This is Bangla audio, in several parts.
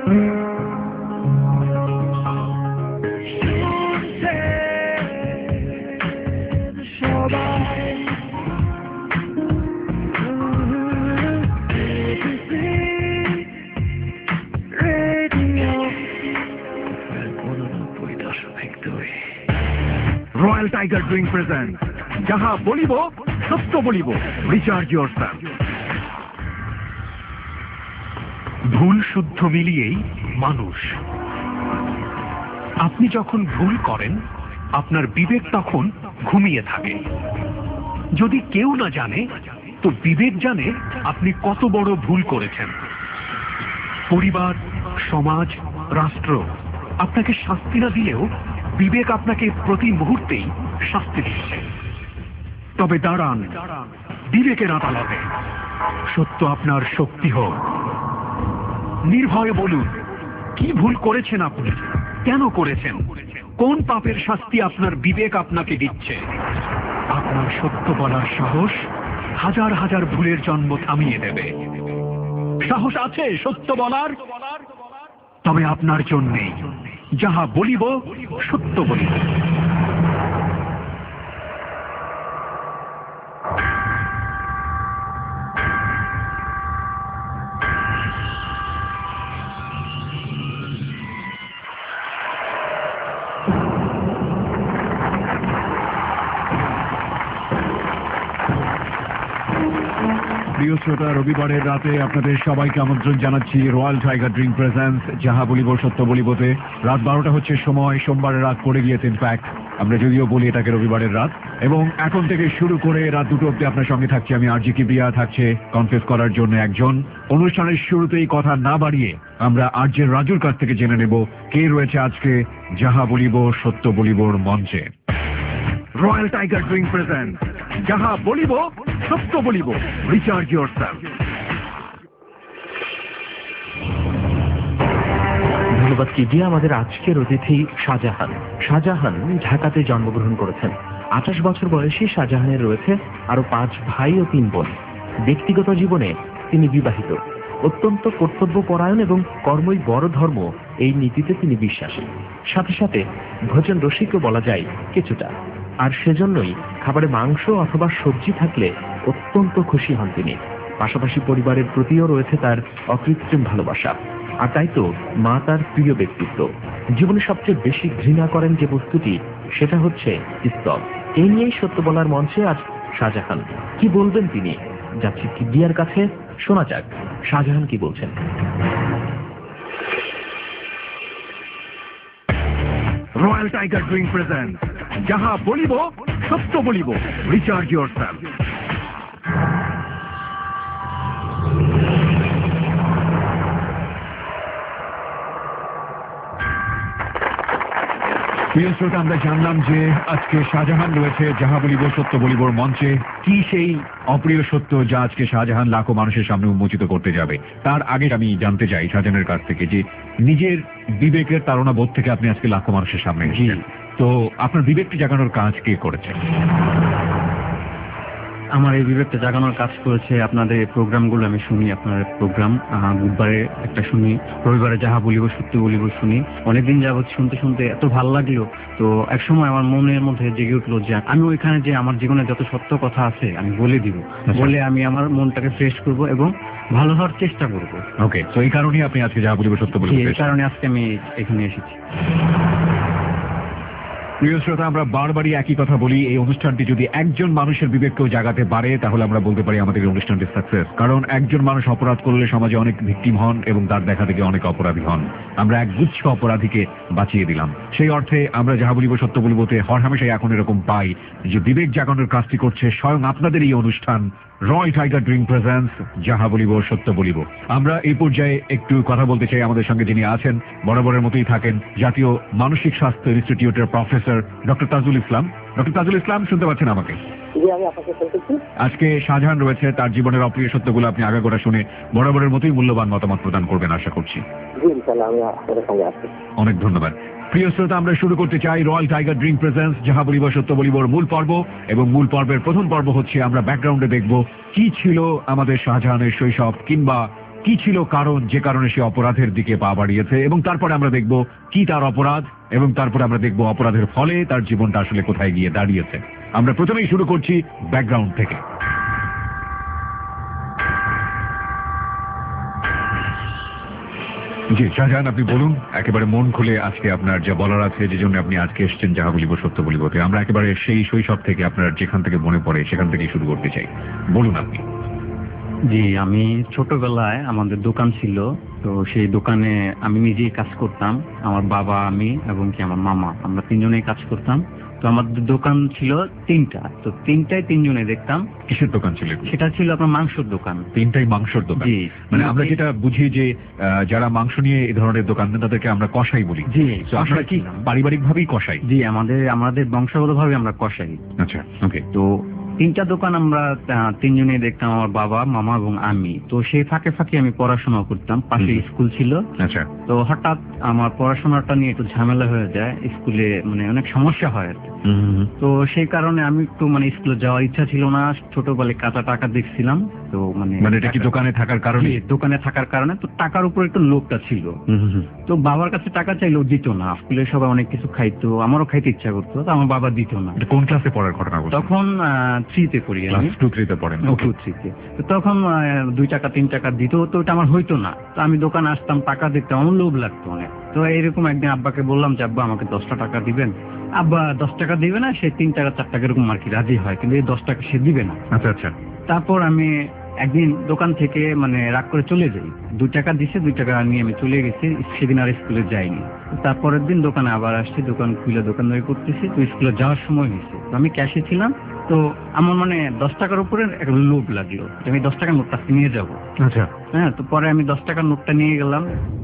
রয়্যাল টাইগার ড্রিঙ্ক প্রেজেন্ট যাহা বলিব সত্য বলিব, রিচার্জ ইয়োরসেলফ। ভুল শুদ্ধ মিলিয়েই মানুষ। আপনি যখন ভুল করেন আপনার বিবেক তখন ঘুমিয়ে থাকে। যদি কেউ না জানে তো বিবেক জানে আপনি কত বড় ভুল করেছেন। পরিবার, সমাজ, রাষ্ট্র আপনাকে শাস্তি না দিলেও বিবেক আপনাকে প্রতি মুহূর্তেই শাস্তি দিচ্ছে। তবে দাঁড়ান বিবেকের আদালতে, সত্য আপনার শক্তি হোক। নির্ভয়ে বলুন কি ভুল করেছেন আপনি, কেন করেছেন, কোন পাপের শাস্তি আপনার বিবেক আপনাকে দিচ্ছে। আপনার সত্য বলার সাহস হাজার হাজার ভুলের জন্ম থামিয়ে দেবে। সাহস আছে সত্য বলার? তবে আপনার জন্যেই যাহা বলিব সত্য বলিব। প্রিয় শ্রোতা, রবিবারের রাতে আপনাদের সবাইকে আমন্ত্রণ জানাচ্ছি রয়্যাল টাইগার ড্রিঙ্ক প্রেজেন্স যাহা বলিব সত্য বলিবতে। রাত 12টা হচ্ছে সময়, সোমবারের রাত পড়ে গিয়েছে। ইনফ্যাক্ট আমরা যদিও বলি এটাকে রবিবারের রাত, এবং এখন থেকে শুরু করে রাত 2টো অব্দি আপনার সঙ্গে থাকছি আমি আরজি কিবরিয়া। থাকছে কনফেস করার জন্য একজন। অনুষ্ঠানের শুরুতেই কথা না বাড়িয়ে আমরা আরজে রাজুর কাছ থেকে জেনে নেব কে রয়েছে আজকে যাহা বলিব সত্য বলিবর মঞ্চে। রয়্যাল টাইগার ড্রিঙ্ক প্রেজেন্ট যাহা বলিব সত্য বলিব, রিচার্জ ইয়োরসেলফ। ধন্যবাদ কিবরিয়া। আমাদের আজকের অতিথি শাহজাহান। শাহজাহান ঢাকাতে জন্মগ্রহণ করেছেন। 28 বছর বয়সী শাহজাহানের রয়েছে আরো 5 ভাই ও 3 বোন। ব্যক্তিগত জীবনে তিনি বিবাহিত। অত্যন্ত কর্তব্যপরায়ণ এবং কর্মই বড় ধর্ম, এই নীতিতে তিনি বিশ্বাসী। সাথে সাথে ভোজন রসিকও বলা যায় কিছুটা। আর সেজন্যই খাবারে মাংস অথবা সবজি থাকলে অত্যন্ত খুশি হন তিনি। পাশাপাশি পরিবারের প্রতিও রয়েছে তার অকৃত্রিম ভালোবাসা। আর তাই তো মা তার প্রিয় ব্যক্তিত্ব। জীবনে সবচেয়ে বেশি ঘৃণা করেন যে বস্তুটি, সেটা হচ্ছে স্তব। এই নিয়েই সত্য বলার মঞ্চে আজ শাহজাহান। কি বলবেন তিনি? যাচ্ছি কিবরিয়ার কাছে, শোনা যাক শাহজাহান কি বলছেন। রয়্যাল টাইগার ড্রিঙ্ক প্রেজেন্ট যাহা বলিব সত্য বলিব, রিচার্জ ইয়োরসেলফ। প্রিয় শ্রোতা, আমরা জানলাম যে আজকে শাহজাহান রয়েছে যাহা বলিব সত্য বলিবর মঞ্চে। কি সেই অপ্রিয় সত্য যা আজকে শাহজাহান লাখো মানুষের সামনে উন্মোচিত করতে যাবে? তার আগে আমি জানতে চাই শাহজাহানের কাছ থেকে যে নিজের বিবেকের তাড়না বোধ থেকে আপনি আজকে লাখো মানুষের সামনে এসেছেন, তো আপনার বিবেকটি জাগানোর কাজ কে করেছেন? আমার এই বিবেকটা জাগানোর কাজ করেছে আপনাদের এই প্রোগ্রামগুলো। আমি শুনি আপনার প্রোগ্রাম, বুধবারে একটা শুনি, রবিবারে যাহা বলিব সত্য বলিব শুনি। অনেকদিন যাবৎ শুনতে শুনতে এত ভালো লাগলো, তো একসময় আমার মনের মধ্যে জেগে উঠলো যে আমি ওইখানে যে আমার জীবনে যত সত্য কথা আছে আমি বলে দিব, বলে আমি আমার মনটাকে ফ্রেশ করব এবং ভালো হওয়ার চেষ্টা করব। ওকে, তো এই কারণেই আপনি আজকে যাহা বলিব সত্য বলিব, এই কারণে আজকে আমি এখানে এসেছি। প্রিয় শ্রোতা, আমরা বারবারই একই কথা বলি, এই অনুষ্ঠানটি যদি একজন মানুষের বিবেককেও জাগাতে পারে তাহলে আমরা বলতে পারি আমাদের এই অনুষ্ঠানটি সাকসেস। কারণ একজন মানুষ অপরাধ করলে সমাজে অনেক ভিকটিম হন এবং তার দেখা থেকে অনেক অপরাধী হন। আমরা একগুচ্ছ অপরাধীকে বাঁচিয়ে দিলাম। সেই অর্থে আমরা যাহা বলিব সত্য বলিবতে হরহামেশাই এখন এরকম পাই যে বিবেক জাগানোর কাজটি করছে স্বয়ং আপনাদের এই অনুষ্ঠান রয়্যাল টাইগার ড্রিঙ্ক প্রেজেন্স যাহা বলিব সত্য বলিব। আমরা এই পর্যায়ে একটু কথা বলতে চাই আমাদের সঙ্গে যিনি আছেন, বরাবরের মতোই থাকেন, জাতীয় মানসিক স্বাস্থ্য ইনস্টিটিউটের professor doctor Tajul Islam. Doctor Tajul Islam, শুনতে পাচ্ছেন আমাকে? আজকে শাহজাহান রয়েছে, তার জীবনের অপ্রিয় সত্যগুলো আপনি আগাগোড়া শুনে বরাবরের মতোই মূল্যবান মতামত প্রদান করবেন আশা করছি। অনেক ধন্যবাদ। প্রিয় শ্রোতা, আমরা শুরু করতে চাই রয়্যাল টাইগার ড্রিঙ্ক প্রেজেন্স যাহা বলিব সত্য বলিবর মূল পর্ব। এবং মূল পর্বের প্রথম পর্ব হচ্ছে আমরা ব্যাকগ্রাউন্ডে দেখব কি ছিল আমাদের শাহজাহানের শৈশব, কিংবা কি ছিল কারণ যে কারণে সে অপরাধের দিকে পা বাড়িয়েছে, এবং তারপরে আমরা দেখব কি তার অপরাধ, এবং তারপরে আমরা দেখব অপরাধের ফলে তার জীবনটা আসলে কোথায় গিয়ে দাঁড়িয়েছে। আমরা প্রথমেই শুরু করছি ব্যাকগ্রাউন্ড থেকে। জি শাহজাহান, আপনি বলুন একেবারে মন খুলে আজকে আপনার যা বলার আছে, যে জন্য আপনি আজকে এসেছেন যাহা বলিব সত্য বলিবতে। আমরা একেবারে সেই শৈশব থেকে আপনার যেখান থেকে মনে পড়ে সেখান থেকে শুরু করতে চাই, বলুন আপনি। জি, আমি ছোটবেলায় আমাদের দোকান ছিল, তো সেই দোকানে আমি নিজেই কাজ করতাম। আমার বাবা, আমি এবং কি আমার মামা, আমরা তিনজনেই কাজ করতাম। তো আমাদের দোকান ছিল তিনটা, তো তিনটায় তিনজনে দেখতাম। কিসের দোকান ছিল? সেটা ছিল আপনার মাংসের দোকান। তিনটাই মাংসের দোকান? জি। মানে আমরা যেটা বুঝি যে যারা মাংস নিয়ে এই ধরনের দোকান দেন তাদেরকে আমরা কসাই বলি। জি। তো আপনারা কি পারিবারিক ভাবেই কসাই? জি, আমাদের বংশগত ভাবে আমরা কসাই। আচ্ছা, ওকে। তো তিনটা দোকান আমরা তিনজনেই দেখতাম, আমার বাবা, মামা এবং আমি। তো সেই ফাঁকে ফাঁকে আমি পড়াশোনা করতাম, পাশে স্কুল ছিল। আচ্ছা। তো হঠাৎ আমার পড়াশোনাটা নিয়ে একটু ঝামেলা হয়ে যায়, স্কুলে মানে অনেক সমস্যা হয় আর কি। তো সেই কারণে আমি একটু মানে স্কুলে যাওয়ার ইচ্ছা ছিল না। ছোটবেলায় কাঁচা টাকা দেখছিলাম, তো মানে এটা কি দোকানে থাকার কারণে? দোকানে থাকার কারণে তো টাকার উপর একটু লোভটা ছিল। তো বাবার কাছে টাকা চাইলেও দিত না। স্কুলে সবাই অনেক কিছু খাইতো, আমারও খাইতে ইচ্ছা করতো, তো আমার বাবা দিত না। কোন ক্লাসে পড়ার ঘটনা? তখন 3-তে পড়ি আমি। 2-3 পড়েন? 2-3-তে। তো তখন 2 টাকা 3 টাকা দিত, তো ওটা আমার হইতো না। তো আমি দোকানে আসতাম, টাকা দেখতাম, আমার লোভ লাগতো অনেক। তো এরকম একদিন আব্বাকে বললাম যে আব্বা আমাকে 10টা টাকা দিবেন। আব্বা 10 টাকা দিবে না, সে 3 টাকা 4 টাকা এরকম আর কি রাজি হয়, কিন্তু এই 10 টাকা সে দিবে না। আচ্ছা আচ্ছা। তারপর আমি একদিন দোকান থেকে মানে রাগ করে চলে যাই। 2 টাকা দিছে, 2 টাকা নিয়ে আমি চলে গেছি। সেদিন আর স্কুলে যাইনি। তারপরের দিন দোকানে আবার আসছি, দোকান খুলে দোকানদারি করতেছি। তো স্কুলে যাওয়ার সময় হয়েছে, তো আমি ক্যাশে ছিলাম। তো আমার মানে 10 টাকার উপরে একটা লোভ লাগলো যে আমি 10 টাকার নোটটা নিয়ে যাবো। আচ্ছা। হ্যাঁ, তো পরে আমি 10 টাকার নোটটা নিয়ে গেলাম,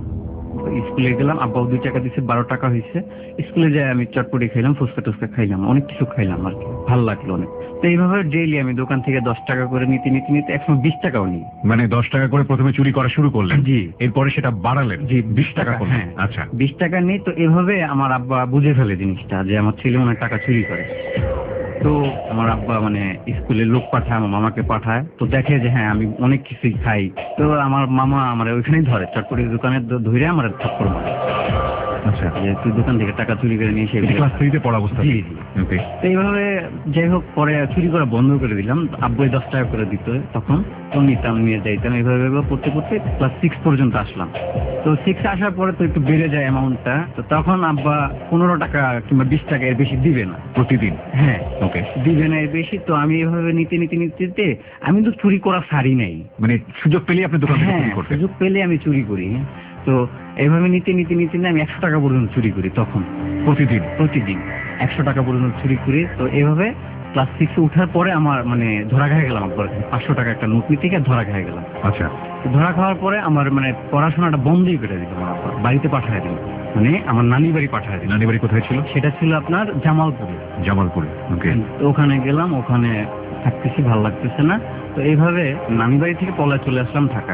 স্কুলে গেলাম। আব্বাও 2 টাকা দিচ্ছে, 12 টাকা হয়েছে। স্কুলে যাই আমি চটপটি খাইলাম, ফুচকা টুচকা খাইলাম, অনেক কিছু খাইলাম আর কি, ভালো লাগলো অনেক। তো এইভাবে ডেইলি আমি দোকান থেকে 10 টাকা করে নিতে একসময় 20 টাকাও নিই। মানে 10 টাকা করে প্রথমে চুরি করা শুরু করলেন? জি। এরপরে সেটা বাড়ালেন? জি, 20 টাকা করলেন? হ্যাঁ। আচ্ছা। 20 টাকা নিই। তো এভাবে আমার আব্বা বুঝে ফেলে জিনিসটা যে আমার ছেলে অনেক টাকা চুরি করে। তো আমার আব্বা মানে স্কুলে লোক পাঠায়, আমার মামাকে পাঠায়। তো দেখে যে হ্যাঁ আমি অনেক কিছুই খাই। তো আমার মামা আমার ওইখানেই ধরে, চটপটির দোকানে ধরে আমার থাপ্পড় মারে। আচ্ছা। যে তুই দোকান থেকে টাকা চুরি করে নিয়ে এসে। ক্লাস 3-তে পড়া অবস্থা? জি জি। ওকে। তো এইভাবে যাই হোক পরে চুরি করা বন্ধ করে দিলাম। আব্বু 10 টাকা করে দিত তখন, তো নিতাম, নিয়ে যাইতাম। এইভাবে পড়তে পড়তে ক্লাস 6 পর্যন্ত আসলাম। তো 6 আসার পরে তো একটু বেড়ে যায় অ্যামাউন্টটা। তো তখন আব্বা 15 টাকা কিংবা 20 টাকা এর বেশি দিবে না প্রতিদিন? হ্যাঁ। ওকে। দিবে না এর বেশি। তো আমি এইভাবে নিতে আমি তো চুরি করা ছাড়ি নাই। মানে সুযোগ পেলে আপনি দোকান থেকে চুরি করতেন? সুযোগ পেলে আমি চুরি করি। তো এইভাবে নিতে আমি 100 টাকা পর্যন্ত চুরি করি তখন। প্রতিদিন? প্রতিদিন 100 টাকা পর্যন্ত চুরি করি। তো এইভাবে ক্লাস 6 উঠার পরে আমার মানে ধরা খেয়ে গেলাম। 500 টাকা একটা নোট নিতে গিয়ে ধরা খেয়ে গেলাম। আচ্ছা। ধরা খাওয়ার পরে আমার মানে পড়াশোনাটা বন্ধই করে দিল। বাড়িতে পাঠায় দিল, মানে আমার নানি বাড়ি পাঠায় দিল। নানি বাড়ি কোথায় ছিল? সেটা ছিল আপনার জামালপুরে। জামালপুরে। ওকে। তো ওখানে গেলাম, ওখানে থাকতেছি, ভালো লাগতেছে না। তো এইভাবে নানি বাড়ি থেকে পলায় চলে আসলাম ঢাকা।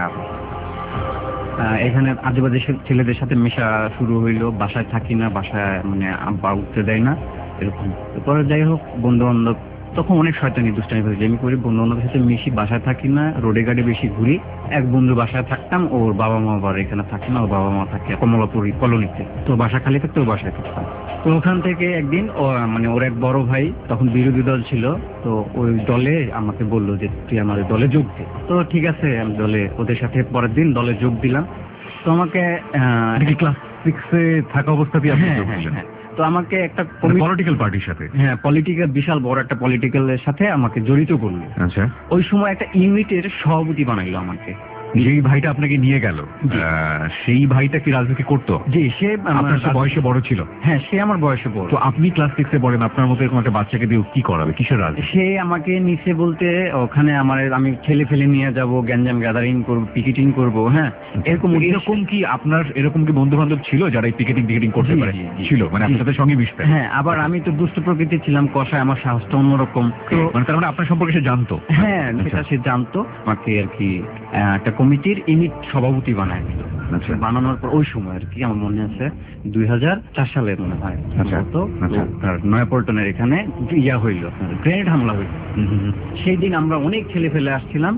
এখানে আজেবাজে ছেলেদের সাথে মেশা শুরু হইলো। বাসায় থাকি না, বাসায় মানে আব্বা উঠতে দেয় না, এরকম। তারপরে যাই হোক বন্ধু বান্ধব, তখন অনেক শয়তানি দুষ্টামি হয়েছে আমি করি। বন্ধু বান্ধবের সাথে মিশি, বাসায় থাকি না, রোডে গাড়ি বেশি ঘুরি। এক বন্ধু বাসায় থাকতাম, ওর বাবা মা আবার এখানে থাকে না, ওর বাবা মা থাকে কমলাপুরি কলোনিতে। তো বাসা খালি থাকতে ও বাসায় থাকতাম। তো ওখান থেকে একদিন মানে ওর এক বড় ভাই তখন বিরোধী দল ছিল, তো ওই দলে আমাকে বললো যে তুই আমাদের দলে যোগ দে। তো ঠিক আছে, আমি দলে ওদের সাথে পরের দিন দলে যোগ দিলাম। তো আমাকে ক্লাস 6-এ থাকা অবস্থাতেই আপনি যোগ দিলেন? তো আমাকে একটা পলিটিক্যাল পার্টির সাথে? হ্যাঁ, পলিটিক্যাল, বিশাল বড় একটা পলিটিক্যালের সাথে আমাকে জড়িত করলো। আচ্ছা। ওই সময় একটা ইউনিটের সভাপতি বানাইলো আমাকে। যেই ভাইটা আপনাকে নিয়ে গেল, সেই ভাইটা কি রাজনীতি করতো? জি, সে আপনার বয়সে বড় ছিল? হ্যাঁ, সে আমার বয়সে বড়। তো আপনি ক্লাস 6-এ পড়েন, আপনার মতো এরকম একটা বাচ্চাকে দিয়ে কি করাবে? কিসের রাজনীতি? সে আমাকে নিচে বলতে ওখানে আমি ছেলে ফেলে নিয়ে যাব, গ্যাঞ্জাম গ্যাদারিং করব, পিকেটিং করব। হ্যাঁ, এরকম কি আপনার এরকম কি বন্ধু বান্ধব ছিল যারা এই পিকেটিং করতে পারে? ছিল, মানে আপনার সাথে সঙ্গে মিশতে? হ্যাঁ, আবার আমি তো দুষ্ট প্রকৃতির ছিলাম, কষায়, আমার সাহসটা অন্যরকম। তো মানে তার মানে আপনার সম্পর্কে সে জানতো? হ্যাঁ, সেটা সে জানতো। আমাকে আর কি একটা কমিটির ইউনিট সভাপতি বানায় দিল। আচ্ছা। বানানোর পর ওই সময় আর কি আমার মনে আছে 2004 সালে মনে হয়। আচ্ছা। তো নয়াপল্টনের এখানে ইয়া হইল, গ্রেনেড হামলা হইল। সেই দিন আমরা অনেক ছেলে ফেলে আসছিলাম।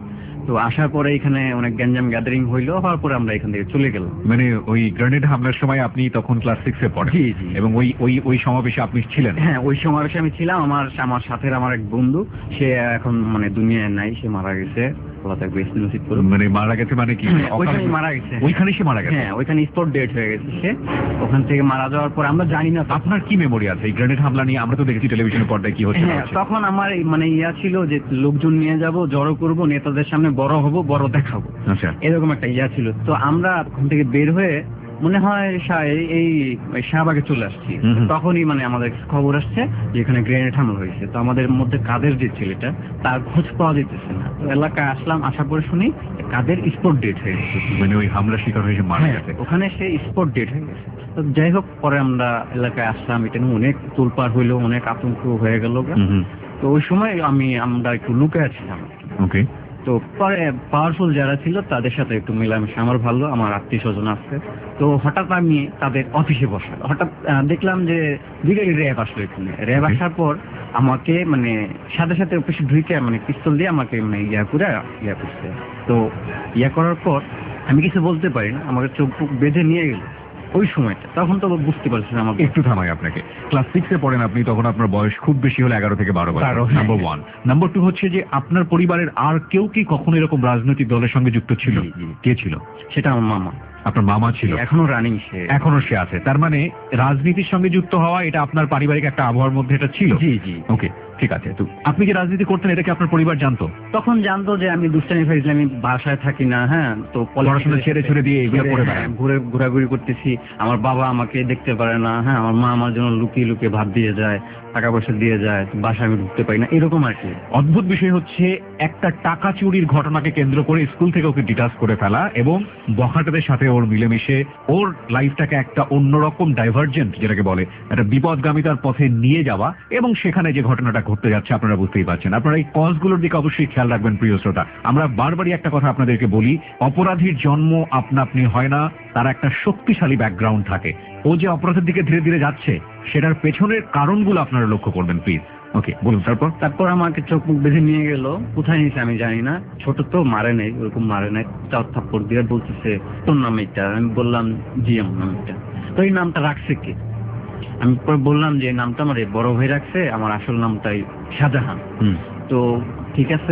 তো আসার পরে এখানে অনেক গ্যাঞ্জাম গ্যাদারিং হইলো, হওয়ার পরে আমরা এখান থেকে চলে গেলাম। মানে ওই গ্রেনেড হামলার সময় আপনি তখন ক্লাস 6 এ পড়েন? জি, জি। এবং ওই সমাবেশে আপনি ছিলেন? হ্যাঁ, ওই সমাবেশে আমি ছিলাম। আমার সাথে আমার এক বন্ধু, সে এখন মানে দুনিয়ায় নাই, সে মারা গেছে। আল্লাহ তাকে বেশ নসিব করুক। মানে মারা গেছে মানে কি? ওইখানে মারা গেছে। ওইখানে সে মারা গেছে? হ্যাঁ, ওইখানে স্পট ডেট হয়ে গেছে সে। ওখান থেকে মারা যাওয়ার পর আমরা জানি না আপনার কি মেমোরি আছে এই গ্রেনেড হামলা নিয়ে? আমরা তো দেখেছি টেলিভিশনের পর্দায় কি হচ্ছে না হ্যাঁ, হচ্ছে। তখন আমার মানে ছিল যে লোকজন নিয়ে যাব, জড়ো করব, নেতাদের সামনে বড় হব, বড় দেখাবো, আচ্ছা। এরকম একটা ছিল। তো আমরা ওখান থেকে বের হয়ে মনে হয় এই শাহবাগে চলে আসছি। তখনই মানে আমাদের খবর আসছে যে এখানে গ্রেনেড হামলা হয়েছে। তো আমাদের মধ্যে কাদের যে ছেলেটা, তার খোঁজ পাওয়া যেতেছে না। তো এলাকায় আসলাম, আসার পরে শুনি কাদের স্পট ডেট হয়ে গেছে। মানে ওই হামলার শিকার হয়ে সে মারা হ্যাঁ, গেছে? ওখানে সে স্পট ডেট হয়ে গেছে। তো যাই হোক, পরে আমরা এলাকায় আসলাম, এটা নিয়ে অনেক তোলপাড় হইলো, অনেক আতঙ্ক হয়ে গেল। তো ওই সময় আমরা একটু লুকে আছিলাম। ওকে। তো পরে পাওয়ারফুল যারা ছিল তাদের সাথে একটু মেলামেশা আমার ভালো, আমার আত্মীয় স্বজন আছে। তো হঠাৎ আমি তাদের অফিসে বসা, হঠাৎ দেখলাম যে দুইটা র্যাব আসলো এখানে। র্যাব আসার পর আমাকে মানে সাথে সাথে অফিসে ঢুকে মানে পিস্তল দিয়ে আমাকে মানে ইয়া করছে। তো ইয়া করার পর আমি কিছু বলতে পারি না, আমাকে চোখ বেঁধে নিয়ে গেল। ওই সময়টা তখন তো বুঝতে পারছি না। আমাকে একটু থামাই আপনাকে। ক্লাস 6 এ পড়েন আপনি, তখন আপনার বয়স খুব বেশি হলে 11 থেকে 12 বছর। নাম্বার 1। নাম্বার 2 হচ্ছে যে আপনার পরিবারের আর কেউ কি কখনো এরকম রাজনৈতিক দলের সঙ্গে যুক্ত ছিল? কে ছিল? সেটা আমার মামা। আপনার মামা ছিল? এখনো রানিং সে। এখনো সে আছে? তার মানে রাজনীতির সঙ্গে যুক্ত হওয়া এটা আপনার পারিবারিক একটা আবহাওয়ার মধ্যে এটা ছিল? জি, জি। ওকে, ঠিক আছে। তো আপনি যে রাজনীতি করতেন এটা কি আপনার পরিবার জানতো? তখন জানতো যে আমি দুষ্টামি ফাইজলামি, বাসায় থাকি না। হ্যাঁ, তো পড়াশোনা ছেড়ে দিয়ে এগুলো করে বেড়ান? ঘোরাঘুরি করতেছি। আমার বাবা আমাকে দেখতে পারে না। হ্যাঁ, আমার মা আমার জন্য লুকিয়ে লুকিয়ে ভাত দিয়ে যায়, টাকা পয়সা দিয়ে যায়, বাসায় আমি ঢুকতে পারি না, এরকম আর কি। অদ্ভুত বিষয় হচ্ছে একটা টাকা চুরির ঘটনাকে কেন্দ্র করে স্কুল থেকে ওকে ডিটাচ করে ফেলা এবং বখাটেদের সাথে ওর মিলেমিশে ওর লাইফটাকে একটা অন্যরকম ডাইভার্জেন্ট, যেটাকে বলে একটা বিপদগামিতার পথে নিয়ে যাওয়া, এবং সেখানে যে ঘটনাটা ঘটতে যাচ্ছে আপনারা বুঝতেই পারছেন। আপনারা এই কজগুলোর দিকে অবশ্যই খেয়াল রাখবেন প্রিয় শ্রোতা। আমরা বারবারই একটা কথা আপনাদেরকে বলি, অপরাধীর জন্ম আপনা আপনি হয় না, তার একটা শক্তিশালী ব্যাকগ্রাউন্ড থাকে। ও যে অপরাধের দিকে ধীরে ধীরে যাচ্ছে সেটার পেছনের কারণগুলো আপনারা লক্ষ্য করবেন প্লিজ। ওকে, বলুন। তারপর আমাকে চোখ মুখ বেঁধে নিয়ে গেল, কোথায় নিয়েছে আমি জানি না। ছোট তো মারে নাই, ওরকম মারে নাই, চার থাপ্পড় দিয়ে বলতেছে তোর নাম এটা। আমি বললাম জি আমার নাম এটা। তো এই নামটা রাখছে কে? আমি পরে বললাম যে নামটা আমার বড় ভাই রাখছে, আমার আসল নামটাই শাহজাহান। তো ঠিক আছে,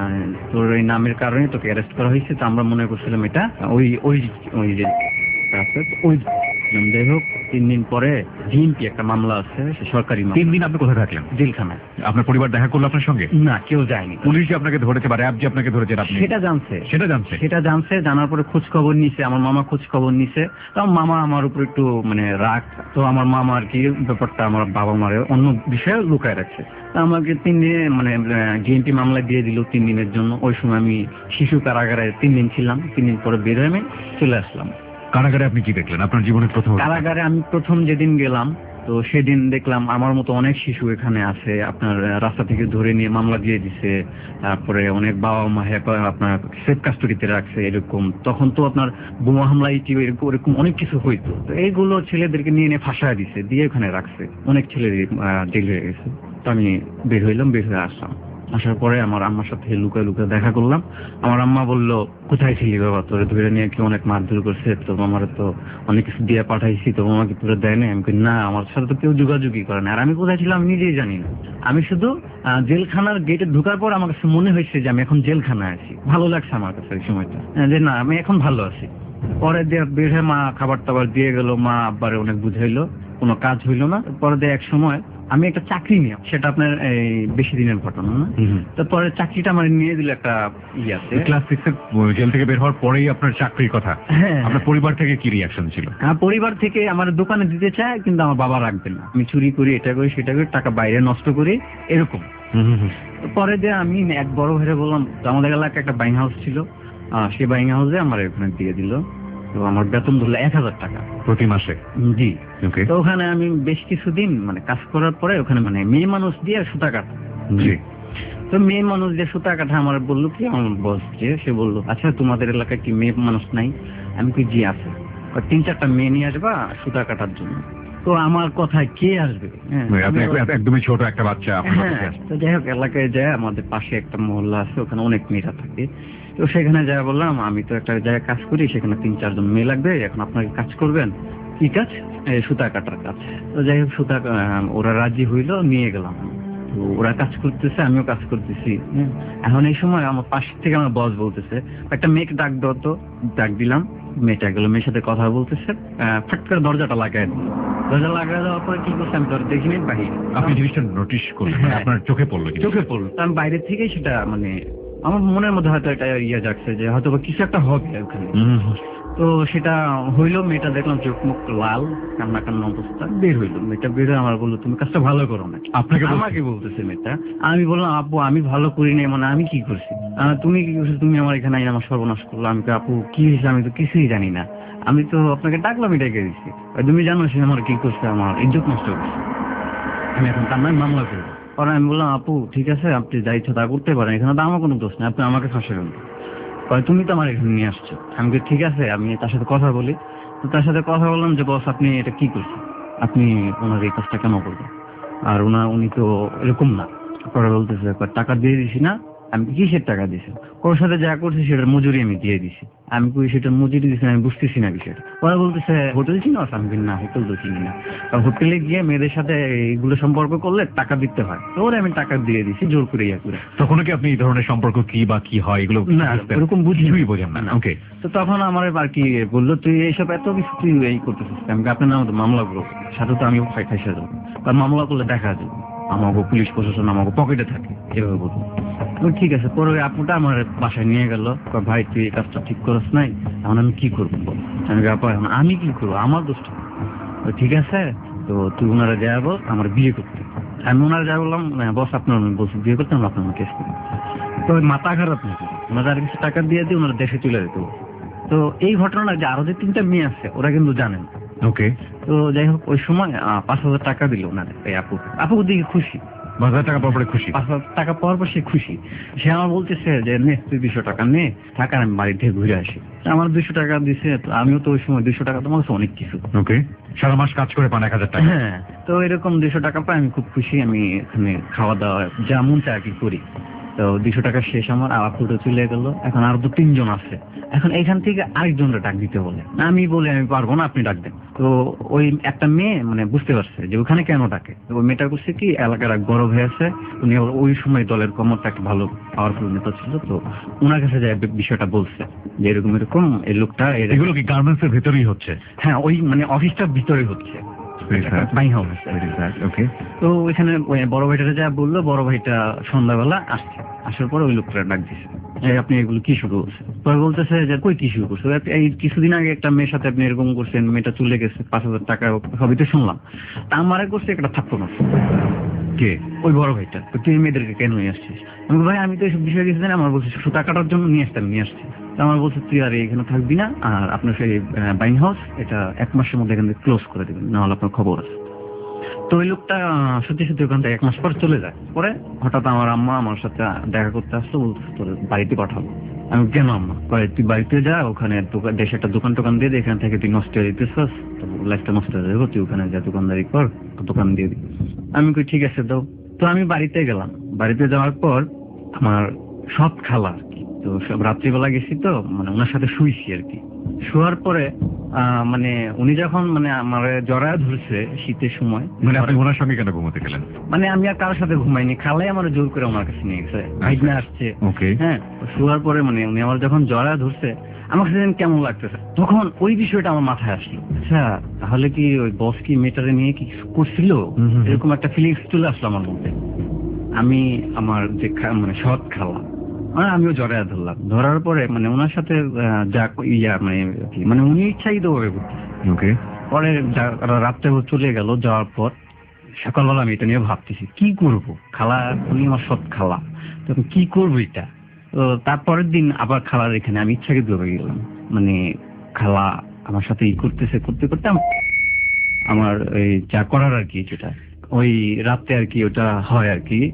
তোর এই নামের কারণে তোকে অ্যারেস্ট করা হয়েছে। তো আমরা মনে করছিলাম এটা ওই ওই ওই যে আছে ওই। যাই হোক, 3 দিন পরে জিএমপি একটা মামলা আছে, সে সরকারি মামলা। 3 দিন আপনি কোথায় থাকলেন? জেলখানায়। আপনার পরিবার দেখা করলো আপনার সঙ্গে? না, কেউ যায়নি। পুলিশ যে আপনাকে ধরেছে বা র্যাব যে আপনাকে ধরেছে আপনি সেটা জানছে। সেটা জানছে। জানার পরে খোঁজ খবর নিছে, আমার মামা খোঁজ খবর নিছে। তো আমার মামা আমার উপর একটু মানে রাগ। তো আমার মামা আর কি ব্যাপারটা আমার বাবা মারে অন্য বিষয়ে লুকায় রাখছে। তো আমাকে 3 দিনে মানে জিএমপি মামলা দিয়ে দিল 3 দিনের জন্য। ওই সময় আমি শিশু কারাগারে 3 দিন ছিলাম। 3 দিন পরে বের হয়ে আমি চলে আসলাম। কারাগারে আপনি কি দেখলেন আপনার জীবনের প্রথম? কারাগারে আমি প্রথম যেদিন গেলাম, তো সেদিন দেখলাম আমার মতো অনেক শিশু এখানে আছে। আপনার রাস্তা থেকে ধরে নিয়ে মামলা দিয়ে দিছে। তারপরে অনেক বাবা মা আপনার সেফ কাস্টডিতে রাখছে এরকম। তখন তো আপনার বোমা হামলা এরকম অনেক কিছু হইতো। তো এইগুলো ছেলেদেরকে নিয়ে ফাঁসায় দিছে, দিয়ে ওখানে রাখছে। অনেক ছেলে জেল হয়ে গেছে। তো আমি বের হয়ে আসলাম। আসার পরে আমার আম্মার সাথে লুকায় লুকায় দেখা করলাম। আমার আম্মা বলল কোথায় ছিলি বাবা, তোরে ধরে নিয়ে কি অনেক মারধর করছে, তো আমার তো অনেক কিছু দিয়ে পাঠাইছি, তো আমাকে তোরে দেয় না। আমি না, আমার সাথে তো কেউ যোগাযোগই করে না। আর আমি কোথায় ছিলাম আমি নিজেই জানি না। আমি শুধু জেলখানার গেটে ঢোকার পর আমার কাছে মনে হয়েছে যে আমি এখন জেলখানায় আছি। ভালো লাগছে আমার কাছে ওই সময়টা, যে না আমি এখন ভালো আছি। পরে বের হয়ে মা খাবার টাবার দিয়ে গেল, মা আব্বারে অনেক বুঝাইলো, কোনো কাজ হইলো না। পরে এক সময় আমি একটা চাকরি নিয়ে, সেটা আপনার এই বেশি দিনের ঘটনা না। তারপরে চাকরিটা আমার নিয়ে দিল একটা আছে। ক্লাস 6 এ জেল থেকে বের হওয়ার পরেই আপনার চাকরির কথা? হ্যাঁ। আপনার পরিবার থেকে কি রিঅ্যাকশন ছিল? পরিবার থেকে আমার দোকানে দিতে চায়, কিন্তু আমার বাবা রাখবে না। আমি চুরি করি, এটা করি সেটা করি, টাকা বাইরে নষ্ট করি, এরকম। পরে আমি এক বড় ভাইরে বললাম, আমাদের এলাকায় একটা বাইং হাউস ছিল, সেই বাইং হাউসে আমার ওখানে দিয়ে দিল। তো আমার বেতন ধরলো 1000 টাকা প্রতি মাসে? জি। তো ওখানে আমি বেশ কিছুদিন মানে কাজ করার পরে ওখানে মানে মেয়ে মানুষ দিয়ে সুতা কাটা। জি। তো মেয়ে মানুষ দিয়ে সুতা কাটা আমার বললো কি, আমার বস যে সে বললো আচ্ছা তোমাদের এলাকায় কি মেয়ে মানুষ নাই? আমি কি জি আছে, 3-4টা মেয়ে নিয়ে আসবা সুতা কাটার জন্য। তো আমার কথায় কে আসবে? হ্যাঁ, আপনি একদমই ছোট একটা বাচ্চা, আপনার কাছে হ্যাঁ, আসছে। তো যাই হোক এলাকায় যায়, আমাদের পাশে একটা মহল্লা আছে, ওখানে অনেক মেয়েরা থাকে। তো সেখানে যা বললাম আমি তো একটা জায়গায় কাজ করি, সেখানে 3-4 জন মেয়ে লাগবে, এখন আপনাকে কাজ করবেন। কি কাজ? এই সুতা কাটার কাজ। তো যাই হোক ওরা রাজি হইলো, নিয়ে গেলাম। তো ওরা কাজ করতেছে, আমিও কাজ করতেছি। এখন এই সময় আমার পাশ থেকে আমার বস বলতেছে একটা মেয়েকে ডাক দাও তো। ডাক দিলাম, মেয়েটা গেলো, মেয়ের সাথে কথা বলতেছে। ফট করে দরজাটা লাগাই দিল। দরজা লাগাই দেওয়ার পরে কি করছে আমি তো আর দেখিনি, বাহির আপনি জিনিসটা নোটিশ করলেন, মানে হ্যাঁ। আপনার চোখে পড়লো জিনিসটা? চোখে পড়লো। তো আমি বাইরে থেকেই সেটা মানে আমার মনের মধ্যে হয়তো একটা ইয়ে জাগছে যে হয়তো বা কিছু একটা হবে ওখানে। তো সেটা হইলো, মেয়েটা দেখলাম চোখ মুখ লাল, কান্না কান্না অবস্থা। বের হইলো, মেয়েটা বের হয়ে আমার বললো তুমি কাজটা ভালো করো না। আপনাকে বলছে? আমাকে বলতেছে মেয়েটা। আমি বললাম আপু আমি ভালো করি নাই, মানে আমি কি করছি? তুমি কি করছো? তুমি আমার এখানে আইন আমার সর্বনাশ করলো। আমি আপু কি হয়েছে? আমি তো কিছুই জানি না, আমি তো আপনাকে ডাকলাম, ডেকে দিচ্ছি। তুমি জানো সে আমার কি করছে? আমার ইজ্জত নষ্ট করছে। আমি এখন তার নামে মামলা করবো। পরে আমি বললাম আপু ঠিক আছে, আপনি যা ইচ্ছা তা করতে পারেন, এখানে তো আমার কোনো দোষ নেই, আপনি আমাকে ফাঁসাবেন। তুমি তো আমার এখানে নিয়ে আসছো। আমি বলি, ঠিক আছে আমি তার সাথে কথা বলি। তো তার সাথে কথা বললাম যে বস আপনি এটা কি করছেন, আপনি ওনার এই কাজটা কেন করবেন? আর উনি তো এরকম না। পরে বলতেছে টাকা দিয়ে দিছি না। আমি কিসের টাকা দিছি? ওর সাথে যা করছি সেটার মজুরি আমি দিয়ে দিছি। আমি কই সেটার মজুরি দিছি আমি বুঝতেছি না বিষয়টা। ওরা বলতেছে হোটেল চিনো? আমি বলি না, হোটেল তো চিনি না। হোটেলে গিয়ে মেয়েদের সাথে এইগুলো সম্পর্ক করলে টাকা দিতে হয়। তো ওরা আমি টাকা দিয়ে দিছি জোর করে ইয়া করে। তখনও কি আপনি এই ধরনের সম্পর্ক কি বা কি হয় এগুলো না, বুঝতেন? ওরকম কিছুই বোঝেন না। ওকে। তো তখন আমার আর কি বললো তুই এইসব এত কিছু তুই এই করতেছিস, আমি আপনার নামে তো মামলা করবো, সাথে তো আমিও ফাইসা যাবো, বা মামলা করলে দেখা যাবে আমাকে পুলিশ প্রশাসন আমাকে পকেটে থাকে, এভাবে বলবো। ঠিক আছে। পরে ওই আপুটা আমার বাসায় নিয়ে গেল, ভাই তুই এই কাজটা ঠিক করস নাই, এখন আমি কি করবো? আমি ব্যাপার এখন আমি কি করবো, আমার দোষটা। ঠিক আছে, তো তুই ওনারা যাবো আমার বিয়ে করতে। আমি ওনারা যা বললাম বস আপনার বলছি বিয়ে করতে, আমরা আপনার কেস করি। তো মাথা খারাপ নাকি, ওনারা আর কিছু টাকা দিয়ে দিয়ে ওনারা দেশে চলে যেত। তো এই ঘটনা যে আরো যে 3টা মেয়ে আছে ওরা কিন্তু জানেন। ওকে। তো যাই হোক ওই সময় 5,000 টাকা দিল ওনাদের এই আপু দিকে খুশি। 5,000 টাকা পাওয়ার পরে খুশি? 5,000 টাকা পাওয়ার পর সে খুশি। সে আমার বলতেছে যে নে তুই 200 টাকা নে, টাকা আমি বাড়ি থেকে ঘুরে আসি। আমার 200 টাকা দিছে। আমিও তো ওই সময় 200 টাকা তোমার কাছে অনেক কিছু। ওকে। সারা মাস কাজ করে পান 1,000 টাকা? হ্যাঁ। তো এরকম 200 টাকা পাই, আমি খুব খুশি। আমি এখানে খাওয়া দাওয়া যা মন চায় আর কি করি। তো 200 টাকা শেষ আমার, আপুটা চলে গেল। এখন আরো তো 3 জন আছে। এখন এখান থেকে আরেকজনটা ডাক দিতে বলে। আমি বলি আমি পারবো না, আপনি ডাক দেন। তো ওই একটা মেয়ে মানে বুঝতে পারছে যে ওখানে কেন ডাকে। ওই মেয়েটা করছে কি, এলাকার এক বড় ভাই আছে, উনি ওই সময় দলের কমরটা একটা ভালো পাওয়ারফুল নেতা ছিল। তো ওনার কাছে যায় বিষয়টা বলছে যে এরকম এরকম এই লোকটা এগুলো কি গার্মেন্টস এর ভেতরেই হচ্ছে? হ্যাঁ, ওই মানে অফিসটার ভিতরে হচ্ছে। ওকে। তো ওইখানে বড় ভাইটা যা বললো, বড় ভাইটা সন্ধ্যাবেলা আসছে। আসার পরে ওই লোকটা ডাক দিছে, আপনি এগুলো কি শুরু করছে? পরে বলতেছে যে কই কি শুরু করছে, এই কিছুদিন আগে একটা মেয়ের সাথে আপনি এরকম করছেন, মেয়েটা চলে গেছে, 5,000 টাকা সবই তো শুনলাম। তা আমারে করছে একটা থাপ্পড় মারছে। কে? ওই বড় ভাইটা। তো তুই মেয়েদেরকে কেন নিয়ে আসছিস? আমি ভাই আমি তো এইসব বিষয়ে কিছু জানি, আমার বলছে সুতা কাটার জন্য নিয়ে আসছি। তো আমার বলছে তুই আর এখানে থাকবি না, আর আপনার সেই বাইং হাউস এটা 1 মাসের মধ্যে এখান থেকে ক্লোজ করে দেবেন, নাহলে আপনার খবর আছে। তো ওই লোকটা সত্যি সত্যি ওখান থেকে 1 মাস পর চলে যায়। পরে হঠাৎ আমার আম্মা আমার সাথে দেখা করতে আসলো, বলছে তোর বাড়িতে পাঠাবো। আমি কেন আম্মা? তুই বাড়িতে যা, ওখানে দেশে একটা দোকান দিয়ে দে, এখান থেকে তুই নষ্ট হয়ে যেতেছিস, লাইফটা নষ্ট হয়ে যাবো, তুই ওখানে যা দোকানদারি কর, দোকান দিয়ে দিই। আমি কই ঠিক আছে দাও। তো আমি বাড়িতে গেলাম। বাড়িতে যাওয়ার পর আমার সৎ খালা আর কি, তো সব রাত্রিবেলা গেছি, তো মানে ওনার সাথে শুইছি আর কি। শোয়ার পরে মানে উনি যখন মানে আমার জড়ায় ধরছে শীতের সময়, মানে আপনি ওনার সঙ্গে কেন ঘুমোতে গেলেন? মানে আমি আর কারোর সাথে ঘুমাইনি, খালাই আমার জোর করে ওনার কাছে নিয়ে গেছে, ভাইগনা আসছে। ওকে। হ্যাঁ, শোয়ার পরে মানে উনি আমার যখন জড়ায় ধরছে আমার কাছে কেমন লাগতেছে, তখন ওই বিষয়টা আমার মাথায় আসলো। আচ্ছা তাহলে কি ওই বস কি মেয়েটারে নিয়ে কি করছিল, এরকম একটা ফিলিংস চলে আসলো আমার মধ্যে। আমি আমার যে মানে সৎ খালা, মানে আমিও জড়ায় ধরলাম। ধরার পরে মানে ওনার সাথে যা মানে উনি ইচ্ছাকৃত ভাবে করতেছে। ওকে। পরে রাত্রে চলে গেল, যাওয়ার পর সকালবেলা আমি এটা নিয়ে ভাবতেছি কি করব। খালা উনি আমার সৎ খালা, তো আমি কি করবো এটা। তো তারপরের দিন আবার খালার এখানে আমি ইচ্ছাকৃত ভাবে গেলাম, মানে খালা আমার সাথে করতে করতে আমার ওই যা করার আর কি, যেটা ওই রাতে আর কি ওটা হয় আর কি।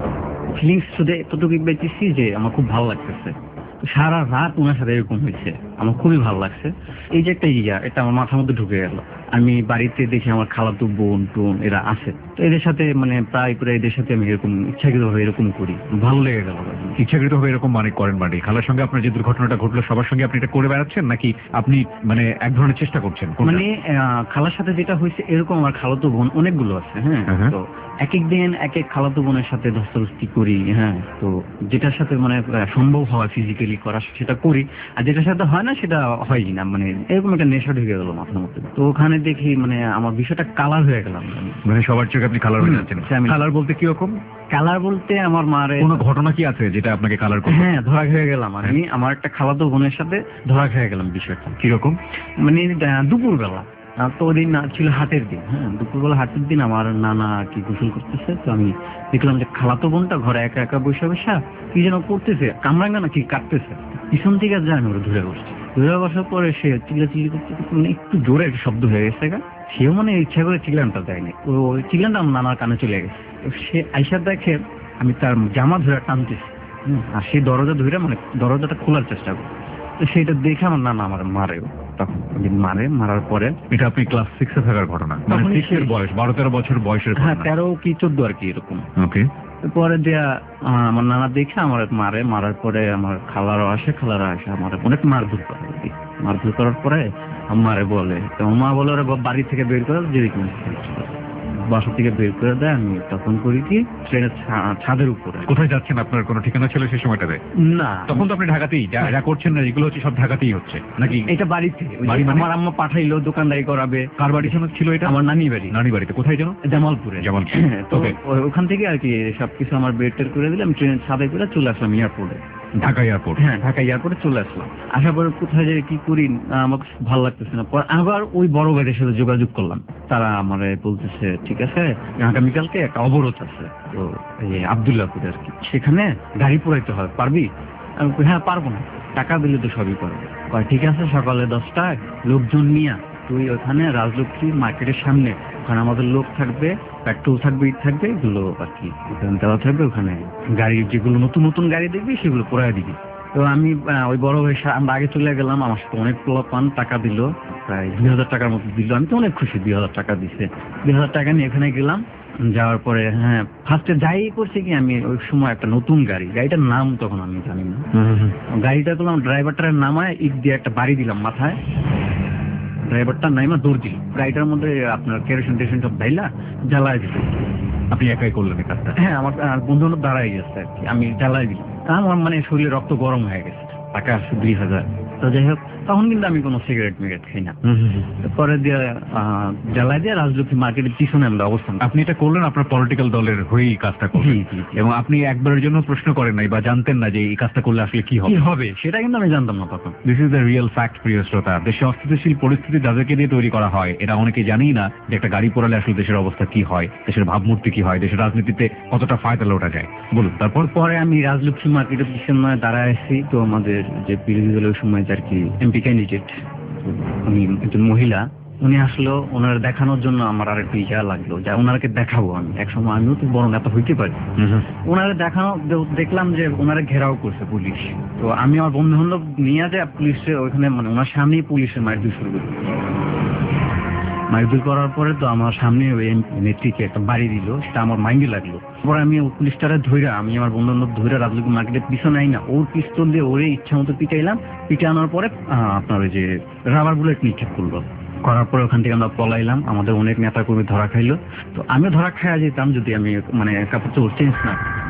ফিলিংস শুধু এতটুকু পেয়েছি যে আমার খুব ভালো লাগতেছে। সারা রাত ওনার সাথে এরকম হয়েছে। আমার খুবই ভালো লাগছে। এই যে একটা এটা আমার মাথার মধ্যে ঢুকে গেল। আমি বাড়িতে দেখি আমার খালাতো বোন টোন এরা আছে, তো এদের সাথে মানে প্রায় এদের সাথে আমি এরকম ইচ্ছাকৃতভাবে এরকম করি, ভালো লেগে গেল। ইচ্ছাকৃতভাবে এরকম মানে করেন মানে খালার সঙ্গে আপনার যে দুর্ঘটনাটা ঘটলো সবার সঙ্গে আপনি এটা করে বেড়াচ্ছেন, নাকি আপনি মানে এক ধরনের চেষ্টা করছেন? কোনটা? মানে খালার সাথে যেটা হয়েছে এরকম আমার খালাতো বোন অনেকগুলো আছে। হ্যাঁ, হ্যাঁ। তো এক এক দিন এক এক খালাতো বোনের সাথে ধস্তাধস্তি করি। হ্যাঁ, তো যেটার সাথে মানে সম্ভব হয় ফিজিক্যালি করা সেটা করি, আর যেটার সাথে হয় না সেটা হয়ই না। মানে এরকম একটা নেশা ঢুকে গেল মাথার মধ্যে। তো ওখানে দেখি মানে আমার বিষয়টা কালার হয়ে গেলাম। মানে সবার চোখে আপনি কালার হয়ে যাচ্ছেন। আমি- কালার বলতে কি রকম? কালার বলতে আমার মারে কোনো ঘটনা কি আছে যেটা আপনাকে কালার করে? হ্যাঁ ধরা খেয়ে গেলাম আমি। আমার একটা খালাতো বোনের সাথে ধরা খেয়ে গেলাম বিষয়টা। কিরকম? মানে দুপুরবেলা, তো ওদিন ছিল হাটের দিন। হ্যাঁ, দুপুরবেলা হাটের দিন আমার নানা কি গোসল করতেছে, তো আমি দেখলাম যে খালাতো বোনটা ঘরে একা একা বসে বসে কি যেন করতেছে, কামরাঙ্গা না কি কাটতেছে। পিছন থেকে যা আমি ওরা ধরে বসছি, ধরে বসার পরে সে চিল্লাচিল্লি করতে মানে একটু জোরে একটা শব্দ হয়ে গেছে গা। সেও মানে ইচ্ছা করে চিল্লানটা দেয়নি, তো ওই চিল্লানটা আমার নানার কানে চলে গেছে। তো সে আইসা দেখে আমি তার জামা ধরে টানতেছি। আর সেই দরজা ধরে মানে দরজাটা খোলার চেষ্টা করি, তো সেটা দেখে আমার নানা আমার মারে। তখন মারার পরে এটা আপনি ক্লাস 6 এ থাকার ঘটনা, মানে তখনই 6 এর বয়স, 12-13 বছর বয়সের হ্যাঁ ঘটনা। 13 কি 14 আর কি এরকম। ওকে। পরে দিয়া আমার নানা দেখে আমার মারার পরে আমার খালারা আসে আমার অনেক মারধর করে আর কি। মারধর করার পরে আমারে বলে, তো মা বলে ওরা বাড়ি থেকে বের করে যেরকম বাসা থেকে বের করে দেয়। আমি তখন করি কি ট্রেনের ছাদের উপরে। কোথায় যাচ্ছেন? আপনার কোনো ঠিকানা ছিল সেই সময়টাতে? না, তখন তো আপনি ঢাকাতেই যা করছেন না, এগুলো হচ্ছে সব ঢাকাতেই হচ্ছে নাকি? এটা বাড়িতে বাড়ি মানে? আমার আম্মা পাঠাইলো দোকানদারি করাবে। কার বাড়ি ছিল এটা? আমার নানি বাড়ি। নানি বাড়িতে। কোথায় যেন? জামালপুরে। জামালপুর। হ্যাঁ, তো Okay. ওখান থেকে আর কি সবকিছু আমার বেড টেড করে দিলাম, ট্রেনের ছাদে করে চলে আসলাম এয়ারপোর্টে। ঢাকা এয়ারপোর্ট। হ্যাঁ, ঢাকা এয়ারপোর্টে চলে আসলাম। আসার পরে কোথায় যে কি করি আমার ভালো লাগতেছে না। পর আবার ওই বড় ভাইদের সাথে যোগাযোগ করলাম। তারা আমারে বলতেছে ঠিক আছে আগামীকালকে একটা অবরোধ আছে, তো এই আব্দুল্লাহপুরে আর কি, সেখানে গাড়ি পুরাইতে হয়, পারবি? আমি বলি, হ্যাঁ পারবো না, টাকা দিলে তো সবই পারবো। কয় ঠিক আছে, সকালে 10টায় লোকজন নিয়ে তুই ওখানে রাজলক্ষ্মী মার্কেটের সামনে, ওখানে আমাদের লোক থাকবে, পেট্রোল থাকবে, থাকবে এগুলো আর কি ওখানে দেওয়া থাকবে। ওখানে গাড়ি যেগুলো নতুন নতুন গাড়ি দেখবি সেগুলো পুরাই দিবি। তো আমি ওই বড় ভাই আমরা আগে চলে গেলাম। আমার সাথে অনেক পোলাপান টাকা দিল, প্রায় 2000 টাকার মতো দিল। আমি তো অনেক খুশি, 2000 টাকা দিছে। 2000 টাকা নিয়ে এখানে গেলাম। যাওয়ার পরে হ্যাঁ ফার্স্টে যাই করছে কি, আমি ওই সময় একটা নতুন গাড়িটার নাম তখন আমি জানি না। গাড়িটা করলাম, ড্রাইভারটার নামায় ইট দিয়ে একটা বাড়ি দিলাম মাথায়। ড্রাইভারটা নাইমা দৌড় দিল। গাড়িটার মধ্যে আপনার কেরোসিন টেরোসিন সব ঢাইলা জ্বালায় দিল। আপনি একাই করলেন এই কাজটা? হ্যাঁ, আমার বন্ধু বান্ধব দাঁড়াই গেছে আর কি, আমি জ্বালাই দিলাম। আমার মানে শরীরে রক্ত গরম হয়ে গেছে। টাকা আসছে 2000। তো যাই হোক, তখন কিন্তু আমি কোনো সিগারেট মিগারেট খাই না। পরে দিয়ে জ্বালাই দিয়ে রাজলক্ষ্মী মার্কেটের পিছনে আমরা অবস্থান। আপনি এটা করলেন আপনার পলিটিক্যাল দলের হয়েই কাজটা করলেন, জি। এবং আপনি একবারের জন্য প্রশ্ন করেন নাই বা জানতেন না যে এই কাজটা করলে আসলে কি কি হবে? হবে সেটা কিন্তু আমি জানতাম না তখন। This is the real fact, প্রিয় শ্রোতা। দেশে অস্থিতিশীল পরিস্থিতি যাদেরকে দিয়ে তৈরি করা হয়, এটা অনেকে জানেই না যে একটা গাড়ি পোড়ালে আসলে দেশের অবস্থা কি হয়, দেশের ভাবমূর্তি কি হয়, দেশের রাজনীতিতে কতটা ফায়দা লোটা যায়। বলুন তারপর। পরে আমি রাজলক্ষ্মী মার্কেটের পিছনে দাঁড়ায় আছি। তো আমাদের যে বিরোধী দলের সময় আর কি এমপি ক্যান্ডিডেট, উনি একজন মহিলা, উনি আসলো। ওনার দেখানোর জন্য আমার আর একটু ইয়া লাগলো যে ওনাকে দেখাবো আমি, একসময় আমিও তো বড় নেতা হইতে পারি। ওনারে দেখানো দেখলাম যে ওনারে ঘেরাও করছে পুলিশ। তো আমি আমার বন্ধু বান্ধব নিয়ে যায় পুলিশে ওইখানে, মানে ওনার সামনেই পুলিশের মারধর শুরু করি। মারধর করার পরে তো আমার সামনে ওই নেত্রীকে একটা বাড়ি দিল, সেটা আমার মাইন্ডে লাগলো। পরে আমি ওই পুলিশটারে ধইরা, আমি আমার বন্ধু বান্ধব ধইরা রাজলক্ষ্মী মার্কেটের পিছনে আই না, ওর পিস্তল দিয়ে ওরে ইচ্ছা মতো পিটাইলাম। পিটানোর পরে আপনার ওই যে রাবার বুলেট নিক্ষেপ করলো। করার পরে ওখান থেকে আমরা পলাইলাম। আমাদের অনেক নেতা কর্মী ধরা খাইলো। তো আমিও ধরা খাইয়া যেতাম যদি আমি মানে কাপড় চোপড় চেঞ্জ না।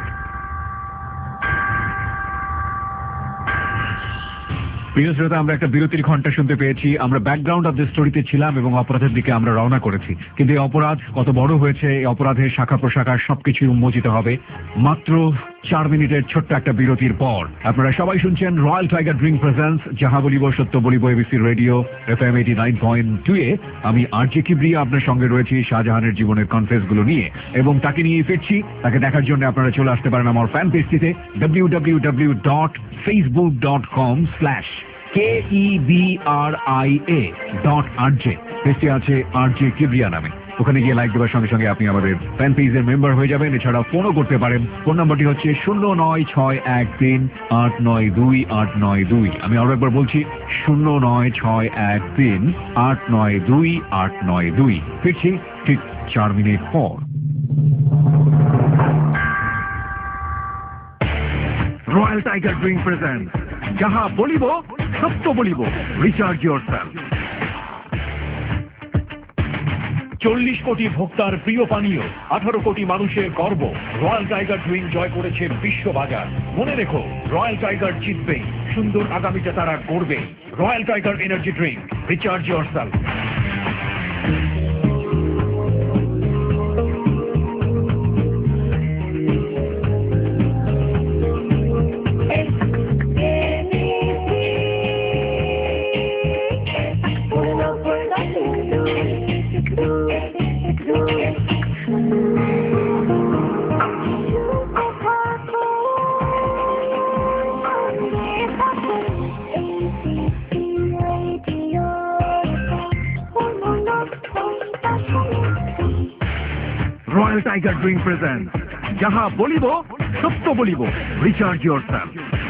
প্রিয় শ্রোতা, আমরা একটা বিরতির ঘন্টা শুনতে পেয়েছি। আমরা ব্যাকগ্রাউন্ড অফ দ্য স্টোরিতে ছিলাম এবং অপরাধের দিকে আমরা রওনা করেছি। কিন্তু এই অপরাধ কত বড় হয়েছে, এই অপরাধের শাখা প্রশাখা সবকিছু উন্মোচিত হবে মাত্র 4 মিনিটের ছোট্ট একটা বিরতির পর। আপনারা সবাই শুনছেন রয়্যাল টাইগার ড্রিঙ্ক প্রেজেন্স যাহা বলিব সত্য বলিব এবিসি রেডিও FM 89.2 এ। আমি আরজে কিবরিয়া আপনার সঙ্গে রয়েছি শাহজাহানের জীবনের কনফেস গুলো নিয়ে, এবং তাকে নিয়ে ফিরছি। তাকে দেখার জন্য আপনারা চলে আসতে পারেন আমার ফ্যান পেজটিতে www.facebook.com/KEBRIA.RJ। পেজটি আছে আরজে কিবরিয়া নামে। ওখানে গিয়ে লাইক দেওয়ার সঙ্গে সঙ্গে আপনি আমাদের ফ্যান পেজের মেম্বার হয়ে যাবেন। এছাড়া ফোনও করতে পারেন। ফোন নাম্বারটি হচ্ছে 09613892 আমি আরো একবার বলছি 09613892 ফিরছি ঠিক 4 মিনিট পর। রয়্যাল টাইগার ড্রিঙ্ক প্রেজেন্ট যাহা বলিব সত্য বলিব, রিচার্জ ইয়োরসেলফ। 40 কোটি ভোক্তার প্রিয় পানীয়, 18 কোটি মানুষের গর্ব। রয়্যাল টাইগার ড্রিঙ্ক জয় করেছে বিশ্ববাজার। মনে রেখো, রয়্যাল টাইগার জিতবে, সুন্দর আগামীতে তারা গড়বে। Royal tiger energy drink, recharge yourself. Royal tiger drink present যাহা বলিব সত্য বলিব, রিচার্জ ইয়োরসেলফ।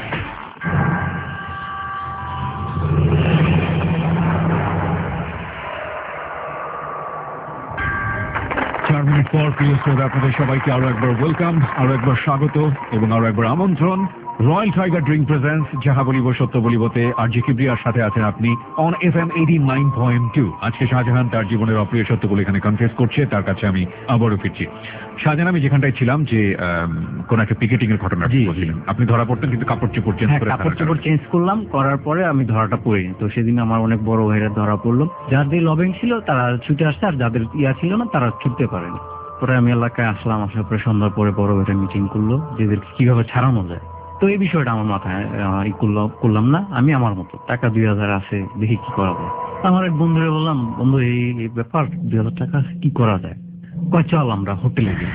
4 মিনিট পর প্রিয় শ্রোতা, আপনাদের সবাইকে আরো একবার ওয়েলকাম, আরো একবার স্বাগত এবং আরো একবার আমন্ত্রণ। রয়্যাল টাইগার ড্রিঙ্ক প্রেজেন্টস যাহা বলিব সত্য বলিবতে আরজি কিবরিয়ার সাথে আছেন আপনি অন FM 89.2। আজকে শাহজাহান তার জীবনের অপ্রিয় সত্যগুলো এখানে কনফেস করছে, তার কাছে আমি আবারও ফিরছি। শাহজাহান, আমি যেখানটায় ছিলাম যে কোন একটা পিকেটিং এর ঘটনা বলছিলেন, আপনি ধরা পড়তেন কিন্তু কাপড় চোপড় চেঞ্জ করে। কাপড় চোপড় চেঞ্জ করলাম, করার পরে আমি ধরাটা পড়িনি। তো সেদিন আমার অনেক বড় ভাইরা ধরা পড়লো। যাদের লবেং ছিল তারা ছুটে আসছে, আর যাদের ইয়া ছিল না তারা ছুটতে পারেনি। পরে আমি এলাকায় আসলাম, আসার পরে সন্ধ্যার পরে বড় ভাইরা মিটিং করলো যেদেরকে কিভাবে ছাড়ানো যায়। তো এই বিষয়টা আমার মাথায় করলাম না, আমি আমার মতো টাকা 2000 আছে, দেখি কি করা যায়। আমার এক বন্ধুরে বললাম, বন্ধু এই ব্যাপার 2000 টাকা আছে, কি করা যায়? কয় চল আমরা হোটেলে যাই।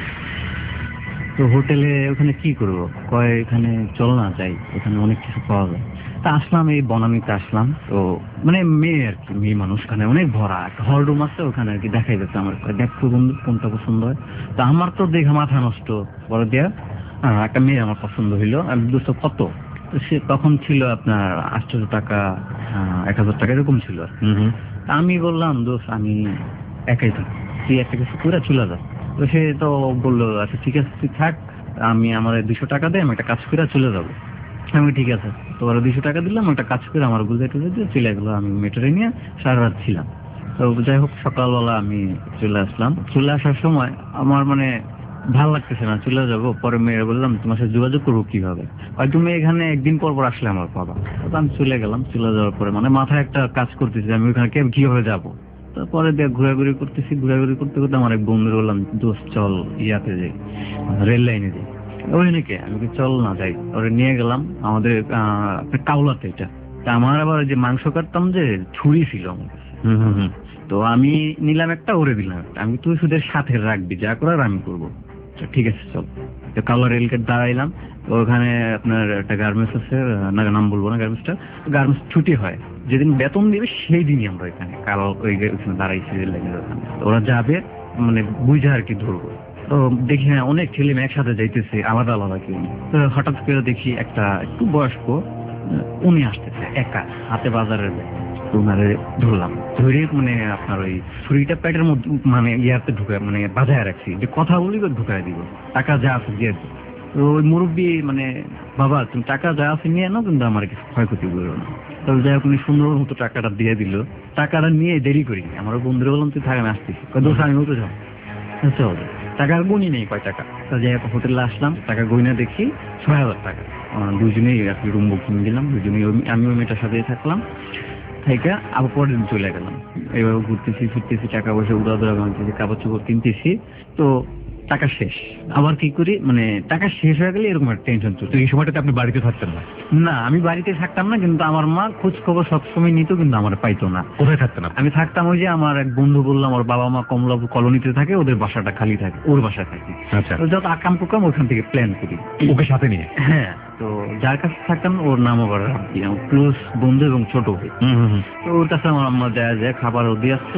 তো হোটেলে ওখানে কি করবো, কয় এখানে চল না যাই, ওখানে অনেক কিছু পাওয়া যায়। তা আসলাম, এই বনানীতে আসলাম। তো মানে মেয়ে আর কি, মেয়ে মানুষ, ওখানে অনেক ভরা একটা হল রুম আছে, ওখানে আর কি দেখাই যাচ্ছে আমার, দেখতো বন্ধু কোনটা পছন্দ হয়। তা আমার তো দেখে মাথা নষ্ট, বড় দিয়া একটা মেয়ে আমার পছন্দ হইলো। আমি 200 কত, সে তখন ছিল আপনার 800 টাকা, 1000 টাকা এরকম ছিল। আমি বললাম, দোস্ত আমি একাই থাকি, তুই একটা কিছু করে চলে যা। তো সে তো বললো, আচ্ছা ঠিক আছে তুই থাক, আমি আমার 200 টাকা দেয়, আমি একটা কাজ করে চলে যাবো। আমি ঠিক আছে, তো 200 টাকা দিলাম, একটা কাজ করে আমার বুঝে টুঝে দিয়ে চলে গেলো। আমি মেট্রোরে নিয়ে সারা রাত ছিলাম। তো যাই হোক, সকালবেলা আমি চলে আসলাম। চলে আসার সময় আমার মানে ভাল লাগতেছে না, চলে যাবো। পরে মেয়েরা বললাম, তোমার সাথে যোগাযোগ করবো কিভাবে? তুমি এখানে একদিন পর পর আসলে আমার বাবা। তো আমি চলে গেলাম। চলে যাওয়ার পরে মানে মাথায় একটা কাজ করতেছি, আমি ওখানে কিভাবে যাবো। তারপরে ঘোরাঘুরি করতেছি, ঘোরাঘুরি করতে করতে আমার এক বন্ধু বললাম, দোস্ত চল ইয়াতে যাই, রেল লাইনে যাই। ওই নাকি, আমি চল না যাই। ওরে নিয়ে গেলাম আমাদের কাউলাতে। এটা আমার আবার যে মাংস কাটতাম যে ছুরি ছিল আমার কাছে। তো আমি নিলাম একটা, ওরে দিলাম একটা। আমি তুই সুদের সাথে রাখবি, যা করার আমি করবো। ঠিক আছে চল। তো কাউলা রেলগেট দাঁড়াইলাম। ওখানে আপনার একটা গার্মেন্টস আছে, না নাম বলবো না গার্মেন্টসটা, গার্মেন্টস ছুটি হয় যেদিন বেতন দিবে সেই দিনই আমরা এখানে কালো ওইখানে দাঁড়াইছি রেল লাইনের ওখানে। ওরা যাবে মানে বুঝে আর কি ধরবো। তো দেখি হ্যাঁ অনেক ছেলে মেয়ে একসাথে যাইতেছে, আলাদা আলাদা কেউ। তো হঠাৎ করে দেখি একটা একটু বয়স্ক উনি আসতেছে একা, হাতে বাজারের ব্যাগ। ওনারে ধরলাম, ধরে মানে আপনার ওই ছুরিটা প্যাটের মধ্যে মানে ইয়াতে ঢুকায়, মানে বাজায় রাখছি, যে কথা বলি ঢুকায় দিব, টাকা যা আছে দিয়ে দিব। তো ওই মুরব্বী মানে, বাবা তুমি টাকা যা আছে নিয়ে নাও, কিন্তু আমার কিছু ক্ষয়ক্ষতি করো না। তবে যাই হোক উনি সুন্দর মতো টাকাটা দিয়ে দিল। টাকাটা নিয়ে দেরি করি, আমার বন্ধুরা বললাম তুই থাক আমি আসতেছি। দোষ আমি মতো যাও, চল। টাকার গুণই নেই কয় টাকা। তো যাই হোক হোটেলে আসলাম, টাকা গইনা দেখি 6000 টাকা। দুজনেই আর কি রুম বুকিং দিলাম, দুজনেই আমি ওই মেয়েটার সাথেই থাকলাম। থেকে আবার পরের দিন চলে গেলাম। এবার ঘুরতেছি ফিরতেছি, টাকা পয়সা উড়াদুরা ভাঙতেছি, কাপড় চোপড় কিনতেছি। তো টাকা শেষ। আবার কি করি, মানে টাকা শেষ হয়ে গেলে এরকম একটা টেনশন চলছে। এই সময়টাতে আপনি বাড়িতে থাকতেন না? না, আমি বাড়িতে থাকতাম না, কিন্তু আমার মা খোঁজ খবর সবসময় নিত, কিন্তু আমার পাইতো না। কোথায় থাকতেন? আমি থাকতাম ওই যে আমার এক বন্ধু বললাম, ওর বাবা মা কমলাপুর কলোনিতে থাকে, ওদের বাসাটা খালি থাকে, ওর বাসায় থাকি। আচ্ছা, যত আকাম কুকাম ওখান থেকে প্ল্যান করি, ওকে সাথে নিয়ে। হ্যাঁ, তো যার কাছে থাকতাম ওর নাম আবার ক্লোজ বন্ধু এবং ছোট ভাই। তো ওর কাছে আমার আম্মা যায় খাবার ও দিয়ে আসতো,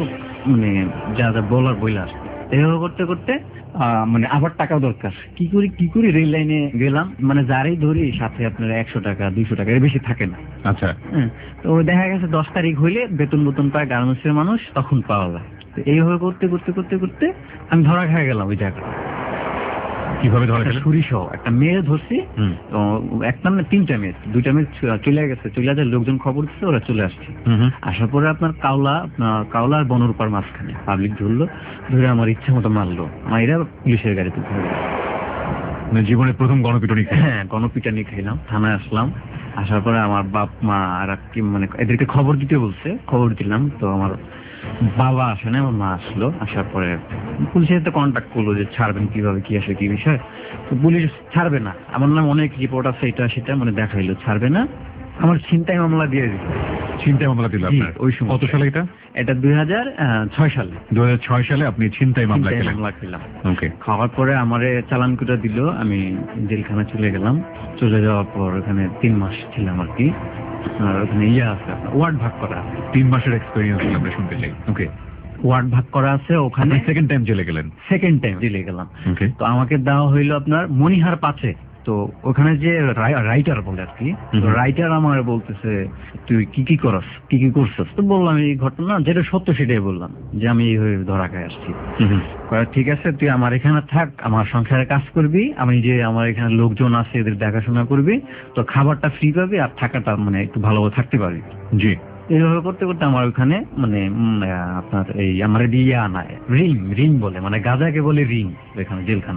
মানে যা যা বলার বইলা আসছে। এভাবে করতে করতে মানে আবার টাকা দরকার, কি করি রেল লাইনে গেলাম, মানে যারাই ধরি সাথে আপনার 100 টাকা 200 টাকা এর বেশি থাকে না। আচ্ছা, হ্যাঁ, তো দেখা গেছে 10 তারিখ হইলে বেতন পায় গার্মেন্টসের মানুষ, তখন পাওয়া যায়। তো এইভাবে করতে করতে করতে করতে আমি ধরা খেয়ে গেলাম ওই জায়গায়। কিভাবে ধরা গেল? ছুরি সহ একটা মেয়ে ধরছি। তো একটা না 3টা মেয়ে, 2টা মেয়ে চলে গেছে, চলে যায়, লোকজন খবর দিচ্ছে, ওরা চলে আসছে। আসার পরে আপনার কাওলা আর বনরূপার মাঝখানে পাবলিক ধরলো, ধরে আমার ইচ্ছা মতো মারলো, মাইরা পুলিশের গাড়িতে ধরে। মানে জীবনের প্রথম গণপিটুনি? হ্যাঁ, গণপিটানি খাইলাম, থানায় আসলাম। আসার পরে আমার বাপ মা আর কি মানে এদেরকে খবর দিতে বলছে, খবর দিলাম। তো আমার বাবা আসে না, আমার মা আসলো। আসার পরে পুলিশের সাথে কন্ট্যাক্ট করলো যে ছাড়বেন কিভাবে, কি আসে কি বিষয়। তো পুলিশ ছাড়বে না, আমার নাম অনেক রিপোর্ট আছে, এটা সেটা মানে দেখাইলো, ছাড়বে না। আমার ছিনতাই মামলা দিয়ে দিল। ছিনতাই মামলা দিল আপনার? ওই সময়। কত সালে এটা? এটা 2006 সালে। 2006 সালে আপনি ছিনতাই মামলা খেলাম। ওকে। খাওয়ার পরে আমারে চালান করে দিল, আমি জেলখানা চলে গেলাম। চলে যাওয়ার পর ওখানে 3 মাস ছিলাম আর কি। আর ওখানে আছে ওয়ার্ড ভাগ করা আছে। 3 মাসের এক্সপেরিয়েন্স আমরা শুনতে চাই। ওকে। ওয়ার্ড ভাগ করা আছে ওখানে। সেকেন্ড টাইম জেলে গেলেন? সেকেন্ড টাইম জেলে গেলাম। ওকে। তো আমাকে দেওয়া হইলো আপনার মনিহার 5-এ। তো ওখানে যে রাইটার বলে আর কি, রাইটার আমার বলতেছে তুই কি করছস। তো বললাম এই ঘটনা যেটা সত্য সেটাই বললাম, যে আমি এইভাবে ধরা খাই আসছি। ঠিক আছে, তুই আমার এখানে থাক, আমার সংসারে কাজ করবি, আমি যে আমার এখানে লোকজন আছে এদের দেখাশোনা করবি, তো খাবারটা ফ্রি পাবি আর থাকাটা মানে একটু ভালোভাবে থাকতে পারবি। জি। এইভাবে করতে করতে আমার ওখানে মানে আপনার এই আমার দিয়ে আনায় রিং বলে, মানে গাঁজাকে বলে রিং এখানে জেলখানা।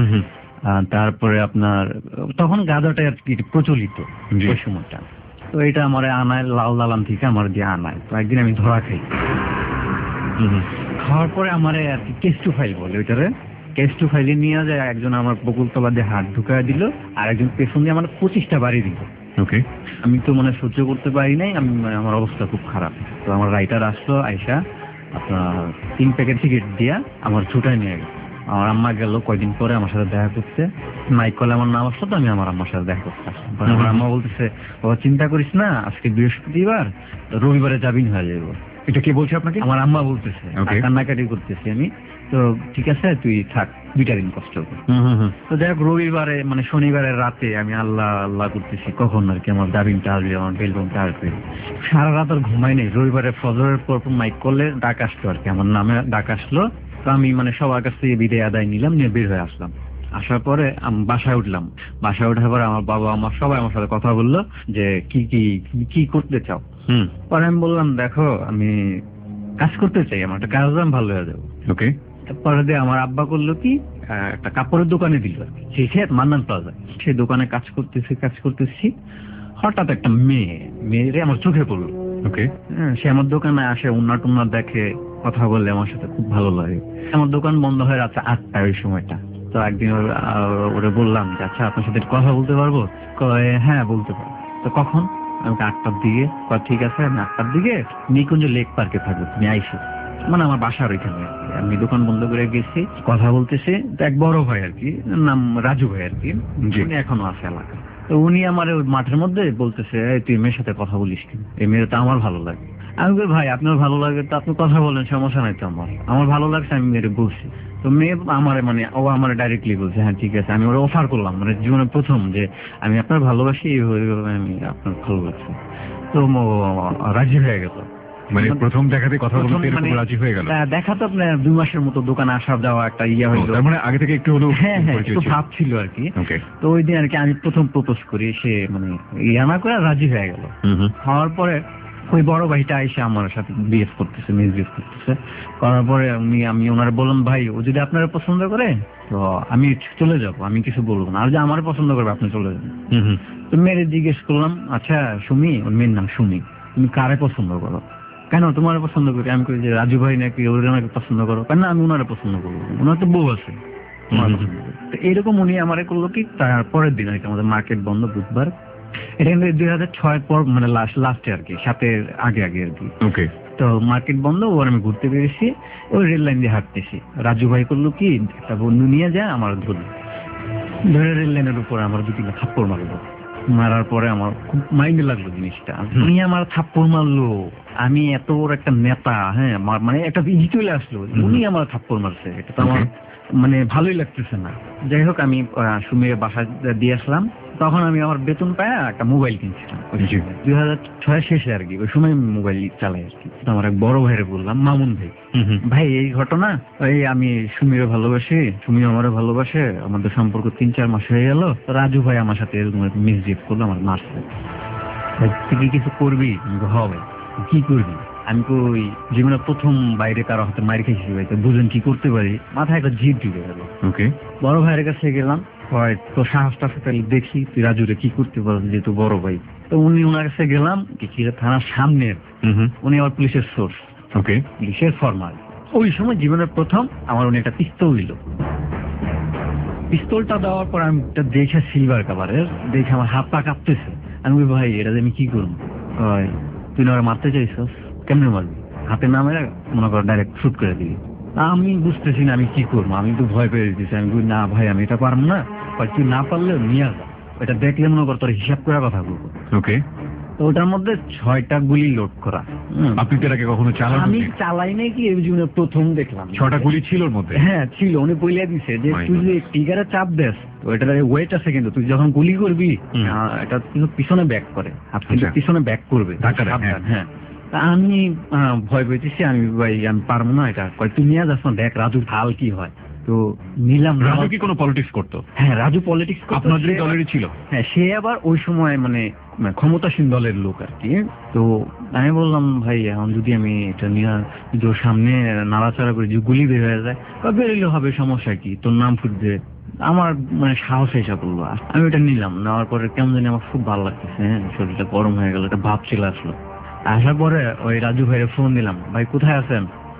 তারপরে আপনার তখন গাঁজাটা আর কি প্রচলিত ওই সময়টা। তো এটা আমার আনায় লাল দালান থেকে আমার দিয়ে আনায়। তো একদিন আমি ধরা খাই। খাওয়ার পরে আমার আর কি কেস টু ফাইল বলে, ওইটারে কেস টু ফাইলে নিয়ে যায়। একজন আমার বকুলতলা দিয়ে হাত ঢুকায় দিল, আর একজন পেছন দিয়ে আমার 25টা বাড়ি দিল। ওকে। আমি তো মানে সহ্য করতে পারি নাই, আমি আমার অবস্থা খুব খারাপ। তো আমার রাইটার আসলো, আইসা আপনার 3 প্যাকেট সিগারেট দিয়া আমার ছুটায় নিয়ে গেল। আমার আম্মা গেল কয়দিন পরে আমার সাথে দেখা করতে, মাইক কলে আমার নাম আসলো, তো আমি আমার আম্মার সাথে দেখা করতে আসলাম। আমার আম্মা বলতেছে, বাবা চিন্তা করিস না, আজকে বৃহস্পতিবার, রবিবারে যাবিন হয়ে যাবো। এটা কে বলছে আপনাকে? আমার আম্মা বলতেছে। কান্নাকাটি করতেছি আমি। তো ঠিক আছে তুই থাক, 2টা দিন কষ্ট কর। তো যাই হোক, রবিবারে মানে শনিবারের রাতে আমি আল্লাহ করতেছি কখন আর কি আমার দাবিনটা আসবে, আমার বেলবনটা আসবে। সারা রাত আর ঘুমাই নেই। রবিবারে ফজরের পর মাইক করলে ডাক আসলো আর কি, আমার নামে ডাক আসলো। তো আমি মানে সবার কাছ থেকে বিদায় আদায় নিলাম, নিয়ে বের হয়ে আসলাম। আসার পরে বাসায় উঠলাম। বাসায় ওঠার পরে আমার বাবা আমার সবাই আমার সাথে কথা বললো যে কি করতে চাও। পরে আমি বললাম, দেখো আমি কাজ করতে চাই, আমার একটা কাজ আমি ভালো হয়ে যাবো। ওকে। পরে দিয়ে আমার আব্বা করলো কি, একটা কাপড়ের দোকানে দিল আর কি, সেই মান্নান প্লাজা। সেই দোকানে কাজ করতেছি হঠাৎ একটা মেয়েরে আমার চোখে পড়লো। ওকে। সে আমার দোকানে আসে, উন্না টুন্না দেখে, কথা বললে আমার সাথে খুব ভালো লাগে। আমার দোকান বন্ধ হয় রাত 8টায় ওই সময়টা। তো একদিন ওরে বললাম যে আচ্ছা আপনার সাথে কথা বলতে পারবো? কয় হ্যাঁ বলতে পারবো। তো কখন? আমাকে 8টার দিকে। ঠিক আছে আমি 8টার দিকে নিকুঞ্জ লেক পার্কে থাকবো, তুমি আইসো। মানে আমার বাসার ওইখানে আমি দোকান বন্ধ করে গেছি, কথা বলতেছে। এক বড় ভাই আর কি, নাম রাজু ভাই আর কি, উনি এখনো আছে এলাকা। তো উনি আমার ওই মাঠের মধ্যে বলতেছে, তুই মেয়ের সাথে কথা বলিস কি? এই মেয়ের তো আমার ভালো লাগে। আমি বলি ভাই আপনার ভালো লাগে তো আপনি কথা বলেন, সমস্যা নাই তো, আমার ভালো লাগছে, আমি মেয়ের বলছি। তো মেয়ে আমার মানে ও আমার ডাইরেক্টলি বলছে হ্যাঁ ঠিক আছে। আমি ওরা অফার করলাম, মানে জীবনে প্রথম যে আমি আপনার ভালোবাসি, আমি আপনার ভালো লাগছে। তো রাজি হয়ে গেল। মানে প্রথম দেখাতে কথা বলতে এরকম রাজি হয়ে গেল? দেখা তো আপনার 2 মাসের মতো দোকানে আসা যাওয়া একটা ইয়া হইলো। তার মানে আগে থেকে একটু হলো একটু ভাব ছিল আর কি। তো ওই দিন আর কি আমি প্রথম প্রপোজ করি, সে মানে ইয়া না করে রাজি হয়ে গেল। হওয়ার পরে ওই বড় ভাইটা এসে আমার সাথে বিহেভ করতেছে, মিসবিহেভ করতেছে। করার পরে আমি ওনার বললাম, ভাই ও যদি আপনারা পছন্দ করে তো আমি চলে যাব, আমি কিছু বলবো না, আর যদি আমার পছন্দ করবে আপনি চলে যাবেন। তো মেয়ের জিজ্ঞেস করলাম, আচ্ছা সুমি, ওর মেয়ের নাম সুমি, তুমি কারে পছন্দ করো? কেন তোমার পছন্দ করি? আমি কই যে রাজু ভাই নাকি ওরা নাকি পছন্দ করো? কেন আমি ওনারা পছন্দ করবো, ওনার তো বউ আছে। তো এরকম উনি আমারে করলো কি, তারপরের দিন আর কি আমাদের মার্কেট বন্ধ বুধবার। এটা কিন্তু 2006 পর মানে লাস্টে আর কি, 7-এর আগে আর কি। ওকে। তো মার্কেট বন্ধ, ওর আমি ঘুরতে পেরেছি, ওই রেল লাইন দিয়ে হাঁটতেছি। রাজু ভাই করলো কি, একটা বন্ধু নিয়ে যায় আমার ধরে রেল লাইনের উপর আমার 2-3 থাপ্পড় মারলো। মারার পরে আমার খুব মাইন্ডে লাগলো জিনিসটা, উনি আমার থাপ্পড় মারলো, আমি এত বড় একটা নেতা, হ্যাঁ, মানে একটা ইজি চলে আসলো, উনি আমার থাপ্পড় মারছে, এটা তো আমার মানে ভালোই লাগতেছে না। যাই হোক আমি সুমিরে বাসায় দিয়ে আসলাম। তখন আমি আমার বেতন পায় একটা মোবাইল কিনছিলাম 2006 শেষে আর কি, ওই সময় মোবাইল চালাই আর কি। তো আমার এক বড় ভাইয়ের বললাম, মামুন ভাই, ভাই এই ঘটনা, এই আমি সুমিরে ভালোবাসি, সুমি আমারও ভালোবাসে, আমাদের সম্পর্ক 3-4 মাস হয়ে গেল, রাজু ভাই আমার সাথে এরকম মিসবিহেভ করলো, আমার মারছে, তুই কি কিছু করবি? হবে, কি করবি? আমি ওই জীবনে প্রথম বাইরে কারো হাতে মারি খাইছি ভাই, তো বুঝেন কি করতে পারি, মাথায় একটা জিদ ঢুকে গেল। ওকে, বড় ভাইয়ের কাছে গেলাম, হয় তো সাহসটা তাহলে দেখি তুই রাজুরে কি করতে পারো, যেহেতু বড় ভাই। তো ওনার কাছে গেলাম, কিচিরা থানার সামনের, উনি আবার পুলিশের সোর্স, ওকে, পুলিশের ফরমাল। ওই সময় জীবনের প্রথম আমার উনি একটা পিস্তল দিল। পিস্তলটা দেওয়ার পর আমি দেখে সিলভার কাভারের, দেখে আমার হাত পা কাঁপতেছে। আমি বলি, ভাই এটা আমি কি করবো? তুই না মারতে চাইছস, কেমনে মারবি? হাতে না মেরে মনে কর ডাইরেক্ট শুট করে দিবি। আমি বুঝতেছি না আমি কি করবো, আমি তো ভয় পেয়ে দিতেছি। আমি বলি, না ভাই আমি এটা পারবো না, তুই না পারলে নিয়ে যা, এটা দেখলে মনে কর তোর হিসাব করে কথা বলবো। ওকে। তো ওটার মধ্যে 6টা গুলি লোড করা। আপনি তো এর আগে কখনো চালান? আমি চালাই নাই, কি এই জীবনে প্রথম দেখলাম। 6টা গুলি ছিল ওর মধ্যে? হ্যাঁ ছিল, উনি বইলা দিছে যে তুই যে টিগারে চাপ দেস, তো এটার ওয়েট আছে, কিন্তু তুই যখন গুলি করবি এটা কিন্তু পিছনে ব্যাক করে, হাত কিন্তু পিছনে ব্যাক করবে। হ্যাঁ, আমি ভয় পেয়েছি, আমি ভাই আমি পারবো না এটা, তুই নিয়ে যাস না, দেখ রাজুর হাল কি হয়। তো নিলাম। রাজু কি কোনো পলিটিক্স করতো? হ্যাঁ, রাজু পলিটিক্স আপনাদের দলেরই ছিল? হ্যাঁ, সে আবার ওই সময় মানে ক্ষমতাসীন দলের লোক আর কি। তো আমি বললাম, ভাই এখন যদি আমি এটা নিয়ে তোর সামনে নাড়াচাড়া করে যে গুলি বের হয়ে যায়, বেরোলে হবে, সমস্যা কি, তোর নাম ফুটবে। আমার মানে সাহস এসে পড়লো, আমি ওটা নিলাম। নেওয়ার পরে কেমন জানি আমার খুব ভালো লাগতেছে, হ্যাঁ, শরীরটা গরম হয়ে গেল, একটা ভাব চলে আসলো। আসার পরে ওই রাজু ভাইয়ের ফোন দিলাম, ভাই কোথায় আছেন?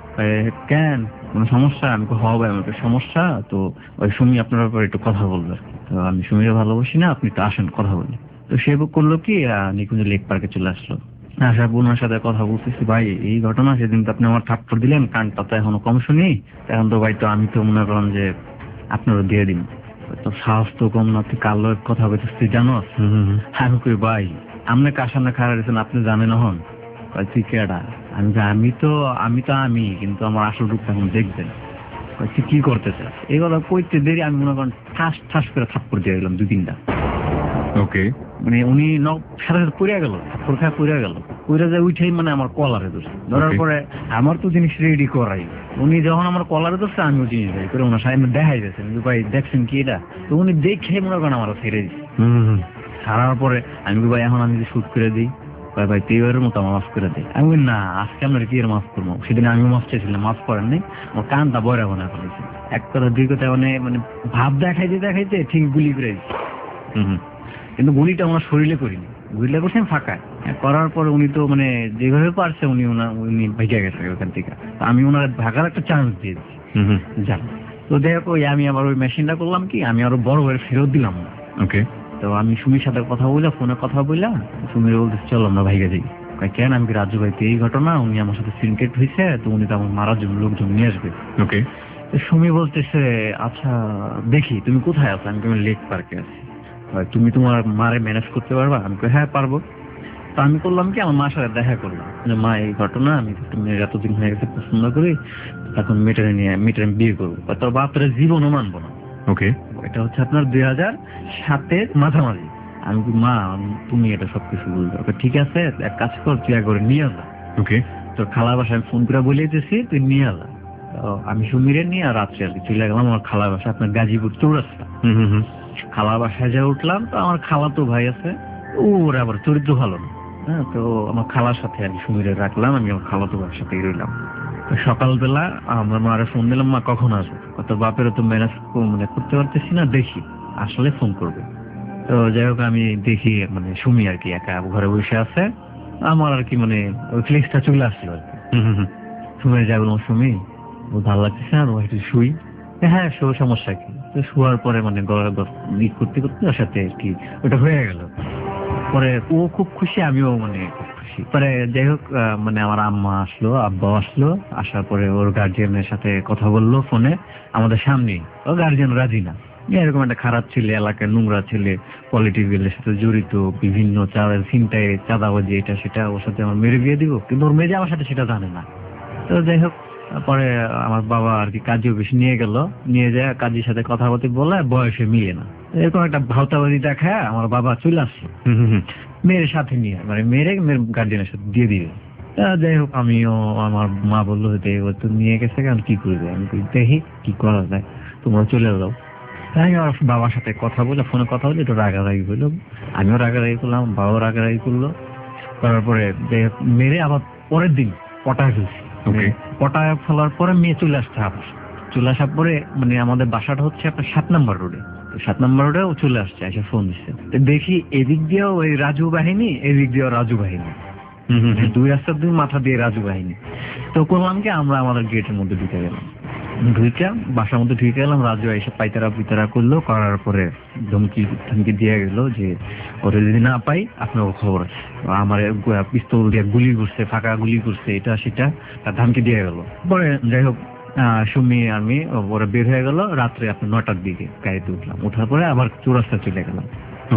কেন, কোনো সমস্যা? আমি ভাই আমার সমস্যা, তো ওই সুমি আপনার ব্যাপারে একটু কথা বলবে। তো আমি সুমিরে ভালোবাসি না, আপনি তো আসেন কথা বলি। তো সে করলো কি, নিকুঞ্জ লেক পার্কে চলে আসলো। আসার ওনার সাথে কথা বলতেছি, ভাই এই ঘটনা, সেদিন তো আপনি আমার থাপ্পড় দিলেন, কানটা তো এখনো কম শুনি, এখন তো ভাই তো আমি তো মনে করেন যে আপনারও দিয়ে দিন, তো সাহস তো কম না, তুই কালো কথা বলছিস, তুই জানো? আমি কই, ভাই আপনি কার সামনে খারাপ রেখেছেন, আপনি জানেন হন? তুই কেডা? আমি তো কিন্তু আমার আসল রূপটা এখন দেখবেন। তুই কি করতে চাস? এই কথা কইতে দেরি আমি মনে করেন ঠাস ঠাস করে থাপ্পড় দিয়ে গেলাম 2-3টা। ওকে, মানে উনি সাথে সাথে পড়ে গেল, থাপ্পড় খায় পড়ে গেল, পড়ে যায় উঠেই মানে আমার কলারে ধরছে। ধরার পরে আমার তো জিনিস রেডি করাই, উনি যখন আমার কলারে ধরছে আমিও জিনিস রেডি করে ওনার সামনে দেখাই দিয়েছে, ভাই দেখছেন কি এটা? তো উনি দেখে মনে করেন আমার ছেড়ে দিচ্ছে। ছাড়ার পরে আমি ভাই এখন আমি যদি শুট করে দিই, ভাই তুই এবারের মতো আমার মাফ করে দিই। আমি না, আজকে আপনার কি এর মাফ করবো? সেদিন আমি মাফ চেয়েছিলাম, মাফ করেন নাই, আমার কানটা বয়রা বানা করেছে। এক কথা দুই কথা মানে ভাব দেখাইতে ঠিক গুলি করে দিচ্ছি। কিন্তু গুলিটা আমার শরীরে করিনি, গুলিটা করছেন ফাঁকায়। করার পর উনি তো মানে যেভাবে পারছে উনি ভেজে গেছে ওখান থেকে। আমি ওনার ভাগার একটা চান্স দিয়ে দিচ্ছি, যান। তো দেখো আমি আবার ওই মেশিনটা করলাম কি, আমি আরো বড় করে ফেরত দিলাম না। ওকে, তো আমি সুমির সাথে কথা বললাম, ফোনে কথা বললাম, সুমির বলতেছে চলো আমরা ভাইগা যাই। কেন? আমি রাজু ভাই, এই ঘটনা, উনি আমার সাথে সিনক্রেট হয়েছে, তো উনি তো আমার মারার জন্য লোকজন নিয়ে আসবে। ওকে। সুমি বলতেছে, আচ্ছা দেখি তুমি কোথায় আছো? আমি লেক পার্কে আছি। তুমি তোমার মারে ম্যানেজ করতে পারবা? আমি হ্যাঁ পারবো। তো আমি করলাম কি, আমার মার সাথে দেখা করলাম যে মা এই ঘটনা, আমি মেয়ের এতদিন হয়ে গেছে পছন্দ করি, এখন মেয়েটারে বিয়ে করবো, তোর বাপরে জীবনও মানবো না। ওকে, এটা হচ্ছে আপনার 2007-এর মাঝামাঝি। আমি মা তুমি এটা সবকিছু বলবে। ঠিক আছে, এক কাজ কর, তুই একবার নিয়ে যা। ওকে, তোর খালার বাসায় ফোন করে বলে দিতেছি, তুই নিয়ে যা। আমি সুমিরে নিয়ে আর রাত্রে আর কি চলে গেলাম আমার খালার বাসায়, আপনার গাজীপুর চৌরাস্তা। খালার বাসায় যা উঠলাম, তো আমার খালা তো ভাই আছে, ওর আবার চরিত্র ভালো না, হ্যাঁ, তো আমার খালার সাথে আর কি সুমিরে রাখলাম, আমি আমার খালা তো ভাইয়ের সাথেই রইলাম। সকালবেলা আমার মারে ফোন দিলাম, মা কখন আসবে? তোর বাপেরও তো ম্যানেজ মানে করতে পারতেছি না, দেখি আসলে ফোন করবে। তো যাই হোক আমি দেখি মানে সুমি আর কি একা ঘরে বসে আছে, আমার আর কি মানে ওই ফ্লেক্সটা চলে আসছিল আর কি। সুমি যাই বললাম, সুমি ও ভালো লাগতেছে না, একটু শুই। হ্যাঁ সমস্যা কি? তো শোয়ার পরে মানে গলা করতে করতে ওর সাথে আর কি ওটা হয়ে গেল। পরে ও খুব খুশি, আমিও মানে খুব খুশি। পরে যাই হোক মানে আমার আম্মা আসলো, আব্বা আসলো, আসার পরে ওর গার্জিয়ানের সাথে কথা বললো ফোনে আমাদের সামনে। ও গার্জিয়ান রাজি না, এরকম একটা খারাপ ছেলে, এলাকার নোংরা ছেলে, পলিটিক্যালের সাথে জড়িত, বিভিন্ন চিন্তায় চাঁদাবাজি এটা সেটা, ওর সাথে আমার মেরে বিয়ে দিব, কিন্তু ওর মেয়ে যে আমার সাথে সেটা জানে না। তো যাই হোক, পরে আমার বাবা আর কি কাজী অফিস নিয়ে গেল, নিয়ে যায় কাজীর সাথে কথা বলতে বলে, বয়সে মিলে না, এরকম একটা ভাওতাবাজি দেখায় আমার বাবা চলে আসছে মেয়ের সাথে নিয়ে, মানে মেয়ের গার্জিয়ানের সাথে দিয়ে দিবে। যাই হোক, আমিও, আমার মা বললো যে ও তো নিয়ে গেছে, কারণ কি করবে, আমি দেখি কি করা যায়, তোমরা চলে যাও। তাই আমার বাবার সাথে কথা বলে, ফোনে কথা বলে একটু রাগারাগি হইলো, আমিও রাগারাগি করলাম, বাবাও রাগারাগি করলো। করার পরে যাই হোক, মেরে আবার পরের দিন পটায় ফেলছি। পটায় ফেলার পরে মেয়ে চলে আসছে আবার। চলে আসার পরে মানে আমাদের বাসাটা হচ্ছে আপনার 7 নম্বর রোডে, 7 নম্বর রোডে ও চলে আসছে, এসে ফোন দিচ্ছে। দেখি এদিক দিয়েও ওই রাজু বাহিনী, এদিক দিয়েও রাজু বাহিনী, দুই রাস্তার দুই মাথা দিয়ে রাজু বাহিনী। তো করলাম কি, আমরা আমাদের গেটের মধ্যে ঢুকে গেলাম, বাসার মধ্যে ঢুকে গেলাম। রাজু এসে পাইতারা পিতারা করলো, করার পরে ধমকি দিয়ে গেল যে ওরা যদি না পাই আপনার খবর আছে, আমার পিস্তল দিয়ে গুলি করছে, ফাঁকা গুলি করছে, এটা সেটা, তার ধমকি দিয়ে গেল। পরে যাই হোক, সুমি আমি ওরা বের হয়ে গেল, রাত্রে আপনার 9টার দিকে গাড়িতে উঠলাম, ওঠার পরে আবার চৌরাস্তা চলে গেলাম।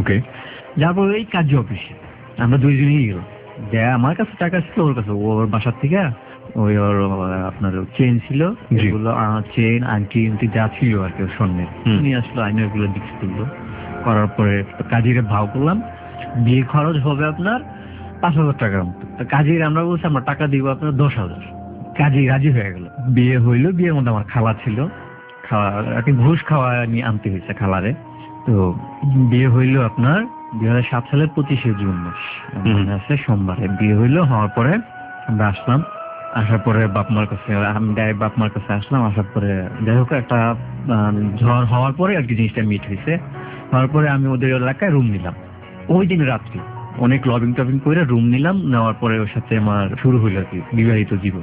যার পরে এই কাজী অফিসে আমরা দুইজনই গেলাম, যে আমার কাছে টাকা ছিল, ওর কাছে, ওর বাসার থেকে ওই ওর আপনার চেন ছিল, যেগুলো চেন আংটি যা ছিল আর কি স্বর্ণের, নিয়ে আসলো, আইনের গুলো দিচ্ছে তুললো। করার পরে কাজীরে ভাও করলাম, বিয়ে খরচ হবে আপনার 5,000 টাকার মতো। কাজীর আমরা বলছি আমরা টাকা দিব আপনার 10,000। কাজী রাজি হয়ে গেল, বিয়ে হইলো। বিয়ের মধ্যে আমার খালা ছিল, খাওয়া আর কি ঘুষ খাওয়া নিয়ে আনতে হয়েছে খালারে। তো বিয়ে হইলো আপনার 2007 সালের 25শে জুন মাস, মনে আছে, সোমবারে বিয়ে হইলো। হওয়ার পরে আমরা আসলাম, আসার পরে বাপমার কাছে, আমি ডাইরেক্ট বাপমার কাছে আসলাম। আসার পরে যাই হোক, একটা ঝড় হওয়ার পরে আর কি জিনিসটা মিট হয়েছে। হওয়ার পরে আমি ওদের এলাকায় রুম নিলাম। ওই দিন রাত্রি অনেক লবিং টবিং করে রুম নিলাম। নেওয়ার পরে ওর সাথে আমার শুরু হইলো আর কি বিবাহিত জীবন।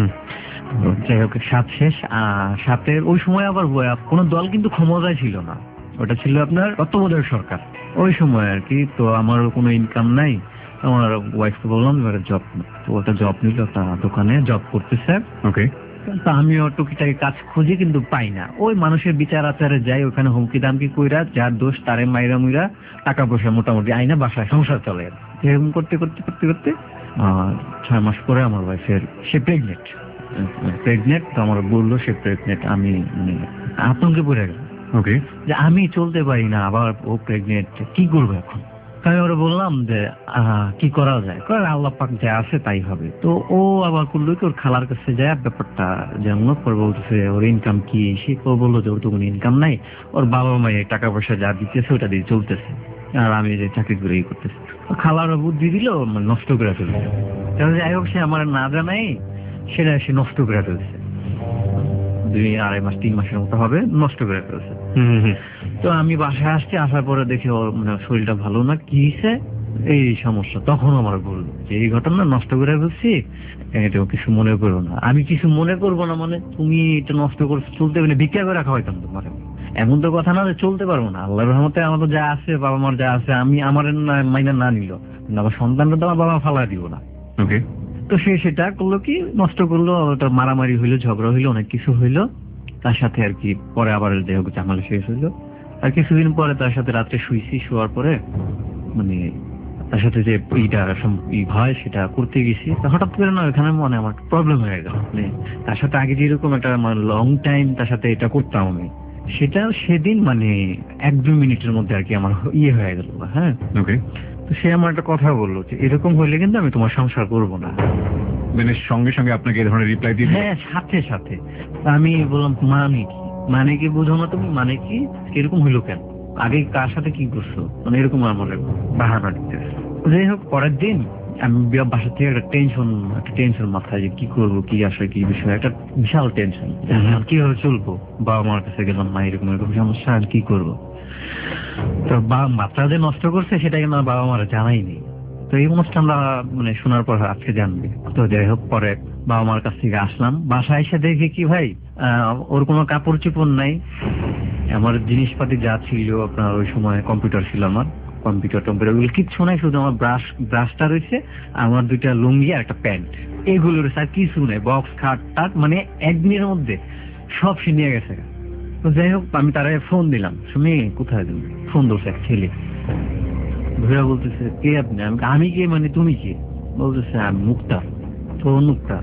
যাই হোক, সাত শেষ। সাতের ওই সময় আবার কোনো দল কিন্তু ক্ষমতায় ছিল না, ওটা ছিল আপনার তত্ত্বাবধায়ক সরকার ওই সময় আর কি। তো আমার কোনো ইনকাম নাই, আমার ওয়াইফকে বললাম এবারে জব, তো ওটা জব নিল, একটা দোকানে জব করতেছে। তা আমিও টুকিটাকি কাজ খুঁজি, কিন্তু পাই না। ওই মানুষের বিচার আচারে যাই, ওখানে হুমকি দামকি কইরা, যার দোষ তারে মাইরা মুইরা টাকা পয়সা মোটামুটি আইনা বাসায় সংসার চলে। এরকম করতে করতে করতে করতে 6 মাস পরে আমার ওয়াইফের, সে প্রেগনেন্ট। তো আমার বললো সে প্রেগনেন্ট। আমি মানে আতঙ্কে পড়ে গেলাম, যে আমি চলতে পারি না, আবার ও প্রেগনেন্ট, কি করবো এখন? আমি ওরা বললাম যে কি করা যায়, আল্লাহ পাক যা আছে তাই হবে। তো ও আবার করলো কি, ওর খালার কাছে যায় ব্যাপারটা যেমন পরে বলতেছে ওর ইনকাম কি। সে বললো যে ওর তো কোনো ইনকাম নাই, ওর বাবা মায়ের টাকা পয়সা যা দিতেছে ওটা দিয়ে চলতেছে, আর আমি যে চাকরি করে করতেছি। খালার বুদ্ধি দিল, নষ্ট করে ফেলছে। যাই হোক, সে আমার না জানাই সেটা সে নষ্ট করে ফেলছে। 2-2.5 মাস 3 মাসের মতো হবে, নষ্ট করে ফেলছে। তো আমি বাসায় আসছি, আসার পরে দেখি ওর মানে শরীরটা ভালো না, কি হয়েছে এই সমস্যা। তখন আমার বললো যে এই ঘটনা, নষ্ট করে ফেলছি, এটা কিছু মনে করবো না। আমি কিছু মনে করবো না মানে, তুমি এটা নষ্ট করছো, চলতে পারে ভিক্ষা করে রাখা হয়তাম তোমার, এমন তো কথা না যে চলতে পারবো না। আল্লাহর রহমতে আমার যা আছে, বাবা মার যা আছে, আমি আমার মাইনা না নিল, আমার সন্তানটা তো আমার বাবা ফালা দিব না। তো সে সেটা করলো কি, নষ্ট করলো, ওটা মারামারি হইলো, ঝগড়া হইলো, অনেক কিছু হইলো তার সাথে আর কি। পরে আবার দেহ ঝামেলা শেষ হইলো। আর কিছুদিন পরে তার সাথে রাত্রে শুইছি, শোয়ার পরে মানে তার সাথে যে হয় সেটা করতে গেছি, হঠাৎ করে না ওখানে মনে আমার প্রবলেম হয়ে গেল। মানে তার সাথে আগে যেরকম একটা লং টাইম তার সাথে এটা করতাম আমি, সেটা সেদিন মানে 1-2 মিনিটের মধ্যে আর কি আমার হয়ে গেল। হ্যাঁ, তো সে আমার একটা কথা বললো যে এরকম হইলে কিন্তু আমি তোমার সংসার করবো না। মানে সঙ্গে সঙ্গে আপনাকে এই ধরনের রিপ্লাই দিয়ে? হ্যাঁ, সাথে সাথে। আমি বললাম মানে কি বুঝো না তুমি, মানে কি এরকম হইলো কেন, আগে কার সাথে কি করছো, মানে এরকম আমার বাহানা দিতেছে। যাই হোক, পরের দিন আমি বাসা থেকে একটা টেনশন মাথায়, যে কি করবো, কি আসলে কি বিষয়, একটা বিশাল টেনশন, কিভাবে চলবো। বাবা মার কাছে গেলাম, মা এরকম সমস্যা, আর কি করবো। তো মাত্রা যে নষ্ট করছে সেটা কিন্তু বাবা মারা জানাইনি। তো এই অনুষ্ঠান আমরা মানে শোনার পর আজকে জানবে। তো যাই হোক, পরে বাবা মার কাছ থেকে আসলাম, বাসায় এসে দেখি কি ভাই, ওর কোনো কাপড় চোপড় নাই। আমার জিনিসপাতি যা ছিল আপনার, ওই সময় কম্পিউটার ছিল, আমার কম্পিউটার ওগুলো কিচ্ছু নাই, শুধু আমার ব্রাশটা রয়েছে, আমার 2টা লুঙ্গি আর একটা প্যান্ট, এগুলো রয়েছে, আর কিছু নেই। বক্স খাট টাট মানে একদিনের মধ্যে সব সে নিয়ে গেছে। তো যাই হোক আমি তারা ফোন দিলাম, শুনি কোথায় তুমি, ফোন ধরছে এক ছেলে, ধরে বলতেছে কে আপনি, আমি কে মানে তুমি কে, বলতেছে আমি মুক্তার। তো মুক্তার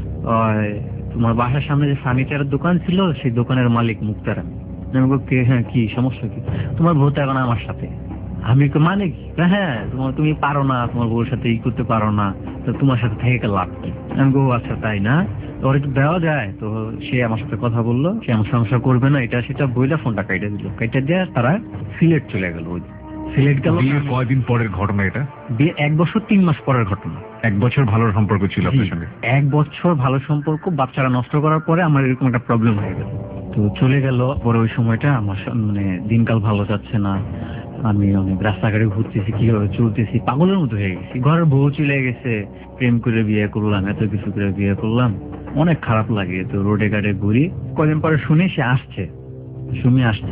তোমার বাসার সামনে যে ফার্নিচারের দোকান ছিল সেই দোকানের মালিক মুক্তার। আমি কে, হ্যাঁ কি সমস্যা কি, তোমার বউ তো এখন আমার সাথে। আমি মানে কি, হ্যাঁ তুমি পারো না, তোমার বউর সাথে ই করতে পারো না, তো তোমার সাথে থেকে লাভ কি। আমি বউ আচ্ছা তাই না, ওর একটু দেওয়া যায়। তো সে আমার সাথে কথা বললো, সে আমার সংসার করবে না এটা সেটা বইলে ফোনটা কেটে দিল। কেটে দিয়ে তারা সিলেট চলে গেল। সিলেট গেল। কয়দিন পরের ঘটনা এটা? বিয়ে 1 বছর 3 মাস পরের ঘটনা। 1 বছর ভালো সম্পর্ক ছিল আপনার সঙ্গে? 1 বছর ভালো সম্পর্ক, বাচ্চারা নষ্ট করার পরে আমার এরকম একটা প্রবলেম হয়ে গেল। তো চলে গেল। পরে ওই সময়টা আমার মানে দিনকাল ভালো যাচ্ছে না, আমি অনেক রাস্তাঘাটে ঘুরতেছি, কিভাবে চলতেছি, পাগলের মতো হয়ে গেছি। ঘরের বউ চলে গেছে, প্রেম করে বিয়ে করলাম, এত কিছু করে বিয়ে করলাম, অনেক খারাপ লাগে। তো রোডে ঘাটে ঘুরি, কদিন পরে শুনি সে আসছে, সুমি আসছে,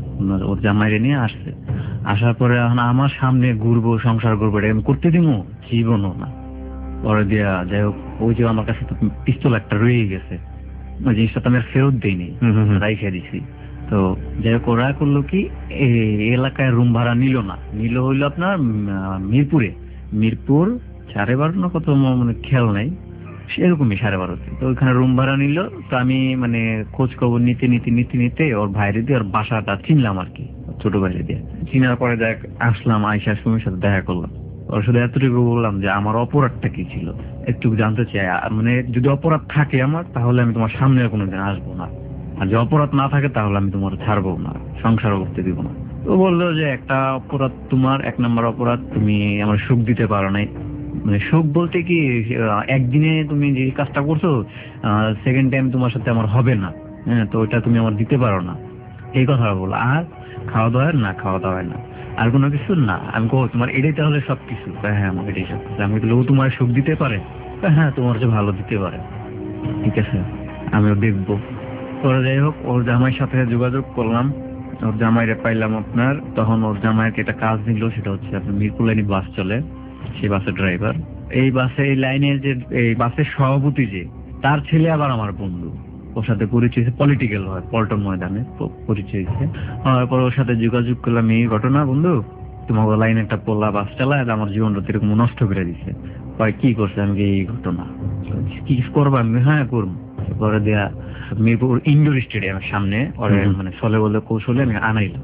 ওর জামাইরে নিয়ে আসছে। আসার পরে এখন আমার সামনে ঘুরবো, সংসার করবো, এটা আমি করতে দিব জীবনও না। পরে দিয়া যাই হোক, ওই যে আমার কাছে তো পিস্তল একটা রয়ে গেছে, ওই জিনিসটা তো আমি আর ফেরত দিইনি, রাইখে দিছি। তো যাই হোক ওরা করলো কি, এই এলাকায় রুম ভাড়া নিল না, নিল হইলো আপনার মিরপুরে, মিরপুর 12.5 না কত মানে খেয়াল নাই, সেরকমই 12.5। তো ওইখানে রুম ভাড়া নিল। তো আমি মানে খোঁজ খবর নিতে নিতে নিতে নিতে ওর ভাইরে দিয়ে ওর বাসাটা চিনলাম আর কি, ছোট ভাইরে দিয়ে চিনার পরে দেখ আসলাম, আয়সা সুমির সাথে দেখা করলাম। ওর সাথে এতটুকু বললাম যে আমার অপরাধটা কি ছিল একটু জানতে চাই, মানে যদি অপরাধ থাকে আমার তাহলে আমি তোমার সামনে কোনোদিন আসবো না, আর যদি অপরাধ না থাকে তাহলে আমি তোমার ছাড়বো না, সংসারও করতে দিব না। তো বললো যে একটা অপরাধ তোমার, 1 নম্বর অপরাধ তুমি আমার সুখ দিতে পারো নাই। মানে সুখ বলতে কি, একদিনে তুমি যে কাজটা করছো, সেকেন্ড টাইম তোমার সাথে আমার হবে না, হ্যাঁ, তো ওইটা তুমি আমার দিতে পারো না, এই কথা বলো। আর খাওয়া দাওয়া না, খাওয়া দাওয়া না, আর কোনো কিছু না। আমি কো তোমার এটাই তাহলে সবকিছু? হ্যাঁ আমার এটাই সবকিছু। আমি বলবো তোমার সুখ দিতে পারে? হ্যাঁ তোমার যে ভালো দিতে পারে। ঠিক আছে, আমিও দেখবো। পরে যাই হোক ওর জামাইয়ের সাথে যোগাযোগ করলাম, ওর জামাইরে পাইলাম আপনার। তখন ওর জামাইকে একটা কাজ দিল, সেটা হচ্ছে আপনার মিরপুর লাইনে বাস চলে, সেই বাসের ড্রাইভার। এই বাসে, এই লাইনের যে এই বাসের সভাপতি যে, তার ছেলে আবার আমার বন্ধু, ওর সাথে পরিচয় হয়েছে, পলিটিক্যাল হয়, পল্টন ময়দানে পরিচয় হয়েছে। পরে ওর সাথে যোগাযোগ করলাম, এই ঘটনা বন্ধু, তোমার লাইনে একটা পোলা বাস চালায়, আমার জীবনটা এরকম নষ্ট করে দিচ্ছে। কি করছে? আমি এই ঘটনা কি করবো? আমি হ্যাঁ করবো। পরে দেয়া মিরপুর ইন্ডোর স্টেডিয়ামের সামনে ওরে মানে চলে বলে কৌশলে আমি আনাইলাম।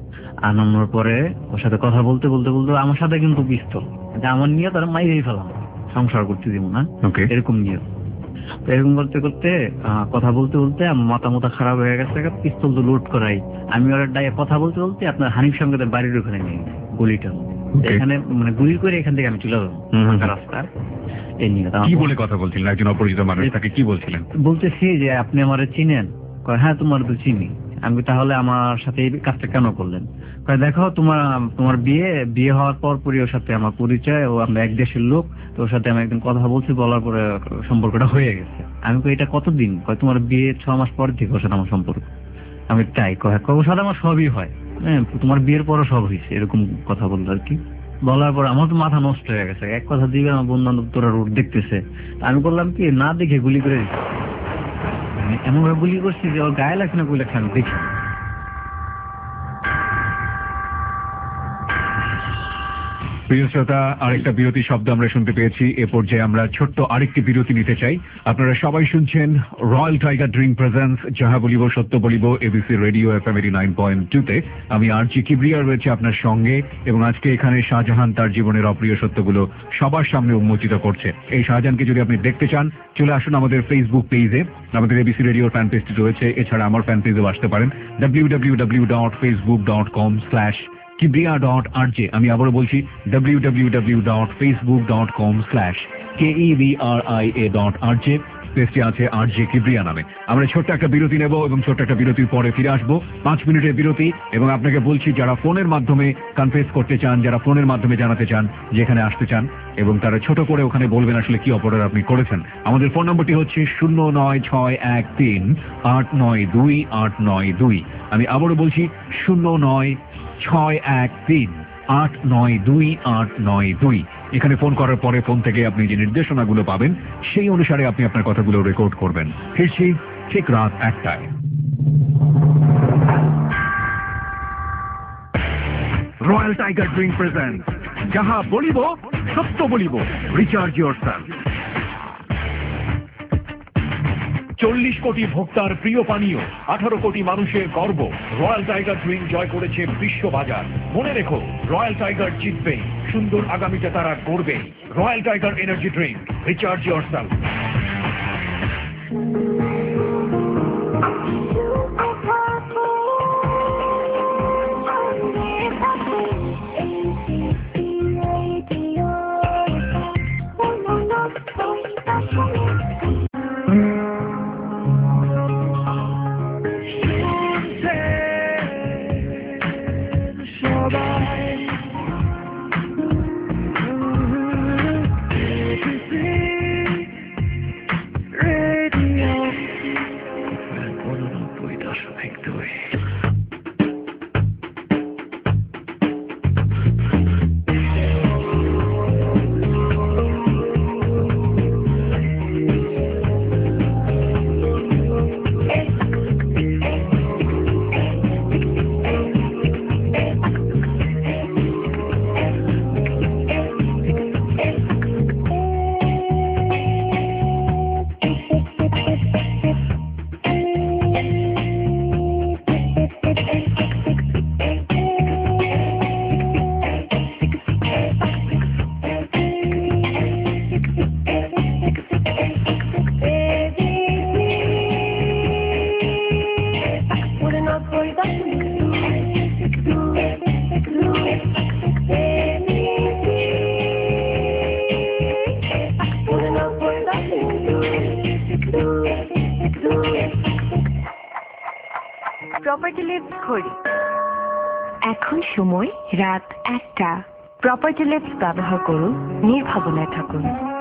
আনানোর পরে ওর সাথে কথা বলতে বলতে বলতে আমার সাথে কিন্তু পিস্তল, আমার নিয়ে তারা মাইরেই ফেলাম, সংসার করতে দিব না, এরকম নিয়ে। তো এরকম করতে করতে কথা বলতে বলতে আমার মাথা খারাপ হয়ে গেছে, পিস্তল তো লোড করাই। আমি ওর ডাইয়ে কথা বলতে বলতে আপনার হানিফ সঙ্গে বাড়ির ওখানে নিয়ে গেছি, গলিটা এখানে মানে গুলি করে এখান থেকে আমি চলে যাবো রাস্তা। কি বলে কথা বলছিলেন? একজন অপরিচিত মানুষ, তাকে কি বলছিলেন? বলতেছি যে আপনি আমার চিনেন? হ্যাঁ তোমার তো চিনি। আমি তাহলে আমার সাথে এই কাজটা কেন করলেন? দেখো তোমার বিয়ে হওয়ার পর পরই ওর সাথে আমার পরিচয়, ও আমরা এক দেশের লোক, তো ওর সাথে আমি একদিন কথা বলছি, বলার পরে সম্পর্কটা হয়ে গেছে। আমি এটা কতদিন? তোমার বিয়ে 6 মাস পর থেকে ওর সাথে আমার সম্পর্ক। আমি তাই ওর সাথে আমার সবই হয়, হ্যাঁ তোমার বিয়ের পরও সব হয়েছে, এরকম কথা বললো আর কি। বলার পর আমার তো মাথা নষ্ট হয়ে গেছে, এক কথা দিবে আমার বন্ধু বান্ধব তোরা রোড দেখতেছে। আমি করলাম কি, না দেখে গুলি করে দিচ্ছি, এমন ভাবে গুলি করছি যে ওর গায়ে লাগছে না, গুলি লাগছে আমি দেখি। প্রিয় শ্রোতা, আরেকটা বিরতি শব্দ আমরা শুনতে পেয়েছি। এ পর্যায়ে আমরা ছোট্ট আরেকটি বিরতি নিতে চাই। আপনারা সবাই শুনছেন রয়্যাল টাইগার ড্রিঙ্ক প্রেজেন্স যাহা বলিব সত্য বলিব, এবিসি রেডিও FM 89.2-তে। আমি আরজি কিবরিয়া রয়েছে আপনার সঙ্গে, এবং আজকে এখানে শাহজাহান তার জীবনের অপ্রিয় সত্যগুলো সবার সামনে উন্মোচিত করছে। এই শাহজাহানকে যদি আপনি দেখতে চান, চলে আসুন আমাদের ফেসবুক পেজে, আমাদের এবিসি রেডিওর ফ্যান পেজটি রয়েছে। এছাড়া আমার ফ্যান পেজেও আসতে পারেন, www.facebook.com/kibria.rj। আমি আবারও বলছি, www.facebook.com/kebria.rj। পেজটি আছে আরজে কিবরিয়া নামে। আমরা ছোট্ট একটা বিরতি নেব এবং ছোট্ট একটা বিরতির পরে ফিরে আসবো। 5 মিনিটের বিরতি। এবং আপনাকে বলছি, যারা ফোনের মাধ্যমে কনফেস করতে চান, যারা ফোনের মাধ্যমে জানাতে চান যেখানে আসতে চান, এবং তারা ছোট করে ওখানে বলবেন আসলে কি অপরাধ আপনি করেছেন, আমাদের ফোন নম্বরটি হচ্ছে 09613892892। আমি আবারও বলছি 09613892892। এখানে ফোন করার পরে ফোন থেকে আপনি যে নির্দেশনাগুলো পাবেন সেই অনুসারে আপনি আপনার কথাগুলো রেকর্ড করবেন। ফিরছি ঠিক রাত 1টায়। রয়্যাল টাইগার ড্রিঙ্ক প্রেজেন্ট যাহা বলিব সত্য বলিব, রিচার্জ ইয়োরসেলফ। 40 কোটি ভোক্তার প্রিয় পানীয়, 18 কোটি মানুষের গর্ব, রয়্যাল টাইগার ড্রিঙ্ক জয় করেছে বিশ্ববাজার। মনে রেখো, রয়্যাল টাইগার জিতবেই, সুন্দর আগামীতে তারা গড়বে। Royal tiger energy drink, recharge yourself. Property lives ঘড়ি এখন সময় রাত 1টা। প্রপার্টি লিভস ব্যবহার করুন, নির্ভাবনায় থাকুন।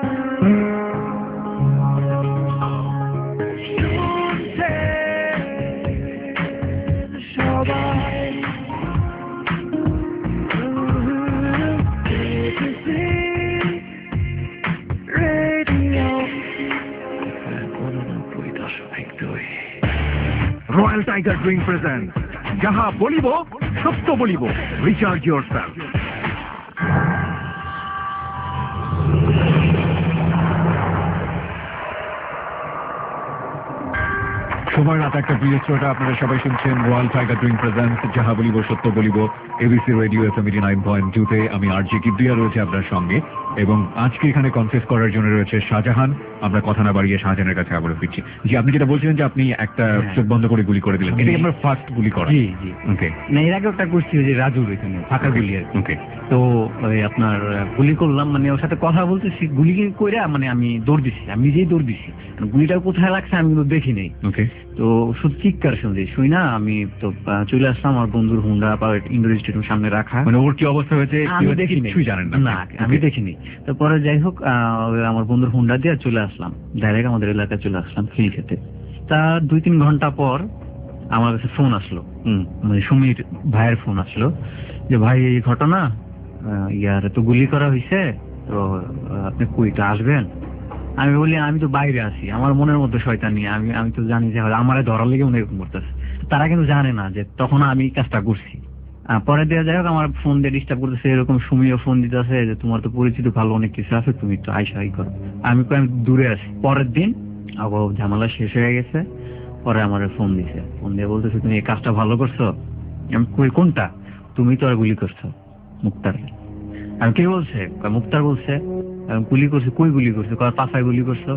রয়্যাল টাইগার ড্রিঙ্ক প্রেজেন্ট যাহা বলিব সত্য বলিব, রিচার্জ ইয়োরসেলফ। সময় রাত একটা, প্রিয় শ্রোতা, আপনারা সবাই শুনছেন রয়্যাল টাইগার ড্রিঙ্ক প্রেজেন্ট যাহা বলিব সত্য বলিব, এবিসি রেডিও FM 89.2-তে। আমি আরজে কিবরিয়া রয়েছে আপনার সঙ্গে, এবং আজকে এখানে কনফেস করার জন্য রয়েছে শাহজাহান। আমরা কথা না বাড়িয়ে শাহজাহানের কাছে আবার ফিরছি। জি, আপনি যেটা বলছিলেন যে আপনি একটা চোখ বন্ধ করে গুলি করে দিলেন, এটাই আমার ফার্স্ট গুলি করা। জি জি, ওকে। না, এর আগে একটা করছি যে রাজুর এখানে ফাঁকা গুলি আর কি। ওকে। তো ওই আপনার গুলি করলাম, মানে ওর সাথে কথা বলতেছি, গুলি কইরা মানে আমি দৌড় দিছি, আমি নিজেই দৌড় দিছি। গুলিটা কোথায় লাগছে আমি কিন্তু দেখি নাই। ওকে। তো শুধু চিৎকার শুই না, আমি তো চলে আসলাম। আমার বন্ধুর হুন্ডা ইন্ডোর স্টেডিয়াম সামনে রাখা। মানে ওর কি অবস্থা হয়েছে আমি দেখিনি, কিছুই জানেন না? না, আমি দেখিনি। তারপরে যাই হোক, আমার বন্ধুর হুন্ডা দিয়ে চলে আসলাম, ডাইরেক্ট আমাদের এলাকায় চলে আসলাম খিল খেতে। তা 2-3 ঘন্টা পর আমার কাছে ফোন আসলো, মানে সুমির ভাইয়ের ফোন আসলো যে ভাই এই ঘটনা, ইয়ার তো গুলি করা হয়েছে, তো আপনি কইটা আসবেন। আমি বলি আমি তো বাইরে আছি, আমার মনের মধ্যে শয়তানি, আমি তো জানি যে আমারে ধরার লেগে উনি এরকম করতেছে। তারা কিন্তু জানে না যে তখন আমি কাজটা করছি। পরে দেওয়া যাই হোক, আমার ফোন দিয়ে ডিস্টার্ব করতেছে, এরকম সুমিও ফোন দিতেছে যে তোমার তো পরিচিত ভালো অনেক কিছু আছে, তুমি তো আইসাই করো। আমি দূরে আছি। পরের দিন আবার ঝামেলা শেষ হয়ে গেছে, পরে আমার ফোন দিছে, ফোন দিয়ে বলতেছে তুমি এই কাজটা ভালো করছো। আমি কই কোনটা? তুমি তো আর গুলি করছো মুক্তার। আমি কে বলছে? মুক্তার বলছে। গুলি করছে? কই গুলি করছে? পাশায় গুলি করছো।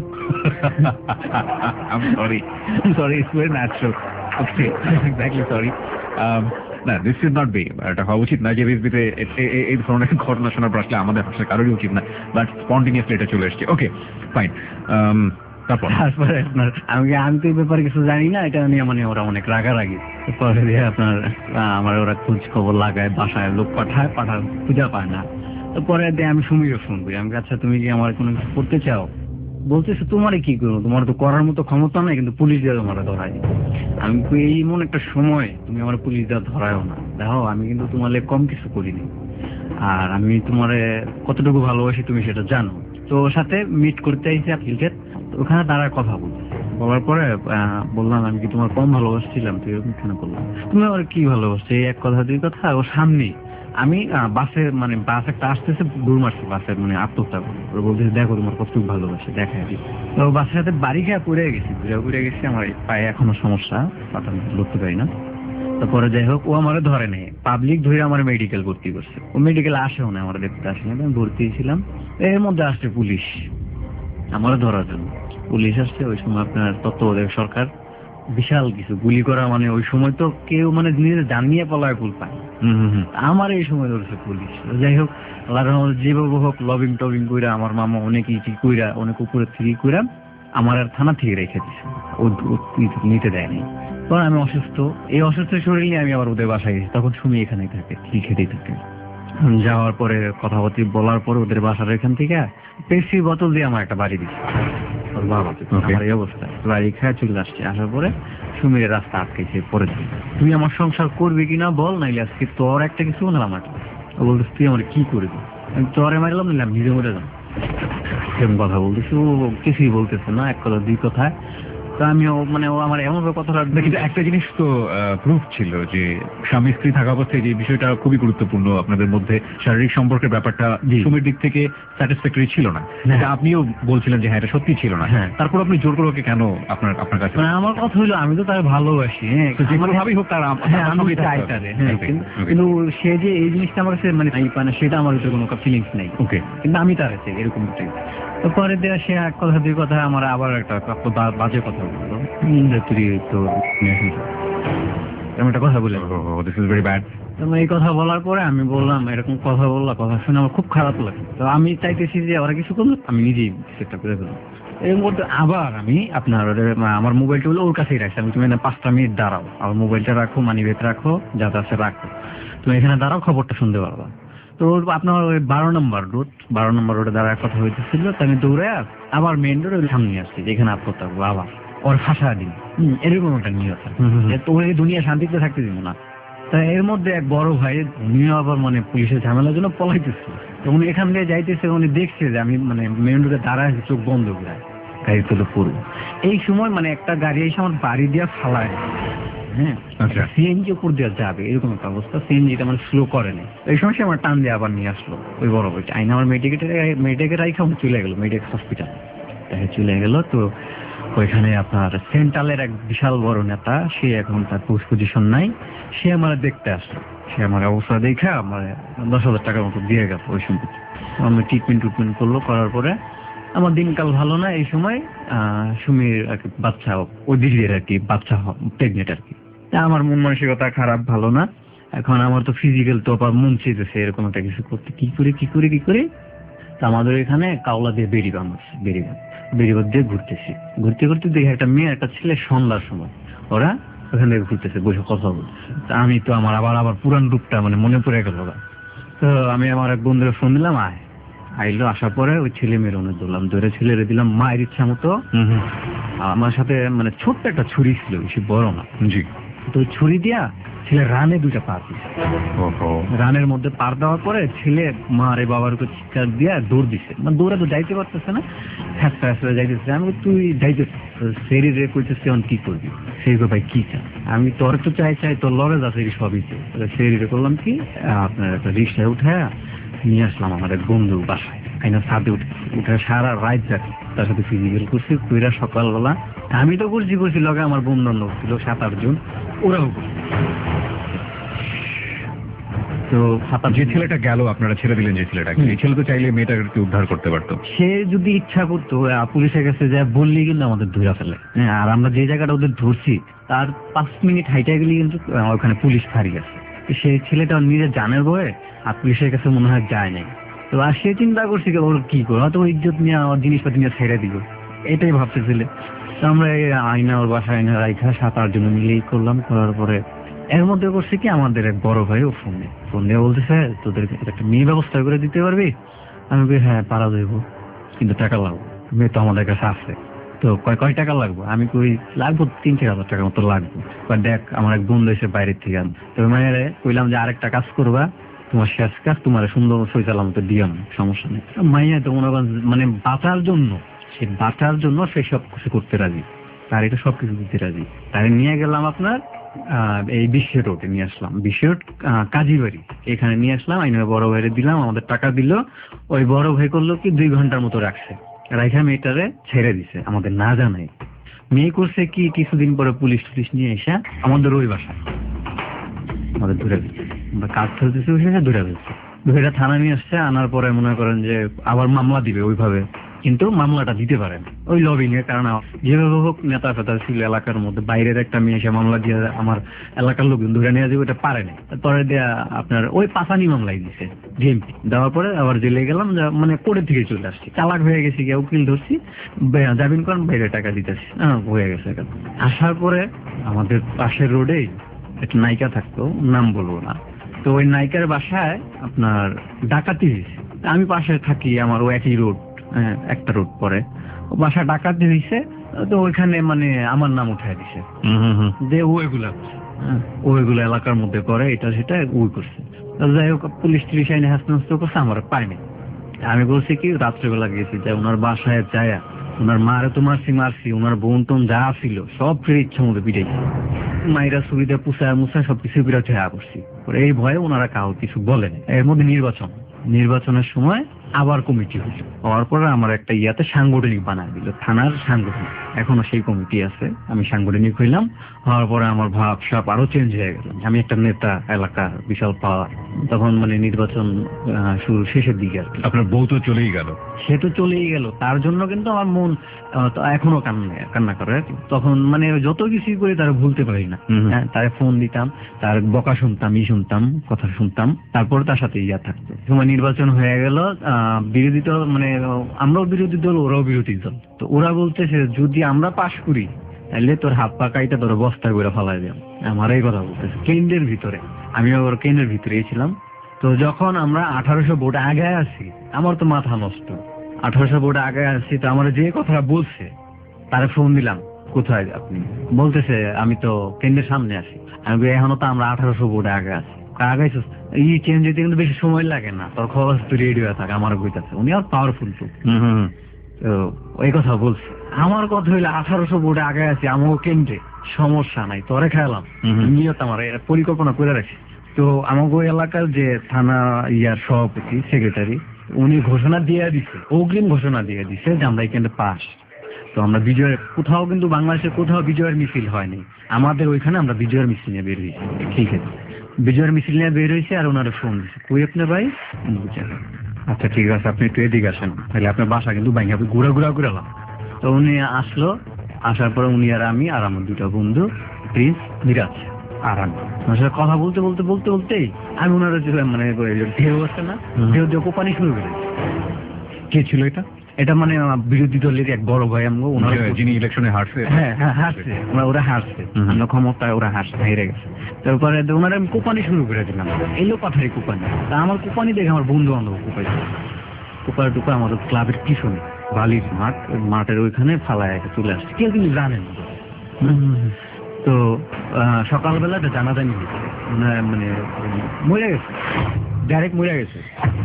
Sorry, it's very natural. Okay, exactly, sorry. না, দিস ইজ নট বি, এটা হওয়া উচিত না যে বিসবিতে এই ধরনের ঘটনা শোনার পর আসলে আমাদের হাসলে কারোরই উচিত না, বাট স্পন্টেনিয়াসলি এটা চলে এসছে। Okay, fine. তারপরে আপনার আমি তো এই ব্যাপারে কিছু জানি না, এটা নিয়ে মানে ওরা অনেক রাগারাগি। পরে দিয়ে আপনার আমার ওরা খোঁজ খবর লাগায়, বাসায় লোক পাঠায়, খুঁজা পায় না। পরে দিয়ে আমি সুমিরও ফোন করি, আমি আচ্ছা তুমি কি আমার কোনো কিছু করতে চাও? বলতেছে তোমারে কি করবো, তোমার তো করার মতো ক্ষমতা নাই, কিন্তু পুলিশ দিয়ে তোমার ধরাই। আমি এই মন একটা সময় তুমি আমার পুলিশ দিয়ে ধরায়ও না, দেখো আমি কিন্তু তোমার কম কিছু করিনি, আর আমি তোমার কতটুকু ভালোবাসি তুমি সেটা জানো। তো ওর সাথে মিট করতে আইসি ক্রিকেট, ওখানে তারা কথা বলতেছে। বলার পরে বললাম আমি কি তোমার কম ভালোবাসছিলাম, তুই এরকম কেন করলাম? তুমি আমার কি ভালোবাসছো? এই এক কথা দুই কথা ওর সামনে আমি বাসে মানে বাস একটা আসতেছে দূর মারছে বাসের মানে আত্মহত্যা করলো ওরা বলতেছে দেখো তোমার কত ভালোবাসে দেখাই দিই তো বাসের সাথে বাড়ি খেয়ে পড়ে গেছি ঘুরে গেছি আমার এই পায়ে এখনো সমস্যা পাতা লড়তে পারি না তারপরে যাই হোক ও আমারে ধরে নেই পাবলিক ধরে আমার মেডিকেল ভর্তি করছে ও মেডিকেল আসেও না আমার দেখতে আসে না আমি ভর্তি ছিলাম এর মধ্যে আসছে পুলিশ আমার ধরার জন্য পুলিশ আসছে ওই সময় আপনার তত্ত্বাবধায়ক সরকার বিশাল কিছু গুলি করা মানে ওই সময় তো কেউ মানে নিজের জানিয়ে পলায় কুল পায় আমার এই সময় ধরেছে পুলিশ যাই হোক যেভাবে হোক লবিং টবিং কইরা আমার মামা অনেক ইটি কইরা অনেক উপরের থেকে কইরা আমার আর থানা থেকে রেখে দিছে ও নিতে দেয়নি তখন আমি অসুস্থ এই অসুস্থ শরীর নিয়ে আমি আবার ওদের বাসায় গেছি তখন সুমি এখানেই থাকে কি খেতেই থাকে যাওয়ার পরে কথাবার্তি বলার পরে ওদের বাসার এখান থেকে পেপসি বোতল দিয়ে আমার একটা বাড়ি দিচ্ছে ওর বাবা আমার এই অবস্থা বাড়ি খেয়ে চলে আসছে আসার পরে সুমির রাস্তা আটকেছে পরে তুই আমার সংসার করবি কিনা বল নাইলে আজকে তোর একটা কিছু না আমার ও বলতেছে তুই আমার কি করবি আমি তোরে মারলাম নিলাম নিজে মরে যাম সেরকম কথা বলতেছি ও কিছুই বলতেছে না এক কথা দুই কথা তো আমিও মানে ও আমার এমন কথাটা কিন্তু একটা জিনিস তো প্রুফ ছিল যে স্বামী স্ত্রী থাকা অবস্থায় যে বিষয়টা খুবই গুরুত্বপূর্ণ আপনাদের মধ্যে শারীরিক সম্পর্কের ব্যাপারটা সুমির দিক থেকে স্যাটিসফ্যাক্টরি ছিল না এটা আপনিও বলছিলেন যে হ্যাঁ এটা সত্যি ছিল না তারপর আপনি জোর করে ওকে কেন আপনার কাছে মানে আমার কথা হলো আমি তো তার ভালোবাসি হ্যাঁ যে কোনো ভাবেই হোক তার আমি চাই তারে কিন্তু সে যে এই জিনিসটা আমার কাছে মানে সেটা আমার ভিতরে কোনো ফিলিংস নেই ওকে কিন্তু আমি তার আছে এরকম একটাই পরে দেওয়া সে এক কথা দুই কথা আমার আবার একটা বাজে কথা বললো তুই তো এরকম একটা কথা বলে দিস ইজ ভেরি ব্যাড এই কথা বলার পরে আমি বললাম এরকম কথা বললাম কথা শুনে আমার খুব খারাপ লাগে তো আমি চাইতেছি যে ওরা কিছু করলো আমি নিজেই সেটা করে ফেললাম এর মধ্যে আবার আমি আপনার আমার মোবাইলটা হলো ওর কাছেই রাখছি আমি তুমি 5 মিনিট দাঁড়াও আমার মোবাইলটা রাখো মানি ব্যাগ রাখো যাতে আছে রাখো তুমি এখানে দাঁড়াও খবরটা শুনতে পারবা তো আপনার ওই 12 নম্বর রোডে দাঁড়ার কথা হইতেছিল তো আমি দৌড়ে আবার মেইন রোডের সামনে আসছি যেখানে আত্মহত্যা করবো আবার ওর ফাঁসা দিন এরকম একটা নিয়ত তো এই দুনিয়া শান্তিতে থাকতে দিব না তা এর মধ্যে এক বড় ভাই উনিও আবার মানে পুলিশের ঝামেলার জন্য পলাইতেছে তো উনি এখান দিয়ে যাইতেছে উনি দেখছে যে আমি মানে মেইন রোডে দাঁড়ায় চোখ বন্ধ করে গাড়ি তুলে পড়ব এই সময় মানে একটা গাড়ি এসে আমার বাড়ি দিয়ে ফালায় হ্যাঁ আচ্ছা সিএনজি উপর দিয়ে যাবে এরকম একটা অবস্থা সিএনজিটা মানে স্লো করে নেই এই সময় সে আমার টান দিয়ে আবার নিয়ে আসলো ওই বড় ভাইটা আইন আমার মেডিকেল রাইখা চলে গেলো মেডিকেল হসপিটাল চলে গেল তো ওইখানে আপনার সেন্ট্রালের এক বিশাল বড় নেতা সে এখন তার পজিশন নাই সে আমার দেখতে আসলো সে আমার অবস্থা দেখা আমার 10,000 টাকার মতো দিয়ে গেল ওই সম্পত্তি আমি ট্রিটমেন্ট করলো করার পরে আমার দিনকাল ভালো না এই সময় সুমির বাচ্চা ওই দিদির আর কি বাচ্চা প্রেগনেন্ট আর কি আমার মন মানসিকতা খারাপ ভালো না এখন আমার তো ফিজিক্যাল তো আবার মন চেয়েছে এরকম একটা কিছু করতে কি করে আমাদের এখানে কাওলা দিয়ে বেরিবাদ দিয়ে ঘুরতে দেখি একটা মেয়ে একটা ছেলে সন্ধ্যার সময় ওরা ওখানে ঘুরতেছে বসে কথা বলছে আমি তো আমার আবার পুরান রূপটা মানে মনে পড়ে গেল তো আমি আমার এক বন্ধুকে ফোন দিলাম আইলো আসার পরে ওই ছেলে মেয়ের অনেক ধরলাম ধরে ছেলেরে দিলাম মায়ের ইচ্ছা মতো আমার সাথে মানে ছোট্ট একটা ছুরি ছিল বেশি বড় না জি তো ছুরি দিয়া ছেলে রানে 2টা পার দিছে রানের মধ্যে পার দেওয়ার পরে ছেলে মারে বাবার উপর চিৎকার দিয়া দৌড় দিছে মানে দৌড়ে তো যাইতে পারতেছে না হ্যাঁ যাইতেছে আমি তুই যাইতে শরীরে কইতেছে কি করবি সেই ভাই কি চান আমি তোর তো চাই তোর লড়ে যাচ্ছে সবই শরীরে করলাম কি আপনার একটা রিক্সায় উঠে নিয়ে আসলাম আমার এক বন্ধু বাসায় আইনা ছাদে উঠে সারা রাত যাচ্ছে তার সাথে ফিজিক্যাল করছি কইরা সকালবেলা আমি তো করছি লগে আমার বন্ধু বান্ধব ছিল 7-8 জন ওরাও করছে তো যে ছেলেটা গেল আপনারা ছেড়ে দিলেন যে ছেলেটাকে এই ছেলে তো চাইলে মেয়েটাকে উদ্ধার করতে পারতো সে যদি ইচ্ছা করতো পুলিশের কাছে যা বললি কিন্তু আমাদের ধরে ফেলে আর আমরা যে জায়গাটা ওদের ধরছি তার 5 মিনিট হাইটা গেলে কিন্তু ওখানে পুলিশ ফাঁড়ি আছে সেই ছেলেটা নিজের জানের বয়ে আর পুলিশের কাছে মনে হয় যায় নাই তো আর সে চিন্তা করছি ওর কি করো হয়তো ইজ্জত নিয়ে আমার জিনিসপাতি নিয়ে ছেড়ে দিব এটাই ভাবতেছিলে তো আমরা আইনা ওর বাসায় আইনা রাইখা 7-8 জন মিলেই করলাম করার পরে এর মধ্যে করছে কি আমাদের এক বড় ভাই ও ফোন দিয়ে বলতেছে তোদের একটা মেয়ে ব্যবস্থা করে দিতে পারবি আমি বলি হ্যাঁ পারা যাইব কিন্তু টাকা লাগবে মেয়ে তো আমাদের কাছে আছে তো কয় টাকা লাগবে আমি কই লাগবো 3-4 হাজার টাকার মতো লাগবে দেখ আমার এক বন্ধু এসে বাইরের থেকে আন তো মায়ের কইলাম যে আরেকটা কাজ করবা তোমার শেষ কাজ তোমার সুন্দর সইচালাম তো দিয়াম সমস্যা নেই মাইয়া তো মনে করেন মানে বাঁচার জন্য সে সব কিছু করতে রাজি তার এটা সবকিছু দিতে রাজি তারে নিয়ে গেলাম আপনার এই বিশ্ব রোডে নিয়ে আসলাম, বিশ্ব রোড কাজীবাড়ি, এখানে নিয়ে আসলাম। আইনের বড় ভাইরে দিলাম, আমাদের টাকা দিল। ওই বড় ভাই করলো কি 2 ঘন্টার মতো রাখছে, রাইখা মেয়েটারে ছেড়ে দিছে আমাদের না জানাই। মেয়ে করছে কি কিছুদিন পরে পুলিশ টুলিশ নিয়ে এসে আমাদের ওই বাসা আমাদের ধরে দিচ্ছে, আমরা কাজ ধরতেছি ওই সময় ধরে দিচ্ছে। ধরে থানা নিয়ে আসছে, আনার পরে মনে করেন যে আবার মামলা দিবে ওইভাবে, কিন্তু মামলাটা দিতে পারেন ওই লবিং এর কারণে। যেভাবে হোক নেতা ফেতা ছিল এলাকার মধ্যে, বাইরের একটা মেয়ে এসে মামলা দিয়ে আমার এলাকার লোকজন ধরে নিয়ে যাবে, ওটা পারে না। পরে দেয়া আপনার ওই পাসানি মামলাই দিছে ডিএমপি, দেওয়ার পরে আবার জেলে গেলাম, মানে কোর্টের থেকে চলে আসছি, চালাক হয়ে গেছি, গিয়ে উকিল ধরছি, জামিন করেন, বাইরে টাকা দিতেছি, হয়ে গেছে। আসার পরে আমাদের পাশের রোডে একটা নায়িকা থাকতো, নাম বলবো না, তো ওই নায়িকার বাসায় আপনার ডাকাতি হয়েছে। আমি পাশে থাকি, আমার ওই একই রোড, একটা রোড পরে বাসা ডাকাতি হয়েছে। তো ওইখানে মানে আমার নাম উঠাই দিছে যে ওইগুলা এলাকার মধ্যে করে, এটা সেটা ওই করছে। যাই হোক পুলিশ টুলিশ আইনে হাসতে হাসতে করছে, আমার পাইনি। আমি বলছি কি রাত্রেবেলা গেছি, যে ওনার বাসায় যায় ওনার মারে তো মারছি, ওনার বোন টোন যা ছিল সব ফিরে ইচ্ছা মতো পিটাইছি, মাইরা সুবিধা পুষায় মুছায় সবকিছু বিরাট হয়ে করছি। এই ভয়ে ওনারা কাউ কিছু বলেন। এর মধ্যে নির্বাচনের সময় আবার কমিটি হইল, হওয়ার পরে আমার একটা ইয়াতে সাংগঠনিক বানায় দিল, থানার সাংগঠনিক, এখনো সেই কমিটি আছে। আমি সাংগঠনিক হইলাম, হওয়ার পরে আমার ভাব সব আরো চেঞ্জ হয়ে গেল, আমি একটা নেতা, এলাকার বিশাল পাওয়ার। তখন মানে নির্বাচন শুরু শেষের দিকে আর কি। আপনার বউ তো চলেই গেল। সে তো চলেই গেল, তার জন্য কিন্তু আমার মন এখনো কান্না করে। তখন মানে যত কিছুই করি তারা ভুলতে পারি না। তারে ফোন দিতাম, তার বকা শুনতাম, কথা শুনতাম, তারপর তার সাথে ইয়া থাকতো। সময় নির্বাচন হয়ে গেল, বিরোধী দল মানে আমরাও বিরোধী দল, ওরাও বিরোধী দল। তো ওরা বলতেছে যদি আমরা পাশ করি তাহলে তোর হাত পা কাইটা তোর বস্তা করে ফেলাই দেব, আমার এই কথা বলতেছে কেন্দ্রের ভিতরে। আমি আবার কেন্দ্রের ভিতরেই ছিলাম। তো যখন আমরা 1800 ভোট আগে আছি, আমার তো মাথা নষ্ট। 1800 ভোট আগে আছি, তো আমার যে কথা বলছে তারে ফোন দিলাম, কোথায় আপনি? বলতেছে আমি তো কেন্দ্রের সামনে আছি। আমি এখনো তো আমরা 1800 ভোট আগে আছি। আগাইছিস এই চেঞ্জ হইতে কিন্তু বেশি সময় লাগে না, তোর খবর তো রেডি হয়ে থাকে। আমার বইতেছে উনি আর পাওয়ারফুল তো ওই কথা বলছে। আমার কথা হইলে 1800 ভোটে আগে আছি, আমাকে কেন্দ্রে সমস্যা নাই, তোরে খেলাম নিয়ত আমার পরিকল্পনা করে রাখি। তো আমাকে ওই এলাকার যে থানা ইয়ার সভাপতি সেক্রেটারি উনি ঘোষণা দিয়ে দিছে, অগ্রিম ঘোষণা দিয়ে দিছে যে আমরা এখানে পাস। তো আমরা বিজয়ের কোথাও কিন্তু বাংলাদেশের কোথাও বিজয়ের মিছিল হয়নি, আমাদের ওইখানে আমরা বিজয়ের মিছিল নিয়ে বের হয়েছি। ঠিক আছে, বিজয়ের মিছিল নিয়ে বের হয়েছে, আর ওনারা ফোন দিচ্ছে কই আপনার ভাই? আচ্ছা ঠিক আছে, আপনি একটু এদিকে আসেন, তাহলে আপনার বাসা কিন্তু বাইরে ঘুরা ঘুরালাম। তো উনি আসলো, আসার পরে উনি আর আমি আর আমার 2টা বন্ধু প্রিন্স, মিরাজ আর আমি কথা বলতে বলতেই আমি ওনারা মানে ঢেউ আছে না, ঢেউ দিয়ে কোপানি শুরু করে। কে ছিল এটা? এটা মানে বিরোধী দলের এক বড় ভাই, যিনি ইলেকশনে হারছে। হ্যাঁ হারছে, ওরা হারছে, আমরা ক্ষমতায়, ওরা হারছে, হেরে গেছে। তারপরে ওনারা আমি কোপানি শুরু করে দিলাম, এলো পাথারি কোপানি। তা আমার কোপানি দেখে আমার বন্ধু বান্ধব কোপাইছে, কোপায় টুপা আমাদের ক্লাবের পিছনে বালির মাঠ, মাঠের ওইখানে ফালায় চলে আসছে, কেউ কিন্তু জানেন। তো সকালবেলা একটা জানাজানি হয়েছে, মানে মরে গেছে, ডাইরেক্ট মরে গেছে।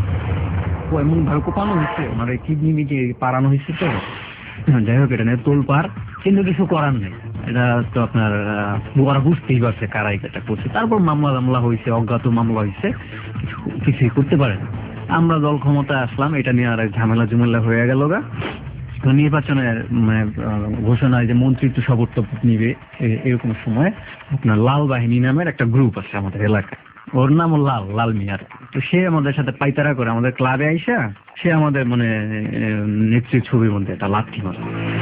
এমন ভাবে কোপানো হচ্ছে, ওনার কিডনি মিটে পারানো হয়েছে। তো যাই হোক, এটা নিয়ে তোলপাড়, কিন্তু কিছু করার নেই। এটা তো আপনার ওরা বুঝতেই পারছে কারা এটা করছে। তারপর মামলা হয়েছে, অজ্ঞাত মামলা হয়েছে, কিছুই করতে পারে না। আমরা দল ক্ষমতা আসলাম, এটা নিয়ে আর ঝামেলা হয়ে গেল গা। নির্বাচনের মানে ঘোষণায় যে মন্ত্রিত্ব শপথ নিবে, এরকম সময় আপনার লাল বাহিনী নামের একটা গ্রুপ আছে আমাদের এলাকায়, ওর নাম লাল মিয়ার। তো সে আমাদের সাথে পাইতারা করে আমাদের ক্লাবে আইসা সে আমাদের মানে নেত্রীর ছবির মধ্যে একটা লাথি মারে।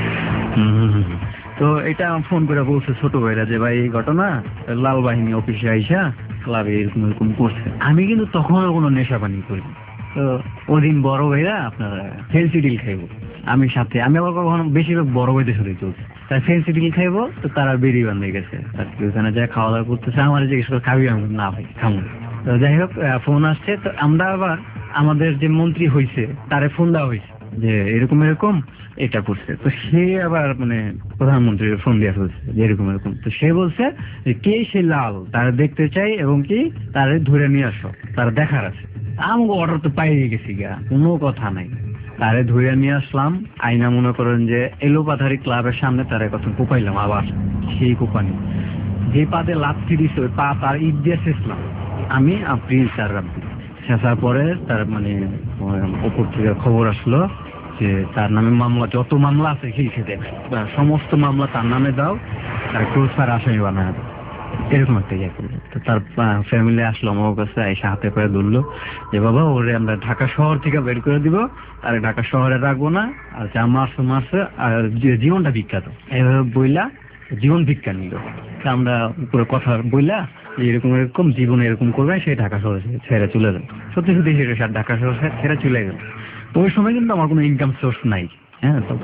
তো এটা ফোন করে বলছে ছোট ভাইরা যে ভাই এই ঘটনা লাল বাহিনী অফিসে আইসা ক্লাবে এরকম করছে। আমি কিন্তু তখনও কোনো নেশা পানি করি। তো ওদিন বড় ভাইরা আপনার ফেন্সি ডিল খাইবো, আমি সাথে, আমি আবার কখনো বেশিরভাগ বড় ভাইদের সাথে চলছি, তাই ফেন্সি ডিল খাইবো। তো তারা বেরিয়ে বান্ধে গেছে, ওখানে যা খাওয়া দাওয়া করতেছে, আমার জিজ্ঞেস করে খাবি? আমি না ভাই খাবো। তো যাই হোক ফোন আসছে, তো আমরা আবার আমাদের যে মন্ত্রী হয়েছে তারে ফোন দেওয়া হয়েছে যে এরকম এটা করছে। তো সে আবার মানে প্রধানমন্ত্রীর ফোন দেওয়া হয়েছে যে এরকম। তো সে বলছে যে কে সে লাল, তারা দেখতে চাই এবং কি তারে ধরে নিয়ে আসো, তারা দেখার আছে। আমাকে অর্ডার তো পাইয়ে গেছি গা, কোনো কথা নাই। তারে ধরে নিয়ে আসলাম, আইনা মনে করেন যে এলোপাথারি ক্লাবের সামনে তারে কথা কোপাইলাম, আবার সেই কোপানি যে পাতে লাথি দিছে ওই পা তার ইট দিয়ে শেষলাম আমি প্রিন্স আর রাব্বি। শেষার পরে তার মানে ওপর থেকে খবর আসলো যে তার নামে মামলা, যত মামলা আছে খেয়ে সমস্ত মামলা তার নামে দাও, তার ক্রুজ ফায়ার আসামি বানায় দাও, এরকম একটা ইয়ে করলো। তো তার ফ্যামিলি আসলো আমার কাছে, এসে হাতে পায়ে ধরলো যে বাবা ওরে আমরা ঢাকা শহর থেকে বের করে দিব, আর ঢাকা শহরে রাখবো না, আর যা মারছে আর জীবনটা বিখ্যাত এভাবে বইলা জীবন ভিক্ষা নিল। আমরা উপরে কথা বইলা এরকম এরকম জীবনে এরকম করবে, সেই ঢাকা শহরে ছেড়ে চলে গেল। সত্যি সত্যি সেটা ঢাকা শহর ছেড়ে চলে গেল। তো ওই সময় কিন্তু আমার কোনো ইনকাম সোর্স নাই। হ্যাঁ, তো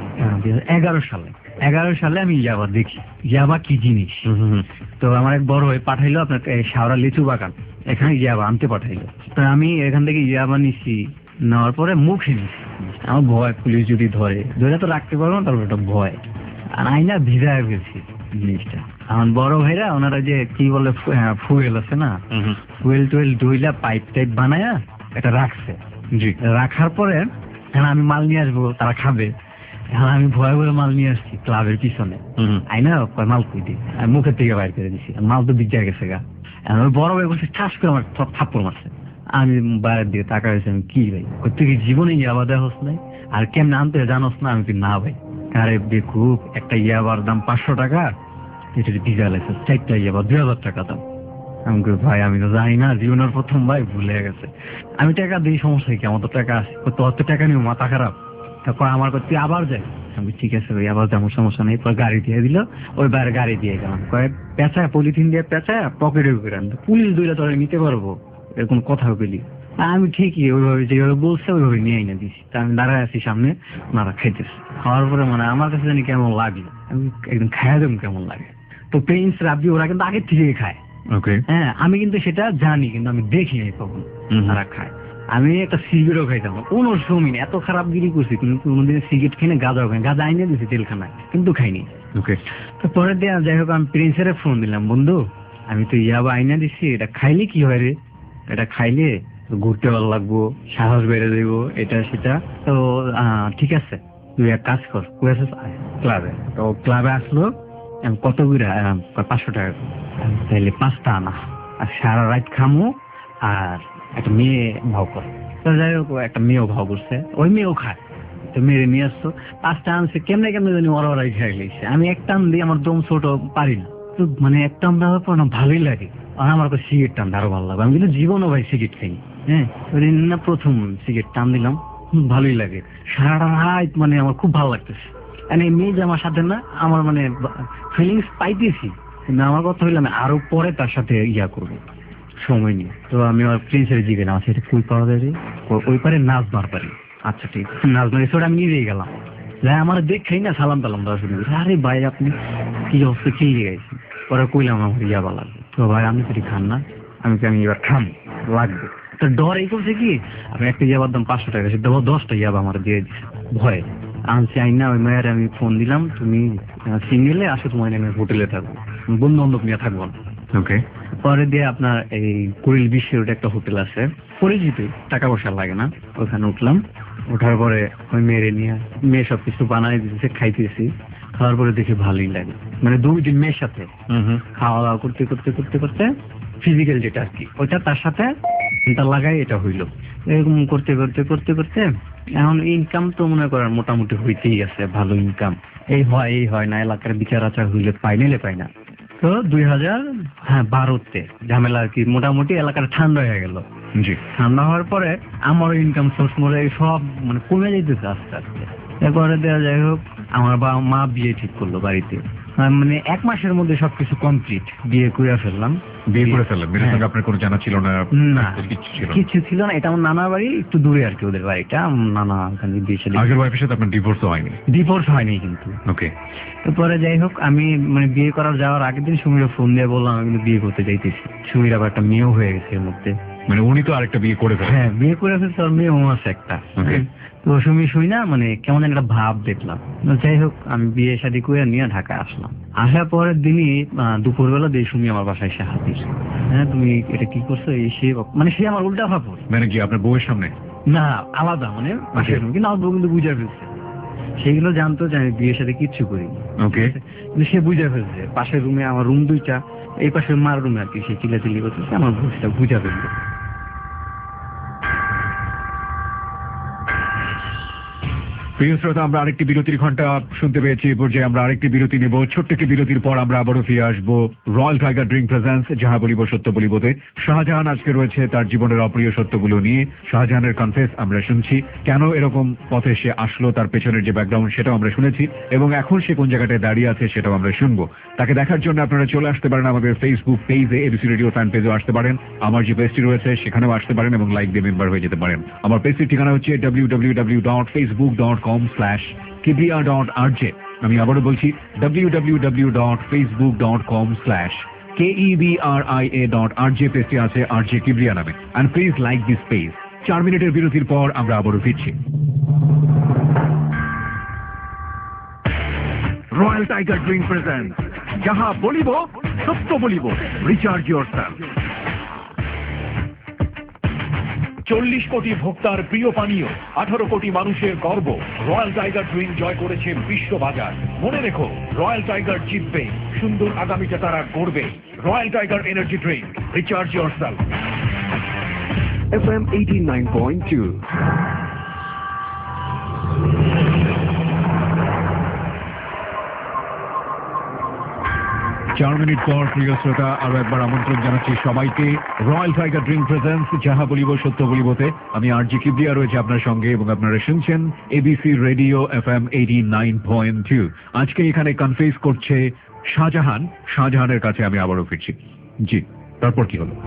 2011 সালে আমি ইয়াবা দেখি, ইয়াবা কি জিনিস। তো আমার এক বড় ভাই পাঠাইলো আপনার শাওরা লিচু বাগান, এখানে ইয়াবা আনতে পাঠাইলো। তো আমি এখান থেকে ইয়াবা নিছি, নেওয়ার পরে মুখে নিছি। আমার ভয়, পুলিশ যদি ধরে তো রাখতে পারবো না, তারপর একটা ভয়। আর আইনা ভিজায় গেছি জিনিসটা। আমার বড় ভাইরা ওনারা যে কি বলে ফুয়েল আছে না, ফুয়েল টুয়েল ধুইলা পাইপ টাইপ বানায়া এটা রাখছে। জি, রাখার পরে এখন আমি মাল নিয়ে আসবো, তারা খাবে। এখন আমি ভয় ভয়ে মাল নিয়ে আসছি ক্লাবের পিছনে, আইনা মাল কই দিই, আমি মুখের থেকে বাইর করে দিছি, মাল তো বিজ্ঞা গেছে গা। এখন ওই বড় ভাই বসে ঠাস করে আমার থাপ্পড় মারছে। আমি বাইরের দিকে তাকা হয়েছি, আমি কি ভাই তুই কি জীবনে ইয়াবা দেওয়া নাই, আর কেমন আনতে জানোস না? আমি না ভাই, আরে বেকুব, একটা ইয়াবার দাম 500 টাকা, এটা ভিজা লাগছে, 4টা ইয়াবা 2000 টাকা দাম। আমি ভাই আমি তো জানি না, জীবনের প্রথম ভাই ভুলে গেছে। আমি টাকা দিই, সমস্যা কি, আমার তো টাকা আছে, তোর তো টাকা নিও, মাথা খারাপ। তারপর আমার তুই আবার যাই, আমি ঠিক আছে ভাই আবার যেমন সমস্যা নেই। পরে গাড়ি দিয়ে দিল, ওই বাইরে গাড়ি দিয়ে গেলাম, কয়েক পেঁচায় পলিথিন দিয়ে পেঁচায় পকেটে করে আনতো। পুলিশ দুইটা তোরা নিতে পারবো এরকম কথা পেলি? আমি ঠিকই ওইভাবে যেভাবে বলছে ওইভাবে নিয়ে এনে দিছি। তা আমি দাঁড়ায় আছি সামনে, ওনারা খাইতেছে। খাওয়ার পরে মানে আমার কাছে জানি কেমন লাগলো, আমি একদম খাইয়া দেবো কেমন লাগে। তো প্রিন্স রাব্বি ওরা কিন্তু আগের থেকেই খায়। ওকে, হ্যাঁ, আমি কিন্তু সেটা জানি, কিন্তু আমি দেখি নাই কখন তারা খায়। আমি একটা সিগারেটও খাইতাম না, কোনো সময় এত খারাপ গিরি করছি, কিন্তু কোনোদিন সিগারেট খেয়ে গাঁজাও খাই, গাঁজা আইনে দিয়েছি তেলখানায়, কিন্তু খাইনি। ওকে, তো পরে দিয়ে যাই হোক আমি প্রিন্সের ফোন দিলাম, বন্ধু আমি তো ইয়াবা আইনা দিছি, এটা খাইলে কি হয় রে? এটা খাইলে ঘুরতে ভালো লাগবো, সাহস বেড়ে দেবো, এটা সেটা। তো ঠিক আছে, তুই এক কাজ কর, ক্লাবে। তো ক্লাবে আসলো, কত করে? 500 টাকা। তাইলে 5টা আনা, আর সারা রাত খামো, আর একটা মেয়ে ভাও কর। তো যাই হোক একটা মেয়েও ভাও করছে, ওই মেয়েও খায়। তো মেরে নিয়ে আসতো, 5টা আনছে, কেমনে কেমনে জানি ওরাই খেয়ে গেছে। আমি এক টান দিই, আমার দম ছোট, পারি না। তো মানে এক টান দেওয়ার পর না ভালোই লাগে, আর আমার কাছে সিগারেট টান আরো ভালো লাগে। আমি কিন্তু জীবনও ভাই সিগারেট খাই, হ্যাঁ, ওই দিন না প্রথম সিগারেট টান দিলাম, ভালোই লাগে। সারাটা রাত মানে আমার খুব ভালো লাগতেছে। মানে মেয়ে যে আমার সাথে না, আমার মানে ফিলিংস পাইতেছি, কিন্তু আমার কথা হইলে আমি আরো পরে তার সাথে ইয়া করবো, সময় নিয়ে। তো আমি আমার প্রিন্সের জিজ্ঞেস, আমার সেটা কই পাওয়া যায়? ওই পারে নাচবার পারি। আচ্ছা ঠিক আছে, নাচবার এসে আমি নিজেই গেলাম, যাই আমার দেখেই না সালাম টালাম দেওয়া শুরু করি, আরে ভাই আপনি কি অবস্থা, খেয়ে গেছি। পরে কইলাম আমার ইয়াবা লাগবে। তো ভাই আমি তো খান না, আমি এবার খাম লাগবে। তো ডর এই করছে কি, আমি একটা ইয়াবার দাম 500 টাকা, সে 10টা ইয়াবা আমার দিয়ে দিচ্ছে ভয়ে। আনছি আইনা ওই মেয়ের আমি ফোন দিলাম, তুমি সিঙ্গেলে আসো, তোমার আমি হোটেলে থাকবো, বন্ধু বান্ধব নিয়ে থাকবো না। ওকে, পরে দিয়ে আপনার এই কুড়িল বিশ্বের ওটা একটা হোটেল আছে, পরিচিত, টাকা পয়সা লাগে না। ওখানে উঠলাম, ওঠার পরে ওই মেয়েরে নিয়ে, মেয়ে সবকিছু বানাই দিতেছে, খাইতেছি। খাওয়ার পরে দেখি ভালোই লাগে, মানে 2 দিন মেয়ের সাথে খাওয়া দাওয়া করতে করতে করতে করতে ফিজিক্যাল যেটা আর কি, ওইটা তার সাথে লাগাই এটা হইলো। এরকম করতে করতে করতে করতে এখন ইনকাম তো মনে করেন মোটামুটি হইতেই আছে, ভালো ইনকাম। এই হয় না, এলাকার বিচার আচার হইলে পাই, নিলে পাই না। তো 2012-তে ঝামেলা আর কি, মোটামুটি এলাকার ঠান্ডা হয়ে গেল। জি, ঠান্ডা হওয়ার পরে আমারও ইনকাম সোর্স মনে সব মানে কমে যেতেছে আস্তে আস্তে। এরপরে দেওয়া যাই হোক, আমার বাবা মা বিয়ে ঠিক করলো বাড়িতে, মানে 1 মাসের মধ্যে সবকিছু কমপ্লিট, বিয়ে করে ফেললাম। বিয়ে করে ফেললেন, মেয়ের সঙ্গে আপনার কোনো জানা ছিল না? না, কিছু ছিল না। এটা আমার নানার বাড়ি, একটু দূরে আর কি ওদের বাড়িটা। নানা ওখানে বিয়ে ছিল। আগের ওয়াইফের সাথে আপনার ডিভোর্সও হয়নি? ডিভোর্স হয়নি কিন্তু। ওকে, এরপরে যাই হোক, আমি মানে বিয়ে করার যাওয়ার আগের দিন সুমিরা ফোন দিয়ে বললাম আমি কিন্তু বিয়ে করতে চাইতেছি। সুমির আবার একটা মেয়েও হয়ে গেছে এর মধ্যে। মানে উনি তো আরেকটা বিয়ে করে ফেলেন? হ্যাঁ, বিয়ে করে ফেলছে, আর মেয়েও আছে একটা। তো সুমি শুই না, মানে কেমন একটা ভাব দেখলাম। যাই হোক, আমি বিয়ে শাদী করে নিয়ে ঢাকায় আসলাম। আসার পরের দিনই দুপুরবেলা দিয়ে সুমি আমার বাসায় এসে হাজির। হ্যাঁ, তুমি এটা কি করছো? এই সে মানে সে আমার উল্টা ভাব। মানে কি আপনার বউয়ের সামনে? না, আলাদা, মানে পাশের রুম, কিন্তু আমার বউ কিন্তু বুঝে ফেলছে। সেইগুলো জানতো যে আমি বিয়ের সাথে কিচ্ছু করি। ওকে, কিন্তু সে বুঝে ফেলছে। পাশের রুমে আমার রুম 2টা, এই পাশে মার রুমে আর কি সে চিল্লাচিল্লি করতেছে, আমার ভয়েসটা বুঝা ফেললো। প্রিয় শ্রোতা, আমরা আরেকটি বিরতির ঘন্টা শুনতে পেয়েছি। এ পর্যায়ে আমরা আরেকটি বিরতি নেব। ছোট্ট একটি বিরতির পর আমরা আবারও ফিরে আসবো রয়্যাল টাইগার ড্রিঙ্ক প্রেজেন্স যাহা বলিব সত্য বলিবতে। শাহজাহান আজকে রয়েছে তার জীবনের অপ্রিয় সত্যগুলো নিয়ে। শাহজাহানের কনফেস আমরা শুনছি, কেন এরকম পথে সে আসলো, তার পেছনের যে ব্যাকগ্রাউন্ড সেটাও আমরা শুনেছি, এবং এখন সে কোন জায়গাটায় দাঁড়িয়ে আছে সেটাও আমরা শুনবো। তাকে দেখার জন্য আপনারা চলে আসতে পারেন আমাদের ফেসবুক পেজে, এবিসি রেডিও ফ্যান পেজেও আসতে পারেন, আমার যে পেজটি রয়েছে সেখানেও আসতে পারেন এবং লাইক দিয়ে মেম্বার হয়ে যেতে পারেন। আমার পেজটির ঠিকানা হচ্ছে www.facebook.com/kibria.rj। আমি আবারও বলছি www.facebook.com/KEBRIA.RJ। পেজটি আছে RJ কিবরিয়া নামে। And please like this page. 4 মিনিটের বিরতির পর আমরা আবারও ফিরছি। রয়্যাল টাইগার ড্রিঙ্ক প্রেজেন্ট যাহা বলিব সত্য বলিব, রিচার্জ ইয়োরসেলফ। 40 কোটি ভোক্তার প্রিয় পানীয়, 18 কোটি মানুষের গর্ব, রয়্যাল টাইগার ড্রিঙ্ক জয় করেছে বিশ্ববাজার। মনে রেখো, রয়্যাল টাইগার জিতবে, সুন্দর আগামীতে তারা গড়বে। Royal tiger energy drink, recharge yourself. FM 89.2। 4 minute পর প্রিয় শ্রোতা, আরো একবার আমন্ত্রণ জানাচ্ছি সবাইকে রয়্যাল টাইগার ড্রিঙ্ক প্রেজেন্স যাহা বলিব সত্য বলিবতে। আমি RJ কিবরিয়া রয়েছে আপনার সঙ্গে এবং আপনারা শুনছেন এবিসি রেডিও FM 89.2। আজকে এখানে কনফেস করছে শাহজাহান। শাহজাহানের কাছে আমি আবারও ফিরছি। জি, তারপর কি হলো?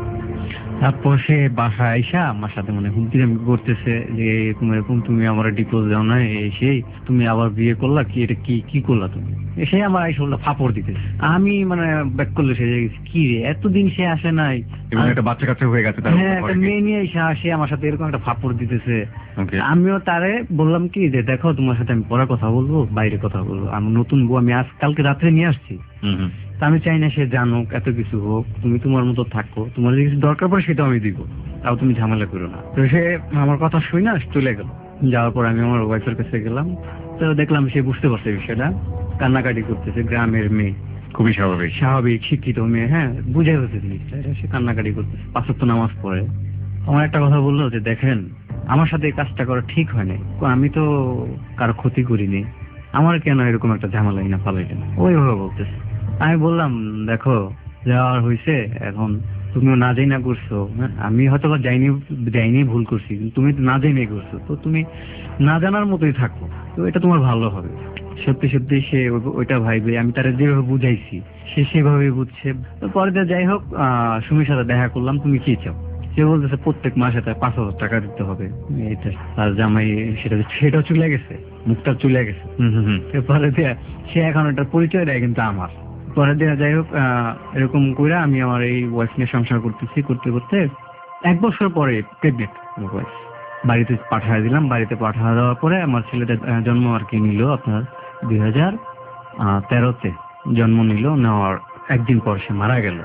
তারপর সে বাসায় আইসা আমার সাথে মানে হুমকি দামকি করতেছে যে এরকম এরকম, তুমি আমার ডিভোর্স দাও না, সেই তুমি আবার বিয়ে করলা, কি এটা কি করলা তুমি? সে আমার আইসা বললো ফাপড় দিতেছে। আমি মানে ব্যাক করলে সে কি রে, এতদিন সে আসে নাই, এবং একটা বাচ্চা কাচ্চা হয়ে গেছে তার। হ্যাঁ, একটা মেয়ে নিয়ে সে আমার সাথে এরকম একটা ফাপড় দিতেছে। আমিও তারে বললাম কি যে দেখো, তোমার সাথে আমি পরে কথা বলবো, বাইরে কথা বলবো, আমি নতুন বউ, আমি আজ কালকে রাত্রে নিয়ে আসছি। তা আমি চাই না সে জানুক, এত কিছু হোক, তুমি তোমার মতো থাকো, তোমার যদি কিছু দরকার পড়ে সেটাও আমি দিব, তাও তুমি ঝামেলা করো না। তো সে আমার কথা শুই না চলে গেল। যাওয়ার পর আমি আমার ওয়াইফের কাছে গেলাম, তো দেখলাম সে বুঝতে পারছে বিষয়টা, কান্নাকাটি করতেছে। গ্রামের মেয়ে, খুবই স্বাভাবিক স্বাভাবিক শিক্ষিত মেয়ে, হ্যাঁ, বুঝে গেছে জিনিসটা। সে কান্নাকাটি করতেছে, 5 ওয়াক্ত নামাজ পড়ে। আমার একটা কথা বললো যে দেখেন, আমার সাথে এই কাজটা করা ঠিক হয় নাই, আমি তো কারো ক্ষতি করিনি, আমার কেন এরকম একটা ঝামেলা না পালাইলেন, ওইভাবে বলতেছে। আমি বললাম দেখো, যাওয়ার হয়েছে, এখন তুমিও না যাই না করছো, আমি হয়তো বা যাইনি ভুল করছি, তুমি না যাই নাই করছো, তো তুমি না জানার মতোই থাকো, তো এটা তোমার ভালো হবে। সত্যি সত্যি সে ওইটা ভাইবে, আমি তারা যেভাবে বুঝাইছি সে সেভাবে বুঝছে। তো পরে যাই হোক, সুমির সাথে দেখা করলাম, তুমি কি চাও? সে বলতেছে প্রত্যেক মাসে তার 5,000 টাকা দিতে হবে। এটা তার জামাই সেটাও চলে গেছে, মুখটা চলে গেছে। পরে সে এখন এটার পরিচয় দেয় কিন্তু আমার। পরে যাই হোক, এরকম করে আমি আমার এই ওয়াইফ নিয়ে সংসার করতেছি, করতে করতে 1 বছর পরে প্রেগনেন্ট ওয়াইফ বাড়িতে পাঠিয়ে দিলাম। বাড়িতে পাঠিয়ে দেওয়ার পরে আমার ছেলেটা জন্ম আর কি নিল আপনার 2013-তে জন্ম নিল। নেওয়ার 1 দিন পর সে মারা গেল।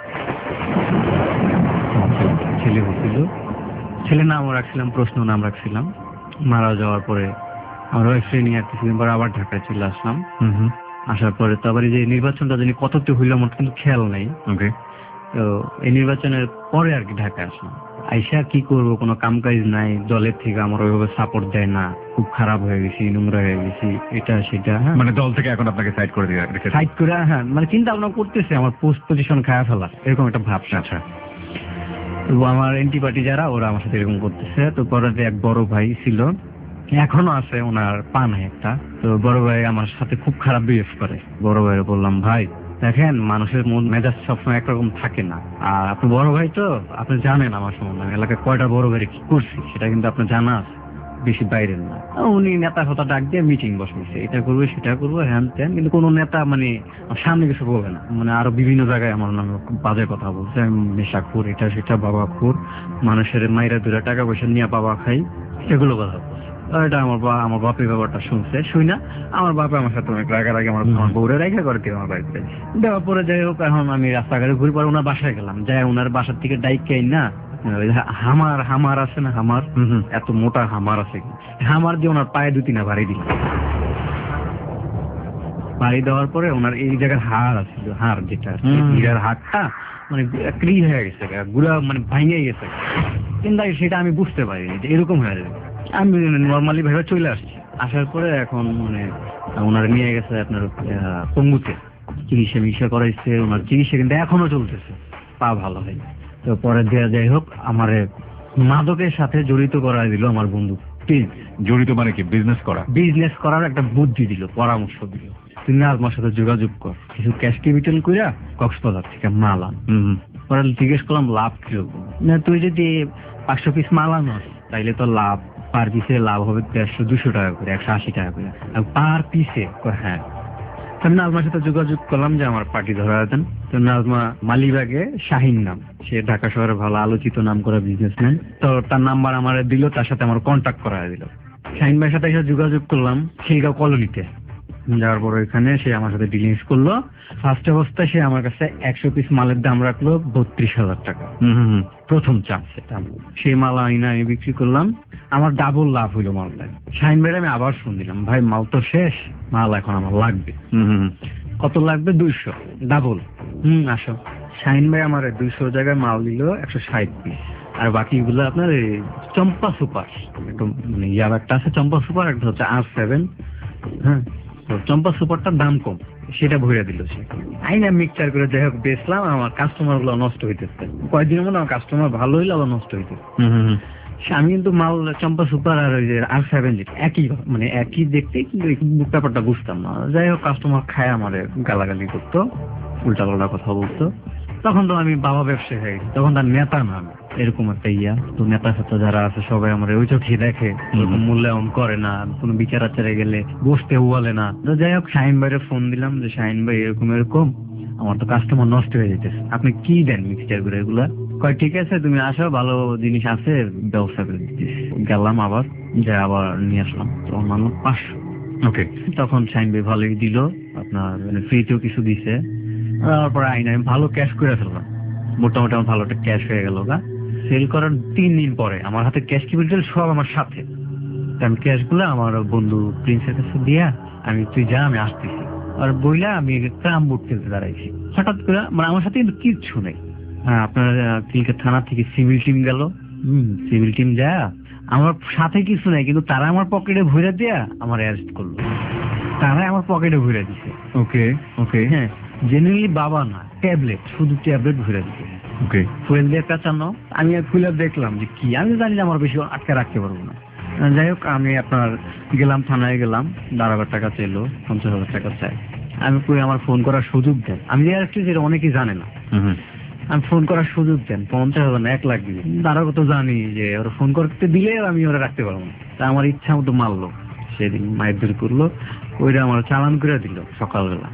ছেলে হয়েছিল, ছেলে নাম রাখছিলাম, প্রশ্ন নাম রাখছিলাম। মারা যাওয়ার পরে আমার ওয়াইফ নিয়ে কিছুদিন পর আবার ঢাকায় চলে আসলাম। আসার পরে তো আবার এই যে নির্বাচনটা জানি কততে হইল আমার কিন্তু খেয়াল নাই। তো এই নির্বাচনের পরে আর কি ঢাকায় আসলাম। আইসা কি করবো, কোনো কাম কাজ নাই, দলের থেকে আমার ওইভাবে সাপোর্ট দেয় না, খুব খারাপ হয়ে গেছি, নোংরা হয়ে গেছি, এটা সেটা। হ্যাঁ, মানে দল থেকে এখন আপনাকে সাইড করে দিয়ে সাইড করে, হ্যাঁ, মানে চিন্তা ভাবনা করতেছে আমার পোস্ট পজিশন খায়া ফেলা, এরকম একটা ভাবনা। আচ্ছা, তো আমার এন্টি পার্টি যারা, ওরা আমার সাথে এরকম করতেছে। তো পরে এক বড় ভাই ছিল, এখনো আছে, ওনার পা নাই একটা। তো বড় ভাই আমার সাথে খুব খারাপ বিহেভ করে। বড় ভাইয়ের বললাম, ভাই দেখেন, মানুষের মন মেজাজ সবসময় একরকম থাকে না, আর আপনি বড় ভাই তো আপনি জানেন আমার সম্বন্ধে, এলাকায় কয়টা বড় ভাই কি করছি সেটা কিন্তু আপনার জানা আছে, বেশি বাইরের না। উনি নেতা কথা ডাক দিয়ে মিটিং বসেছে, এটা করবে সেটা করবো, হ্যান ত্যান, কিন্তু কোনো নেতা মানে সামনে কিছু বলবে না। মানে আরো বিভিন্ন জায়গায় আমার নামে বাজে কথা বলছে, আমি নেশাখোর, এটা সেটা, বাবা খোর, মানুষের মাইরা দূরে টাকা পয়সা নিয়ে বাবা খাই, এগুলো কথা বলছে। এটা আমার বাপের ব্যাপারটা শুই না, আমার বাপে আমার সাথে অনেক রাগারাগি, আমার বউরে রেখা করে দিয়ে আমার বাড়িতে দেওয়ার পরে যাই হোক, এখন আমি রাস্তাঘাটে ঘুরে পরে ওনার বাসায় গেলাম। যাই ওনার বাসার থেকে ডাইকে না, হামার আছে না, হামার, এত মোটা হামার আছে, হামার দিয়ে ওনার পায়ে 2-3 বাড়ি দিলাম। বাড়ি দেওয়ার পরে ওনার এই জায়গার হাড় আছিল, হাড় যেটা হীরার হাড়টা মানে ক্রি হয়ে গেছে, গুড়া মানে ভাঙে গেছে, কিন্তু সেটা আমি বুঝতে পারিনি যে এরকম হয়ে যাবে। আমি নর্মালি ভেবে চলে আসছি, আসার পরে এখন মানে ওনার নিয়ে গেছে আপনার পঙ্গুতে চিকিৎসা করাইছে, ওনার চিকিৎসা কিন্তু এখনো চলতেছে, পা ভালো হয়। তো পরে দেয়া যাই হোক আমার মাদকের সাথে জড়িত করাই দিল আমার বন্ধু। জড়িত মানে কি? বিজনেস করার একটা বুদ্ধি দিল, পরামর্শ দিল, তুই নাজমার সাথে যোগাযোগ কর, কিছু ক্যাশ ক্যাপিটাল কইরা কক্সবাজার থেকে মাল আন। পরে জিজ্ঞেস করলাম লাভ কিরকম, না তুই যদি 500 পিস মাল আনস তাইলে তো লাভ পার পিসে লাভ হবে 150-200 টাকা করে, 180 টাকা করে পার পিসে। হ্যাঁ, আমি নাজমার সাথে যোগাযোগ করলাম যে আমার পার্টি ধরা দেন। তো নাজমা মালিবাগে শাহিন নাম, সে ঢাকা শহরে ভালো আলোচিত নাম করা বিজনেসম্যান। তো তার নাম্বার আমার দিল, তার সাথে আমার কন্ট্যাক্ট করা দিল। শাহিন ভাইয়ের সাথে এসে যোগাযোগ করলাম খিলগাঁও কলোনিতে, যাওয়ার পর ওইখানে সে আমার সাথে ডিলিংস করলো। ফার্স্ট অবস্থায় সে আমার কাছে 100 পিস মালের দাম রাখলো 32,000 টাকা, প্রথম চান্স। সেটা সেই মাল আমি বিক্রি করলাম, আমার ডাবল লাভ হইলো মালটা। শাহিন ভাইয়ের আমি আবার ফোন দিলাম, ভাই মাল তো শেষ, মাল এখন আমার লাগবে। কত লাগবে? 200, ডাবল। আসো। শাহিন ভাই আমার 200 জায়গায় মাল দিল 160 পিস, আর বাকিগুলো আপনার চম্পা সুপার, একটু মানে একটা আছে চম্পা সুপার, একটা হচ্ছে R7। হ্যাঁ, তো চম্পা সুপারটার দাম কম, সেটা ভরে দিল সে। আইনা মিক্সচার করে যাই হোক বেচলাম, আমার কাস্টমার গুলো নষ্ট হইতেছে। কয়েকদিনের মধ্যে আমার কাস্টমার ভালো হইলে আবার নষ্ট হইতেছে। আমি কিন্তু মাল চম্পা সুপার আর ওই যে R7 একই, মানে একই দেখতে, কিন্তু ব্যাপারটা বুঝতাম না। যাই হোক কাস্টমার খায় আমার গালাগালি করতো, উল্টা পাল্টা কথা বলতো। তখন তো আমি বাবা ব্যবসায়ী হয়ে গেছি, তখন তার নেতা না আমি, এরকম একটা ইয়া। তো নেতা সাথে যারা আছে সবাই আমার ওই চোখে দেখে, মূল্যায়ন করে না, কোনো বিচার আচারে গেলে বসতে বলে না। তো যাই হোক শাহিন ভাইয়ের ফোন দিলাম যে শাহিন ভাই এরকম এরকম আমার তো কাস্টমার নষ্ট হয়ে যেতেছে, আপনি কি দেন মিক্সচার করে এগুলা? কয় ঠিক আছে তুমি আসো, ভালো জিনিস আছে, ব্যবস্থা করে দিচ্ছি। গেলাম আবার, যে আবার নিয়ে আসলাম, তো অন্যান্য 500। ওকে, তখন শাহিন ভাই ভালোই দিল, আপনার মানে ফ্রিতেও কিছু দিছে। তারপরে আইন আমি ভালো ক্যাশ করে ফেললাম, মোটামুটি আমার ভালো একটা ক্যাশ হয়ে গেল। সেল করার 3 দিন পরে আমার হাতে ক্যাশ ক্যাপিটাল সব আমার সাথে। আমি ক্যাশ গুলো আমার বন্ধু প্রিন্সের কাছে দিয়া আমি, তুই যা আমি আসতেছি, আর বইলা আমি ট্রাম বুট খেলতে দাঁড়াইছি। হঠাৎ করে মানে আমার সাথে কিন্তু কিচ্ছু নেই। আপনার কিলকে থানা থেকে সিভিল টিম গেল, সিভিল টিম যা আমার সাথে কিছু নাই, কিন্তু তারা আমার পকেটে ভরে দেয়া আমার অ্যারেস্ট করলো, তারা আমার পকেটে ভরে দিছে। ওকে ওকে, হ্যাঁ, জেনারেলি বাবা না, ট্যাবলেট, শুধু ট্যাবলেট ভরে দিতে। ওকে, ফুয়েল দিয়ে পেঁচানো। আমি খুলে দেখলাম যে কি, আমি জানি যে আমার বেশি আটকে রাখতে পারবো না। যাই হোক আমি আপনার গেলাম, থানায় গেলাম, 12,000 টাকা চাইলো, 50,000 টাকা চাই। আমি আমার ফোন করার সুযোগ দেন, আমি যেটা অনেকেই জানে না, আমি ফোন করার সুযোগ দেন, 50,000 না 1 লাখ দিবে। তারা তো জানি যে ওরা ফোন করতে দিলে আমি ওরা রাখতে পারবো না। তা আমার ইচ্ছা মতো মারলো সেদিন, মারধর করলো, ওইটা আমার চালান করে দিল সকালবেলা।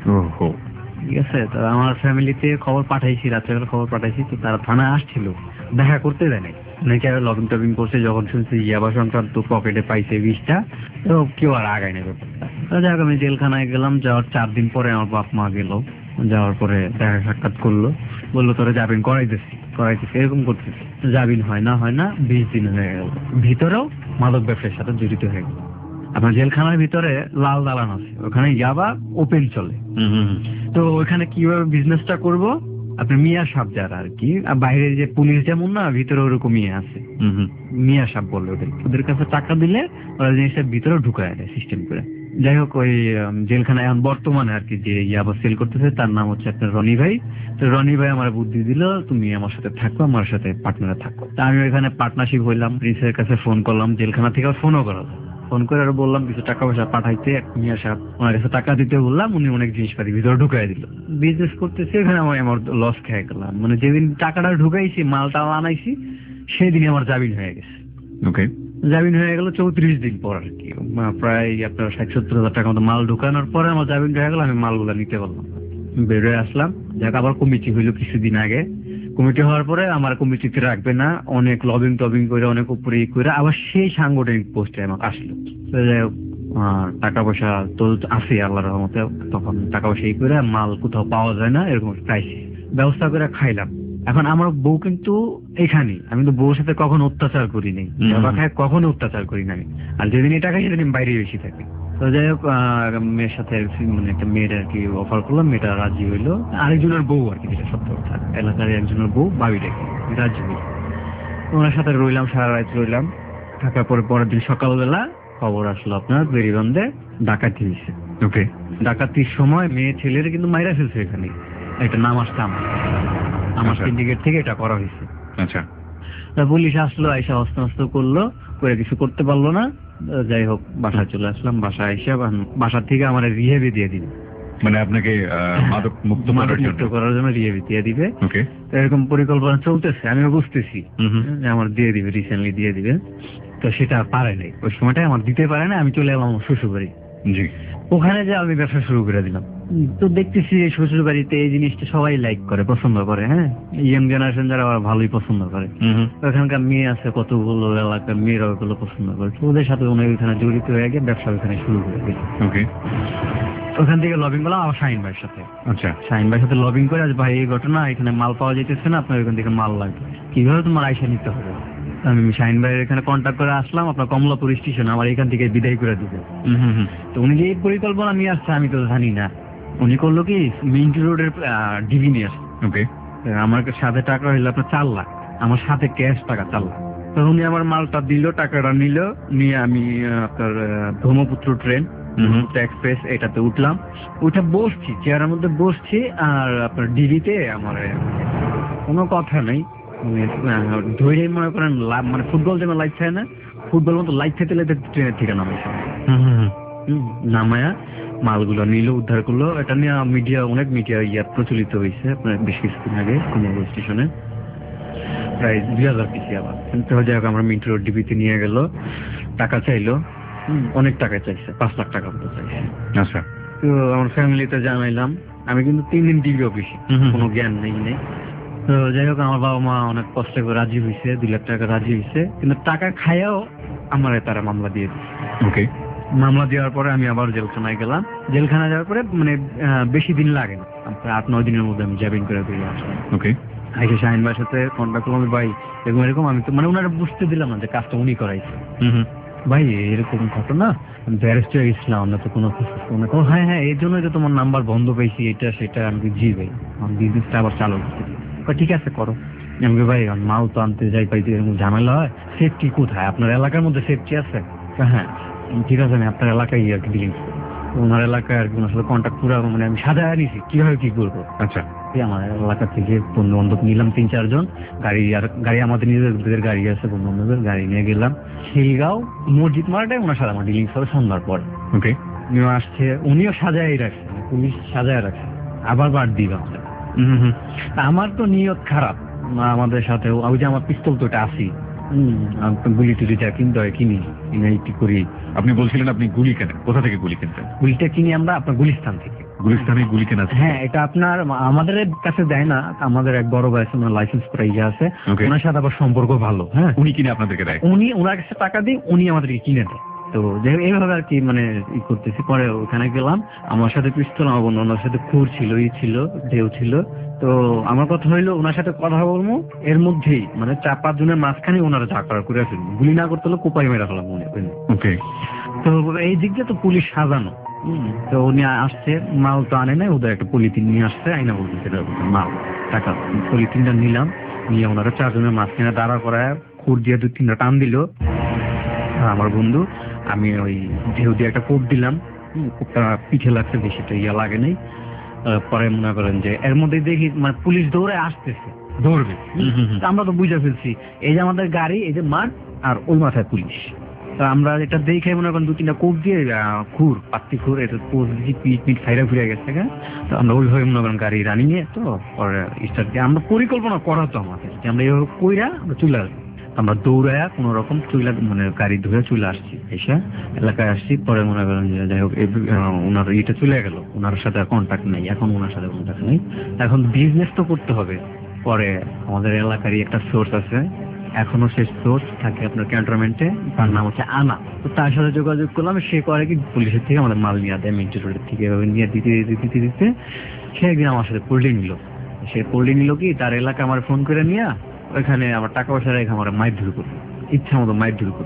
ঠিক আছে, তো আমার ফ্যামিলিতে খবর পাঠাইছি, রাত্রেবেলা খবর পাঠাইছি, তো তারা থানায় আসছিল, দেখা করতে দেয় নাই, নাকি আর লবিং টবিং করছে। যখন শুনছি ইয়াবা সংক্রান্ত পকেটে পাইছে 20টা, তো কেউ আর আগায় নেই ব্যাপারটা। যাই হোক আমি জেলখানায় গেলাম, যাওয়ার 4 দিন পরে আমার বাপ মা গেল, যাওয়ার পরে দেখা সাক্ষাৎ করলো, বললো তোরা জামিন করাইতেছি এরকম করতেছি। জামিন হয় না 20 দিন হয়ে গেল, ভিতরেও মাদক ব্যবসার সাথে জড়িত হয়ে গেল। আপনার জেলখানার ভিতরে লাল দালান আছে, ওখানে ইয়াবা ওপেন চলে। তো ওইখানে কিভাবে বিজনেসটা করব, আপনি মিয়া সাহেব যারা আর কি, বাইরে যে পুলিশ যেমন না, ভিতরে ওরকম মিয়া আছে, মিয়া সাহেব বলে ওদের কাছে টাকা দিলে ওরা জিনিসটা ভিতরে ঢুকায় দেয় সিস্টেম করে। যাই হোক ওই জেলখানায় এখন বর্তমানে আর কি যে ইয়াবা সেল করতেছে তার নাম হচ্ছে আপনার রনি ভাই। তো রনি ভাই আমার বুদ্ধি দিল, তুমি আমার সাথে থাকো, আমার সাথে পার্টনারে থাকো। তা আমি ওইখানে পার্টনারশিপ হইলাম, প্রিন্সের কাছে ফোন করলাম, জেলখানা থেকে ফোনও করা, ফোন করে আর বললাম কিছু টাকা পয়সা পাঠাইতে, মিয়া সাহেব ওনার কাছে টাকা দিতে বললাম, উনি অনেক জিনিসপাতি ভিতরে ঢুকাই দিল। বিজনেস করতেছে, এখানে আমার লস খেয়ে গেলাম। মানে যেদিন টাকাটা ঢুকাইছি, মালটা আনাইছি, সেদিন আমার জামিন হয়ে গেছে। ওকে, জামিন হয়ে গেল 34 দিন পর আর কি, প্রায় আপনার 60-70 হাজার টাকা মতো মাল ঢুকানোর পরে আমার জামিন হয়ে গেল। আমি মালগুলা নিতে পারলাম, বেরোয় আসলাম। যাক, আবার কমিটি হইলো কিছুদিন আগে। কমিটি হওয়ার পরে আমার কমিটিতে রাখবে না, অনেক লবিং টবিং করে, অনেক উপরে করে আবার সেই সাংগঠনিক পোস্টে আমাকে আসলো। টাকা পয়সা তো আছে আল্লাহর রহমতে, তখন টাকা পয়সা করে মাল কোথাও পাওয়া যায় না, এরকম প্রাইস ব্যবস্থা করে খাইলাম। এখন আমার বউ কিন্তু এখানে, আমি তো বউর সাথে কখনো অত্যাচার করি নাই, কখনো অত্যাচার করি না। আর যেদিন এটা খাই সেদিন বাইরে বেশি থাকি। তো যাই হোক মেয়ের সাথে মানে একটা মেয়ের আর কি অফার করলাম, মেয়েটা রাজি হইলো। আরেকজনের বউ আর কি, যেটা সত্য কথা, এলাকার একজনের বউ ভাবিটাকে রাজি হইল। ওনার সাথে রইলাম, সারা রাত রইলাম। থাকার পরে পরের দিন সকালবেলা খবর আসলো আপনার বেরিগঞ্জে ডাকাতি হয়েছে। ওকে। ডাকাতির সময় মেয়ে ছেলের কিন্তু মাইরা ফেলছে এখানে, একটা নাম আসছে আমার সিন্ডিকেট থেকে এটা করা হয়েছে। আচ্ছা। তা পুলিশ আসলো, আইসা হস্ত করলো, করে কিছু করতে পারলো না। যাই হোক বাসায় চলে আসলাম। বাসায় এসে বাসার থেকে আমার রিহেবি দিয়ে দিবে, মানে আপনাকে মাদক মুক্ত করার জন্য রিহেবি দিয়ে দিবে। ওকে। এরকম পরিকল্পনা চলতেছে, আমিও বুঝতেছি যে আমার দিয়ে দিবে, রিসেন্টলি দিয়ে দিবে। তো সেটা পারে নাই, ওই সময়টা আমার দিতে পারে না। আমি চলে এলাম শ্বশুর বাড়ি। জি। ওখানে যে আমি ব্যবসা শুরু করে দিলাম। তো দেখতেছি শ্বশুর বাড়িতে এই জিনিসটা সবাই লাইক করে, পছন্দ করে। হ্যাঁ, ইয়ং জেনারেশন যারা ওরা ভালোই পছন্দ করে। ওখানকার মেয়ে আছে কতগুলো, এলাকার মেয়েরা ওগুলো পছন্দ করে। ওদের সাথে ওখানে জড়িত হয়ে গিয়ে ব্যবসা ওখানে শুরু করে দিল। ওকে। ওখান থেকে লবিং করলাম আমার শাহিন ভাইয়ের সাথে। আচ্ছা। শাহিন ভাইয়ের সাথে লবিং করে, আজ ভাই এই ঘটনা, এখানে মাল পাওয়া যাইতেছে না, আপনার ওখান থেকে মাল লাগবে, কিভাবে তোমার আইসা নিতে হবে। আমি শাহিন ভাইয়ের এখানে কন্ট্যাক্ট করে আসলাম, আপনার কমলাপুর স্টেশন, আমার এখান থেকে বিদায় করে দিবে। তো উনি যে এই পরিকল্পনা নিয়ে আসছে আমি তো জানি না। উনি করলো কি, মিন্টি রোডের ডিবি নিয়ে আসছে। ওকে। আমার সাথে টাকা হইলো আপনার 4 লাখ, আমার সাথে ক্যাশ টাকা 4 লাখ। তো উনি আমার মালটা দিল, টাকাটা নিল, নিয়ে আমি আপনার ব্রহ্মপুত্র ট্রেন এক্সপ্রেস এটাতে উঠলাম। উঠে বসছি, চেয়ারের মধ্যে বসছি, আর আপনার ডিবিতে আমার কোনো কথা নেই, ধৈর্য মনে করেন মানে ফুটবল যেমন লাইট থাকে না, ফুটবল মতো লাইট খেতে লাইতে ট্রেনের থেকে নামাইছে। নামায়া মালগুলো নিল, উদ্ধার করলো। এটা নিয়ে মিডিয়া, অনেক মিডিয়া প্রচলিত হয়েছে আপনার বেশ কিছুদিন আগে কুমিল্লা স্টেশনে, প্রায় 2000 পিসি। আবার কিন্তু যাই হোক আমরা মিন্টি রোড ডিবিতে নিয়ে গেল, টাকা চাইলো, অনেক টাকা চাইছে, 5 লাখ টাকা মতো চাইছে। আচ্ছা। তো আমার ফ্যামিলিতে জানাইলাম, আমি কিন্তু 3 দিন ডিবি অফিসে, কোনো জ্ঞান নেই। তো যাই হোক আমার বাবা মা অনেক কষ্ট করে রাজি হয়েছে, 2 লাখ টাকা রাজি হয়েছে, কিন্তু টাকা খাইয়াও আমার তারা মামলা দিয়ে দিচ্ছে। ওকে। মামলা দেওয়ার পরে আমি আবার জেলখানায় গেলাম। জেলখানায় যাওয়ার পরে মানে বেশি দিন লাগে না, প্রায় 8-9 দিনের মধ্যে আমি জামিন করে বেরিয়ে আসলাম। ওকে। আইসে শাহিন ভাইয়ের সাথে কন্ট্যাক্ট করলাম, ভাই এরকম আমি তো মানে ওনারা বুঝতে দিলাম না যে কাজটা উনি করাইছে। ভাই এরকম ঘটনা, ব্যারেস্ট হয়ে গেছিলাম, আমরা তো কোনো কিছু। হ্যাঁ এই জন্যই তো তোমার নাম্বার বন্ধ পেয়েছি, এটা সেটা। আমি জি ভাই, আমার বিজনেসটা আবার চালু করতে। ঠিক আছে করো। আমি ভাই মাল তো আনতে যাই, পাই এরকম ঝামেলা হয়, সেফটি কোথায়, আপনার এলাকার মধ্যে সেফটি আছে? হ্যাঁ ঠিক আছে, আমি আপনার এলাকায় আর কি ডিলিংস করি। ওনার এলাকায় আর কি ওনার সাথে কন্ট্যাক্ট পুরো মানে আমি সাজায় নিছি কিভাবে কি করবো। আচ্ছা। আমার এলাকা থেকে বন্ধু বান্ধব নিলাম 3-4 জন, গাড়ি আমাদের নিজেদের গাড়ি আছে, বন্ধু বান্ধবের গাড়ি নিয়ে গেলাম খিলগাঁও মসজিদ মারাটাই ওনার সাথে আমার ডিলিংস হবে সন্ধ্যার পরে। ওকে। উনিও আসছে, উনিও সাজায় রাখছে, পুলিশ সাজায় রাখছে, আবার বার দিবে আমাদের। আমার তো নিয়ত খারাপ, আমাদের সাথে ওই যে আমার পিস্তল তো এটা আসি, গুলি টুলি যা কিনতে হয় কিনি, কিনে করি। আপনি বলছিলেন আপনি গুলি কেনেন, কোথা থেকে গুলি কিনতেন? গুলিটা কিনি আমরা আপনার গুলিস্তান থেকে। গুলিস্তানে গুলি কেনা? হ্যাঁ, এটা আপনার আমাদের কাছে দেয় না, আমাদের এক বড় ভাই আছে, ওনার লাইসেন্স করা আছে, ওনার সাথে আবার সম্পর্ক ভালো। হ্যাঁ, উনি কিনে আপনাদেরকে দেয়? ওনার কাছে টাকা দিই, উনি আমাদেরকে কিনে দেয়। তো এইভাবে আর কি মানে করতেছি। পরে ওখানে গেলাম, আমার সাথে পিস্তল, আমার বন্ধু ওনার সাথে খুর ছিল, ঢেউ ছিল। তো আমার কথা হইলো ওনার সাথে কথা বলবো, এর মধ্যেই মানে 4-5 জনের মাঝখানে ওনারা ঝাঁকড়া করে ফেলবো, গুলি না করতে হলে কোপাই মেরা ফেলাম মনে করেন। ওকে। তো এই দিক দিয়ে তো পুলিশ সাজানো। তো উনি আসছে, মাল তো আনে নাই, ওদের একটা পলিথিন নিয়ে আসছে, আইনা বলছে মাল টাকা। পলিথিনটা নিলাম, নিয়ে ওনারা 4 জনের মাঝখানে দাঁড়া করায় খুর দিয়ে 2-3টা টান দিল আমার বন্ধু। আমি ওই ঢেউ দিয়ে একটা কোপ দিলাম, কোপটা পিঠে লাগছে, বেশিটা লাগে নাই। পরে মনে করেন যে এর মধ্যে দেখি মানে পুলিশ দৌড়ে আসতেছে, দৌড়বে। আমরা তো বুঝে ফেলছি এই যে আমাদের গাড়ি, এই যে মাঠ, আর ওই মাথায় পুলিশ। তো আমরা এটা দেখে মনে করেন 2-3টা কোপ দিয়ে পাত্তি খুর এটা পিঠ ফাইরা ফিরে গেছে। তো আমরা ওইভাবে মনে করেন গাড়ি রানিং এ, তো পরে স্টার্ট দিয়ে আমরা পরিকল্পনা করা তো আমাদের যে আমরা এইভাবে কইরা আমরা চলে আসবো। আমরা দৌড়ায়া কোন রকম চলে মানে গাড়ি ধরে চলে আসছি, এসে এলাকায় আসছি। পরে মনে করেন যে যাই হোক ওনার ইটা চলে গেল, ওনার সাথে কন্ট্যাক্ট নেই, এখন ওনার সাথে কন্ট্যাক্ট নেই। এখন বিজনেস তো করতে হবে। পরে আমাদের এলাকারই একটা সোর্স আছে, এখনো সেই সোর্স থাকে আপনার ক্যান্টনমেন্টে, তার নাম হচ্ছে আনা। তো তার সাথে যোগাযোগ করলাম, সে করে কি পুলিশের থেকে আমাদের মাল নিয়ে দেয়, মিন্টি রোডের থেকে নিয়ে দিতে সে একদিন আমার সাথে পোল্ট্রি নিল। সে পোল্ট্রি নিল কি তার এলাকা আমার ফোন করে নিয়ে ওইখানে আমার টাকা পয়সা রেখে আমার মাইর ধুর করতো, ইচ্ছা মতো মাইর ধুর করতো।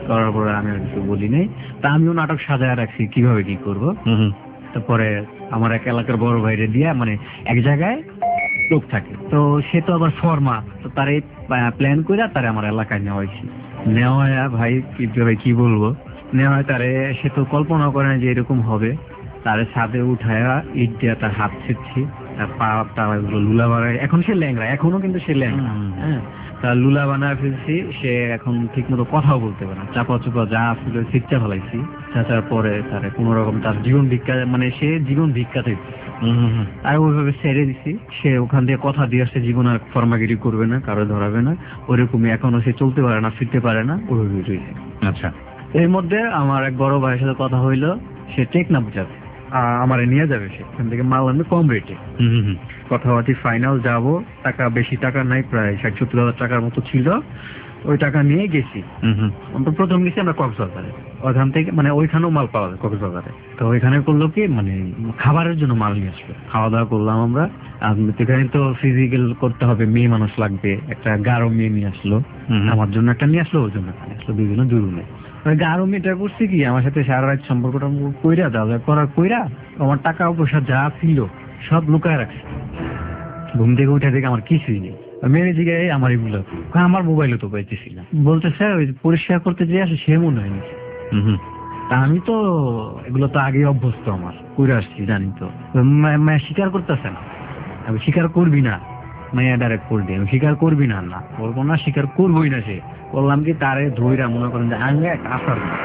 করার পরে আমি আর কিছু বলি নাই। তা আমিও নাটক সাজায় রাখছি কিভাবে কি করব। তারপরে আমার এক এলাকার বড় ভাইরে দিয়া মানে এক জায়গায় লোক থাকে, তো সে তো আবার ফর্মা, তো তার এই প্ল্যান করে তারে আমার এলাকায় নেওয়া হয়েছে। নেওয়া হয় ভাই কি বলবো, নেওয়া হয় তারে, সে তো কল্পনা করে না যে এরকম হবে। তারে ছাদে উঠায়া ইট দিয়া তার হাত ছিটছি, তার পা লুলা বানায়, এখন সে ল্যাংরা, এখনো কিন্তু সে ল্যাংরা। হ্যাঁ, তার লুলা বানায় ফেলছি, সে এখন ঠিক মতো কথাও বলতে পারে না, চাপা চুপা যা ছিল ছিটচা ফেলাইছি। চাচার পরে তারে কোন রকম তার জীবন ভিক্ষা, মানে সে জীবন ভিক্ষা দিচ্ছে, আর ওইভাবে ছেড়ে দিছি। সে ওখান দিয়ে কথা দিয়ে আসছে জীবন আর ফর্মাগিরি করবে না, কারো ধরাবে না, ওরকমই এখনো সে চলতে পারে না, ফিরতে পারে না, ওইভাবে রয়েছে। আচ্ছা, এর মধ্যে আমার এক বড় ভাইয়ের সাথে কথা হইলো, সে টেকনাফ যাবে, আমারে নিয়ে যাবে, সে এখান থেকে মাল আনবে কম রেটে। কথাবার্তি ফাইনাল যাব, টাকা বেশি টাকা নাই, প্রায় 60-70 হাজার টাকার মতো ছিল, ওই টাকা নিয়ে গেছি। প্রথম গেছি আমরা কক্সবাজারে, ওখান থেকে মানে ওইখানেও মাল পাওয়া যায় কক্সবাজারে। তো ওইখানে করলো কি মানে খাবারের জন্য মাল নিয়ে আসলো, খাওয়া দাওয়া করলাম আমরা। এখানে তো ফিজিক্যাল করতে হবে, মেয়ে মানুষ লাগবে, একটা গাঢ় মেয়ে নিয়ে আসলো, আমার জন্য একটা নিয়ে আসলো, ওর জন্য একটা নিয়ে আসলো, বিভিন্ন জরুরি। গাঢ় মেয়েটা করছে কি আমার সাথে সারা রাত সম্পর্কটা কইরা দাদা করার কইরা আমার টাকা পয়সা যা ছিল সব লুকায় রাখছে। ঘুম থেকে উঠে দেখে আমার কিছুই নেই। মেয়ের দিকে আমার এগুলো, আমার মোবাইলও তো পাইতেছি না, বলতেছে ওই পরিষ্কার করতে যে আসে সে মনে হয় নিছে। তা আমি তো এগুলো তো আগে অভ্যস্ত, আমার করে আসছি জানি তো। স্বীকার করতেছে না, আমি স্বীকার করবি না, মাইয়া ডাইরেক্ট করবি, আমি স্বীকার করবি না, না বলবো না, স্বীকার করবোই না। সে বললাম কি তারে ধৈরা মনে করেন যে আমি একটা আসার না,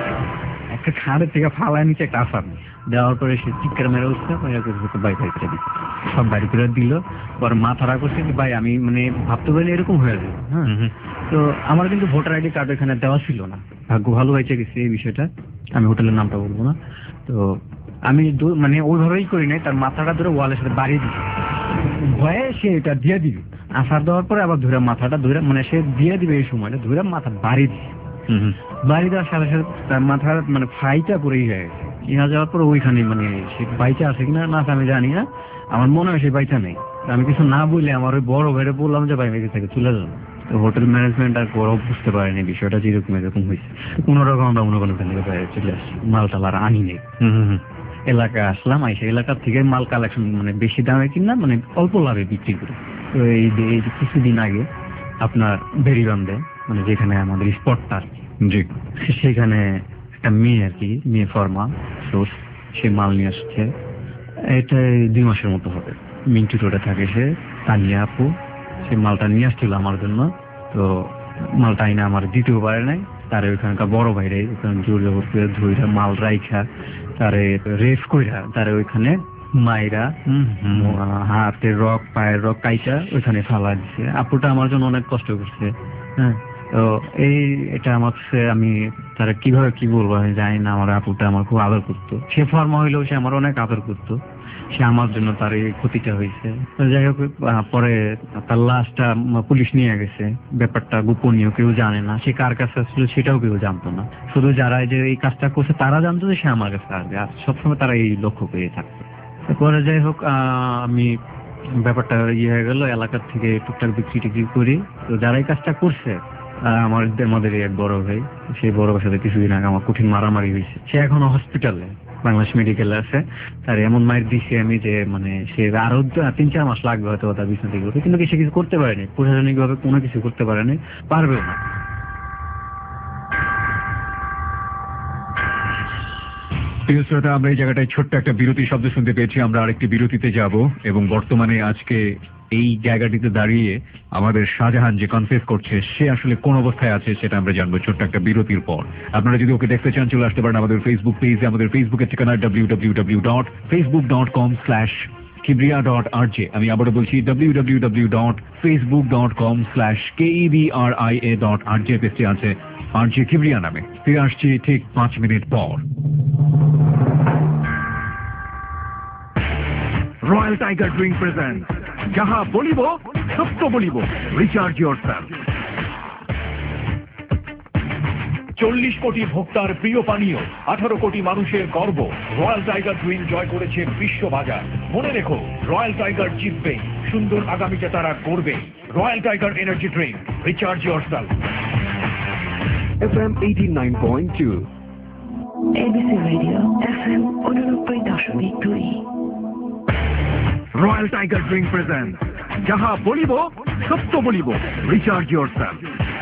একটা খাড়ের থেকে ফালায় নিচে একটা আসার না, দেওয়ার পরে সে চিৎকার মেরে উঠছে, বাইরে করে দিচ্ছে, সব বাইরে করে দিল। পরে মাথারা করছে কি ভাই আমি মানে ভাবতে পারিনি এরকম হয়ে যাবে। হ্যাঁ, তো আমার কিন্তু ভোটার আইডি কার্ড এখানে দেওয়া ছিল না, ভাগ্য ভালো হয়েছে গেছে এই বিষয়টা, আমি হোটেলের নামটা বলবো না। তো আমি মানে ওইভাবেই করি নাই, তার মাথাটা ধরে ওয়ালের সাথে বাড়িয়ে দিই, ভয়ে সে এটা দিয়ে দিবে। আসার দেওয়ার পরে আবার ধরে মাথাটা ধরে মানে সে দিয়ে দিবে, এই সময়টা ধরে মাথা বাড়ি দিচ্ছে। বাড়ি দেওয়ার সাথে সাথে তার মাথার মানে ফাইটা পরেই হয়ে গেছে। ইহা যাওয়ার পর ওইখানে মানে সে বাইচা আছে কিনা না আমি জানি না, আমার মনে হয় সে বাইচা নেই। আমি কিছু না বলে আমার ওই বড় ভাইরে বললাম যে ভাই মেঘে থেকে চলে যান। তো হোটেল ম্যানেজমেন্ট আর বড় বুঝতে পারেনি বিষয়টা যেরকম এরকম হয়েছে। কোনো রকম আমরা মনে করেন ওখান থেকে বাইরে চলে আসছি, মালটাল আর আনি নেই। এলাকায় আসলাম, আইসা এলাকার থেকে মাল কালেকশন মানে বেশি দামে কিনা মানে অল্প লাভে বিক্রি করে। তো এই কিছুদিন আগে আপনার বেরিবান্ধে মানে যেখানে আমাদের স্পটটা, জি, সেখানে একটা মেয়ে আর কি, মেয়ে ফর্মা সোর্স, সে মাল নিয়ে আসছে। এটা 2 মাসের মতো হবে। মিন্টু রোডে থাকে সে, তানিয়া আপু, সে মালটা নিয়ে আসছিল আমার জন্য। তো মালটা আইনা আমার দিতেও পারে নাই, তারে ওইখানকার বড় ভাইরে ওখানে জোর জবরদস্তি ধইরা মাল রাইখা তারে রেফ কইরা তারে ওইখানে মাইরা হাতের রক পায়ের রক কাইটা ওইখানে ফালা দিছে। আপুটা আমার জন্য অনেক কষ্ট করছে। হ্যাঁ, তো এটা আমার আমি তারা কিভাবে কি বলবো আমি জানি না। আমার আপুটা আমার খুব আদর করতো, সে ফর্মা হইলেও সে আমার অনেক আদর করতো, সে আমার জন্য তার এই ক্ষতিটা হয়েছে। যাই হোক, পরে তার লাশটা পুলিশ নিয়ে গেছে, ব্যাপারটা গোপনীয়, কেউ জানে না। সে কার কাছে আসছিল সেটাও কেউ জানতো না, শুধু যারা যে এই কাজটা করছে তারা জানতো যে সে আমার কাছে আসবে, আর সবসময় তারা এই লক্ষ্য পেয়ে থাকতো। পরে যাই হোক, আমি ব্যাপারটা ইয়ে হয়ে গেল, এলাকার থেকে টুকটাক বিক্রি টিক্রি করি। তো যারা এই কাজটা করছে আমাদের এক বড় ভাই, সেই বড় ভাইয়ের সাথে কিছুদিন আগে আমার কঠিন মারামারি হয়েছে। সে এখনো হসপিটালে, বাংলাদেশ মেডিকেলে আছে। তার এমন মায়ের দিছি আমি যে মানে সে আরো 3-4 মাস লাগবে হয়তো তার বিছানা থেকে উঠতে, কিন্তু সে কিছু করতে পারেনি, প্রশাসনিক ভাবে কোনো কিছু করতে পারেনি, পারবেও না। প্রিয় শ্রোতা, আমরা এই জায়গাটায় ছোট্ট একটা বিরতি শব্দ শুনতে পেয়েছি। আমরা আরেকটি বিরতিতে যাব এবং বর্তমানে আজকে এই জায়গাটিতে দাঁড়িয়ে আমাদের শাহজাহান যে কনফেস করছে সে আসলে কোন অবস্থায় আছে সেটা আমরা জানবো ছোট্ট একটা বিরতির পর। আপনারা যদি ওকে দেখতে চান চলে আসতে পারেন আমাদের ফেসবুক পেজে। আমাদের ফেসবুকের ঠিকানা www.facebook.com/kibria.rj। আমি আবারও বলছি www.facebook.com/kebria.rj পেজটি আছে RJ কিবরিয়া নামে। ফিরে আসছি ঠিক 5 মিনিট পর। রয়্যাল টাইগার ড্রিঙ্ক প্রেজেন্ট যাহা বলিব সত্য বলিব, রিচার্জ ইয়োরসেলফ। 40 কোটি ভোক্তার প্রিয় পানীয়, 18 কোটি মানুষের গর্ব, রয়্যাল টাইগার ড্রিঙ্ক জয় করেছে বিশ্ববাজার। মনে রেখো, রয়্যাল টাইগার জিতবে, সুন্দর আগামীতে তারা করবে। Royal tiger energy drink, recharge yourself. FM 89.2 ABC radio FM 89.2 royal tiger drink present যাহা বলিব সত্য বলিব, রিচার্জ ইয়োরসেলফ।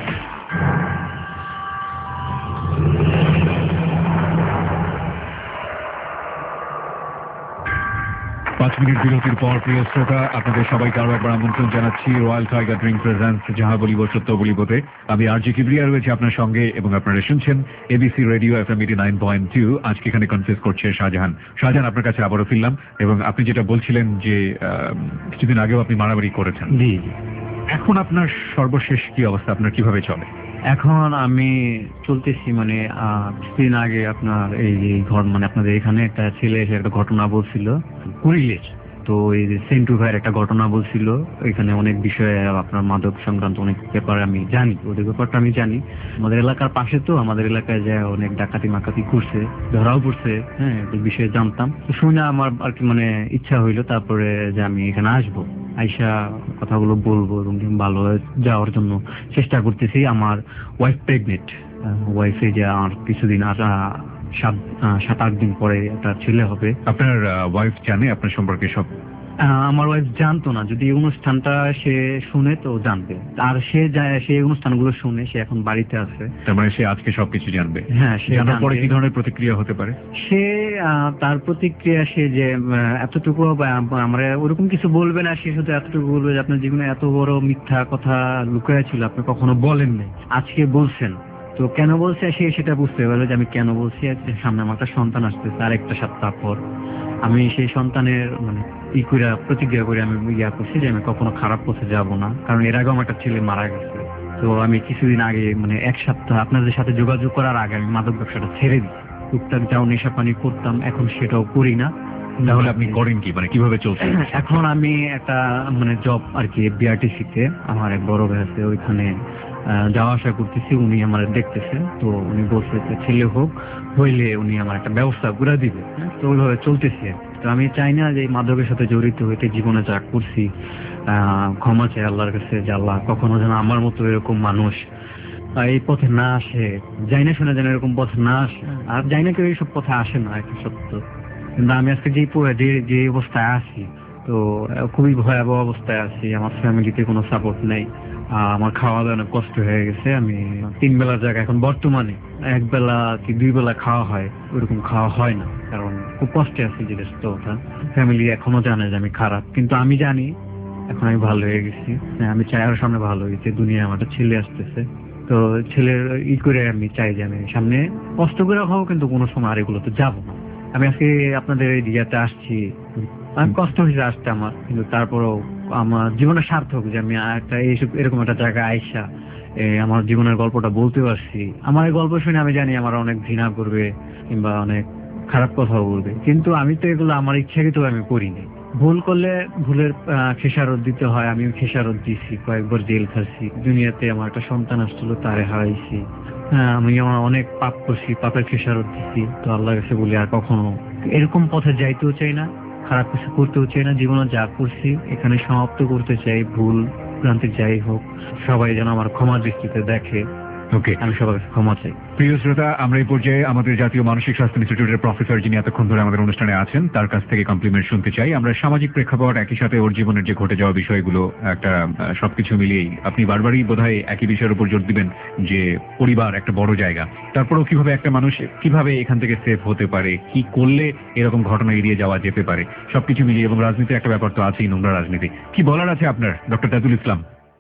5 মিনিট বিরতির পর প্রিয় শ্রোতা, আপনাদের সবাইকে আরো একবার আমন্ত্রণ জানাচ্ছি রয়্যাল টাইগার ড্রিঙ্ক প্রেজেন্টস যাহা বলিব সত্য বলিবতে। আমি আরজি কিবরিয়া রয়েছে আপনার সঙ্গে এবং আপনারা শুনছেন এবিসি রেডিও FM 89.2। আজকে এখানে কনফেস করছে শাহজাহান। শাহজাহান, আপনার কাছে আবারও ফিরলাম এবং আপনি যেটা বলছিলেন যে কিছুদিন আগেও আপনি মারামারি করেছেন। জি। এখন আপনার সর্বশেষ কি অবস্থা, আপনার কিভাবে চলে? এখন আমি চলতেছি মানে কিছুদিন আগে আপনার এই যে ঘর মানে আপনাদের এখানে একটা ছেলে এসে একটা ঘটনা বলছিল কুড়িলের, তো এই যে সেন্টু ভাইয়ের একটা ঘটনা বলছিল। এখানে অনেক বিষয়ে আপনার মাদক সংক্রান্ত অনেক ব্যাপার আমি জানি, ওদের ব্যাপারটা আমি জানি। আমাদের এলাকার পাশে তো, আমাদের এলাকায় যে অনেক ডাকাতি মাকাতি করছে, ধরাও পড়ছে, হ্যাঁ এই বিষয়ে জানতাম। তো শুনে আমার আর কি মানে ইচ্ছা হইলো তারপরে যে আমি এখানে আসবো, আইসা কথাগুলো বলবো এবং ভালো যাওয়ার জন্য চেষ্টা করতেছি। আমার ওয়াইফ প্রেগনেন্ট, ওয়াইফে যে আর কিছুদিন আর 7-8 দিন পরে একটা ছেলে হবে। আপনার ওয়াইফ জানে আপনার সম্পর্কে সব? আমার ওয়াইফ জানতো না, যদি এই অনুষ্ঠানটা সে শুনে তো জানবে। আর সে যায়, সে অনুষ্ঠানগুলো শুনে, সে এখন বাড়িতে আছে। তার মানে সে আজকে সবকিছু জানবে? হ্যাঁ, সে জানার পরে জানবে। কি ধরনের প্রতিক্রিয়া হতে পারে? সে তার প্রতিক্রিয়া সে যে এতটুকু আমরা ওরকম কিছু বলবে না, সে শুধু এতটুকু বলবে যে আপনার জীবনে এত বড় মিথ্যা কথা লুকায়া ছিল, আপনি কখনো বলেন নাই, আজকে বলছেন। তো কেন বলছে সে সেটা বুঝতে পারলো যে আমি কেন বলছি। সামনে আমার একটা সন্তান আসতেছে আর একটা সপ্তাহ পর। আমি সেই সন্তানের মানে প্রতিজ্ঞা করে আমি করছি যে আমি কখনো খারাপ পথে যাব না, কারণ এর আগেও আমার একটা ছেলে মারা গেছে। তো আমি কিছুদিন আগে মানে 1 সপ্তাহ আপনাদের সাথে যোগাযোগ করার আগে আমি মাদক ব্যবসাটা ছেড়ে দিই। টুকটাক যাও নেশা পানি করতাম, এখন সেটাও করি না। তাহলে আপনি করেন কি, মানে কিভাবে চলছে? এখন আমি একটা মানে জব আর কি বিআরটিসিতে, আমার এক বড় ভাই আছে, ওইখানে যাওয়া আসা করতেছি। উনি আমার দেখতেছে, তো উনি বলছে যে ছেলে হোক হইলে উনি আমার একটা ব্যবস্থা করে দিবে। তো ওইভাবে চলতেছে। তো আমি চাই না যে এই মাদকের সাথে জড়িত হইতে, জীবনে যা করছি ক্ষমা চাই আল্লাহর কাছে যে আল্লাহ কখনো যেন আমার মতো এরকম মানুষ এই পথে না আসে, যাই না শুনে যেন এরকম পথে না আসে। আর যাই না কেউ এইসব পথে আসে না, একটা সত্য। কিন্তু আমি আজকে যে অবস্থায় আছি, তো খুবই ভয়াবহ অবস্থায় আছি। আমার ফ্যামিলিতে কোনো সাপোর্ট নেই, আমার খাওয়া দাওয়া অনেক কষ্ট হয়ে গেছে। আমি 3 বেলার জায়গায় এখন বর্তমানে 1 বেলা কি 2 বেলা খাওয়া হয়, ওরকম খাওয়া হয় না, কারণ খুব কষ্টে আছি। জিনিসটা ওটা ফ্যামিলি এখনো জানে যে আমি খারাপ, কিন্তু আমি জানি এখন আমি ভালো হয়ে গেছি। আমি চাই আরো সামনে ভালো হয়ে গেছে। দুনিয়ায় আমার একটা ছেলে আসতেছে, তো ছেলের করে আমি চাই যে আমি সামনে কষ্ট করে হবো, কিন্তু কোনো সময় আর এগুলো তো যাবো না। আমি আজকে আপনাদের এই দিয়াতে আসছি, আমি কষ্ট হয়েছে আসতে আমার, কিন্তু তারপরেও আমার জীবনের সার্থক যে আমি একটা এরকম একটা জায়গায় আইসা আমার জীবনের গল্পটা বলতে পারছি। আমার এই গল্প শুনে আমি জানি আমার অনেক ঘৃণা করবে কিংবা অনেক খারাপ কথা বলবে, কিন্তু আমি তো এগুলো আমার ইচ্ছাকৃত আমি করিনি। ভুল করলে ভুলের খেসারত দিতে হয়, আমিও খেসারত দিছি, কয়েকবার জেল খাচ্ছি। দুনিয়াতে আমার একটা সন্তান আসছিল, তারে হারাইছি। আমি আমার অনেক পাপ করছি, পাপের খেসারত দিচ্ছি। তো আল্লাহর কাছে বলি আর কখনো এরকম পথে যাইতেও চাই না, খারাপ কিছু করতেও চাই না। জীবনে যা করছি এখানে সমাপ্ত করতে চাই। ভুল ভ্রান্তি যাই হোক, সবাই যেন আমার ক্ষমা দৃষ্টিতে দেখে। ওকে, আমি সবার কাছে ক্ষমা চাই। প্রিয় শ্রোতা, আমরা এই পর্যায়ে আমাদের জাতীয় মানসিক স্বাস্থ্য ইনস্টিটিউটের প্রফেসর, যিনি এতক্ষণ ধরে আমাদের অনুষ্ঠানে আছেন, তার কাছ থেকে কমপ্লিমেন্ট শুনতে চাই। আমরা সামাজিক প্রেক্ষাপট, একই সাথে ওর জীবনের যে ঘটে যাওয়া বিষয়গুলো, একটা সবকিছু মিলিয়েই আপনি বারবারই বোধহয় একই বিষয়ের উপর জোর দিবেন যে পরিবার একটা বড় জায়গা। তারপরেও কিভাবে একটা মানুষ কিভাবে এখান থেকে সেফ হতে পারে, কি করলে এরকম ঘটনা এড়িয়ে যাওয়া যেতে পারে, সবকিছু মিলিয়ে। এবং রাজনীতির একটা ব্যাপার তো আছেই, নোংরা রাজনীতি। কি বলার আছে আপনার, ডক্টর তাজুল ইসলাম?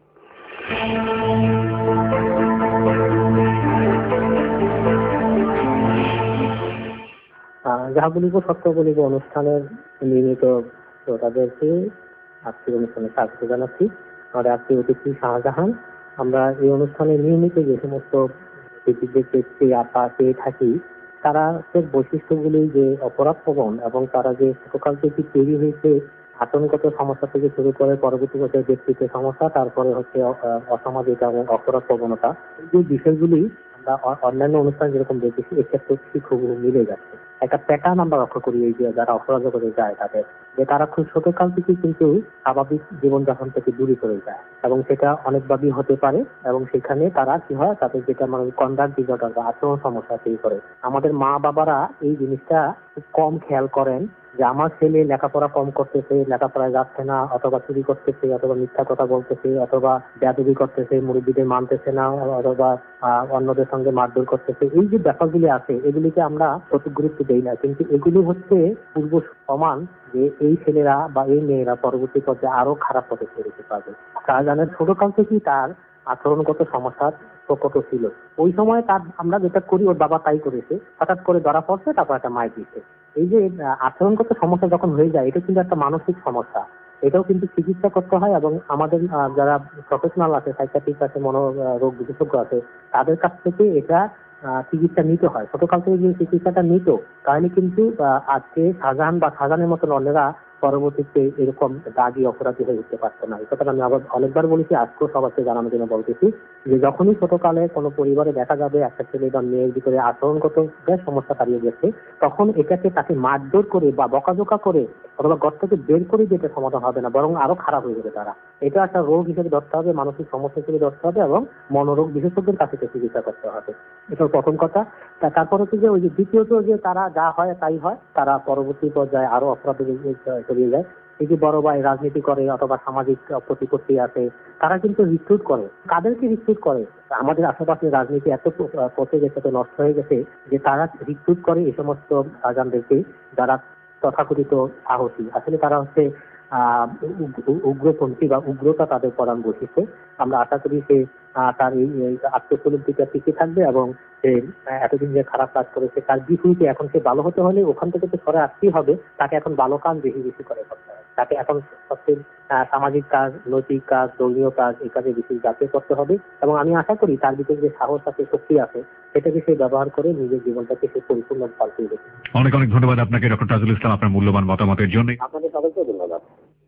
যাহা বলিব সত্য বলিব অনুষ্ঠানের নিয়মিত শ্রোতাদেরকে আজকের অনুষ্ঠানে স্বাগত জানাচ্ছি। আমাদের আজকের অতিথি শাহজাহান। আমরা এই অনুষ্ঠানে নিয়মিত যে সমস্ত অতিথিদের আশা পেয়ে থাকি, তারা বৈশিষ্ট্যগুলি যে অপরাধ প্রবণ এবং তারা যে ছোটকাল থেকে তৈরি হয়েছে আচরণগত সমস্যা থেকে শুরু করে পরবর্তী পর্যায়ে ব্যক্তিত্ব সমস্যা, তারপরে হচ্ছে অসামাজিক এবং অপরাধ প্রবণতা, এই যে বিষয়গুলি আমরা অন্যান্য অনুষ্ঠান যেরকম দেখেছি এর ক্ষেত্রে খুব মিলে যাচ্ছে। একটা প্যাটার্ন আমরা লক্ষ্য করি এই যে যারা অপরাধ করে যায় তাদের, যে তারা খুব ছোটকাল থেকে কিন্তু স্বাভাবিক জীবনযাপন থেকে দূরে চলে যায়, এবং সেটা অনেকভাবেই হতে পারে। এবং সেখানে তারা কি হয়, তাদের যেটা মানে কন্ডাক্ট ডিসঅর্ডার বা আচরণ সমস্যা তৈরি করে। আমাদের মা বাবারা এই জিনিসটা খুব কম খেয়াল করেন যে আমার ছেলে লেখাপড়া কম করতেছে, লেখাপড়ায় যাচ্ছে না, অথবা চুরি করতেছে, অথবা মিথ্যা কথা বলতেছে, অথবা বেয়াদবি করতেছে, মুরব্বীদের মানতেছে না, অথবা অন্যদের সঙ্গে মারধর করতেছে। এই যে ব্যাপারগুলি আছে এগুলিকে আমরা প্রতি গুরুত্ব দেই না, কিন্তু এগুলি হচ্ছে পূর্ব সমান যে এই ছেলেরা বা এই মেয়েরা পরবর্তী পর্যায়ে আরো খারাপ পথে চলতে পারবে। শাহজাহানের ছোটকাল থেকেই তার আচরণগত সমস্যার প্রকট ছিল। ওই সময় তার আমরা যেটা করি ওর বাবা তাই করেছে, হঠাৎ করে ধরা পড়ছে, তারপর একটা মাইক দিচ্ছে। এই যে আচরণগত সমস্যা যখন হয়ে যায় এটা কিন্তু একটা মানসিক সমস্যা, এটাও কিন্তু চিকিৎসা করতে হয়। এবং আমাদের যারা প্রফেশনাল আছে, সাইকিয়াট্রিস্ট আছে, মনোরোগ বিশেষজ্ঞ আছে, তাদের কাছ থেকে এটা চিকিৎসা নিতে হয়। ছোটকাল থেকে যে চিকিৎসাটা নিত তাহলে কিন্তু আজকে শাহজাহান বা শাহজাহানের মতন অন্যরা পরবর্তীতে এরকম দাগি অপরাধী হয়ে উঠতে পারতো না। এই কথাটা আমি আবার অনেকবার বলেছি, আজকেও সবাইকে জানানোর জন্য বলতেছি যে যখনই ছোটকালে কোনো পরিবারে দেখা যাবে একটা ছেলে বা মেয়ের ভিতরে আচরণগত সমস্যা দাঁড়িয়ে গেছে, তখন এটাকে তাকে মারধর করে বা বকাঝোকা করে অথবা ঘর থেকে বের করে যেতে সমাধান হবে না, বরং আরো খারাপ হয়ে যাবে তারা। এটা একটা রোগ হিসেবে ধরতে হবে, মানসিক সমস্যা হিসেবে ধরতে হবে, এবং মনোরোগ বিশেষজ্ঞের কাছে চিকিৎসা করতে হবে। এটা প্রথম কথা। তারপর হচ্ছে যে ওই যে দ্বিতীয়ত যে তারা যা হয় তাই হয়, তারা পরবর্তী পর্যায়ে আরো অপরাধে চলে যায়। এই যে বড় ভাই রাজনীতি করে অথবা সামাজিক প্রতিপত্তি আছে, তারা কিন্তু রিক্রুট করে। কাদেরকে রিক্রুট করে? আমাদের আশেপাশে রাজনীতি এত পচে গেছে, এত নষ্ট হয়ে গেছে যে তারা রিক্রুট করে এই সমস্ত শাহজাহানদেরকে, যারা তথাকথিত সাহসী। আসলে তারা হচ্ছে উগ্রপন্থী বা উগ্রতা তাদের প্রধান বৈশিষ্ট্য। আমরা আশা করি সে তার এই আত্মপলব্ধিটা টিকে থাকবে, এবং সে এতদিন যে খারাপ কাজ করেছে তার বিপরীতে এখন সে ভালো হতে হলে ওখান থেকে তো সরে আসতেই হবে। তাকে এখন ভালো কাজ বেশি বেশি করে করতে হবে। তাকে এখন সবচেয়ে সামাজিক কাজ, নৈতিক কাজ, ধর্মীয় কাজ, এই কাজে বেশি জাতীয় করতে হবে। এবং আমি আশা করি তার ভিতরে যে সাহস আছে, শক্তি আছে, সেটাকে সে ব্যবহার করে নিজের জীবনটাকে সে পরিপূর্ণ পাল্টে দেবে। অনেক অনেক ধন্যবাদ আপনাকে ডক্টর তাজুল ইসলাম আপনার মূল্যবান মতামতের জন্য। আপনাদের সবাইকে ধন্যবাদ।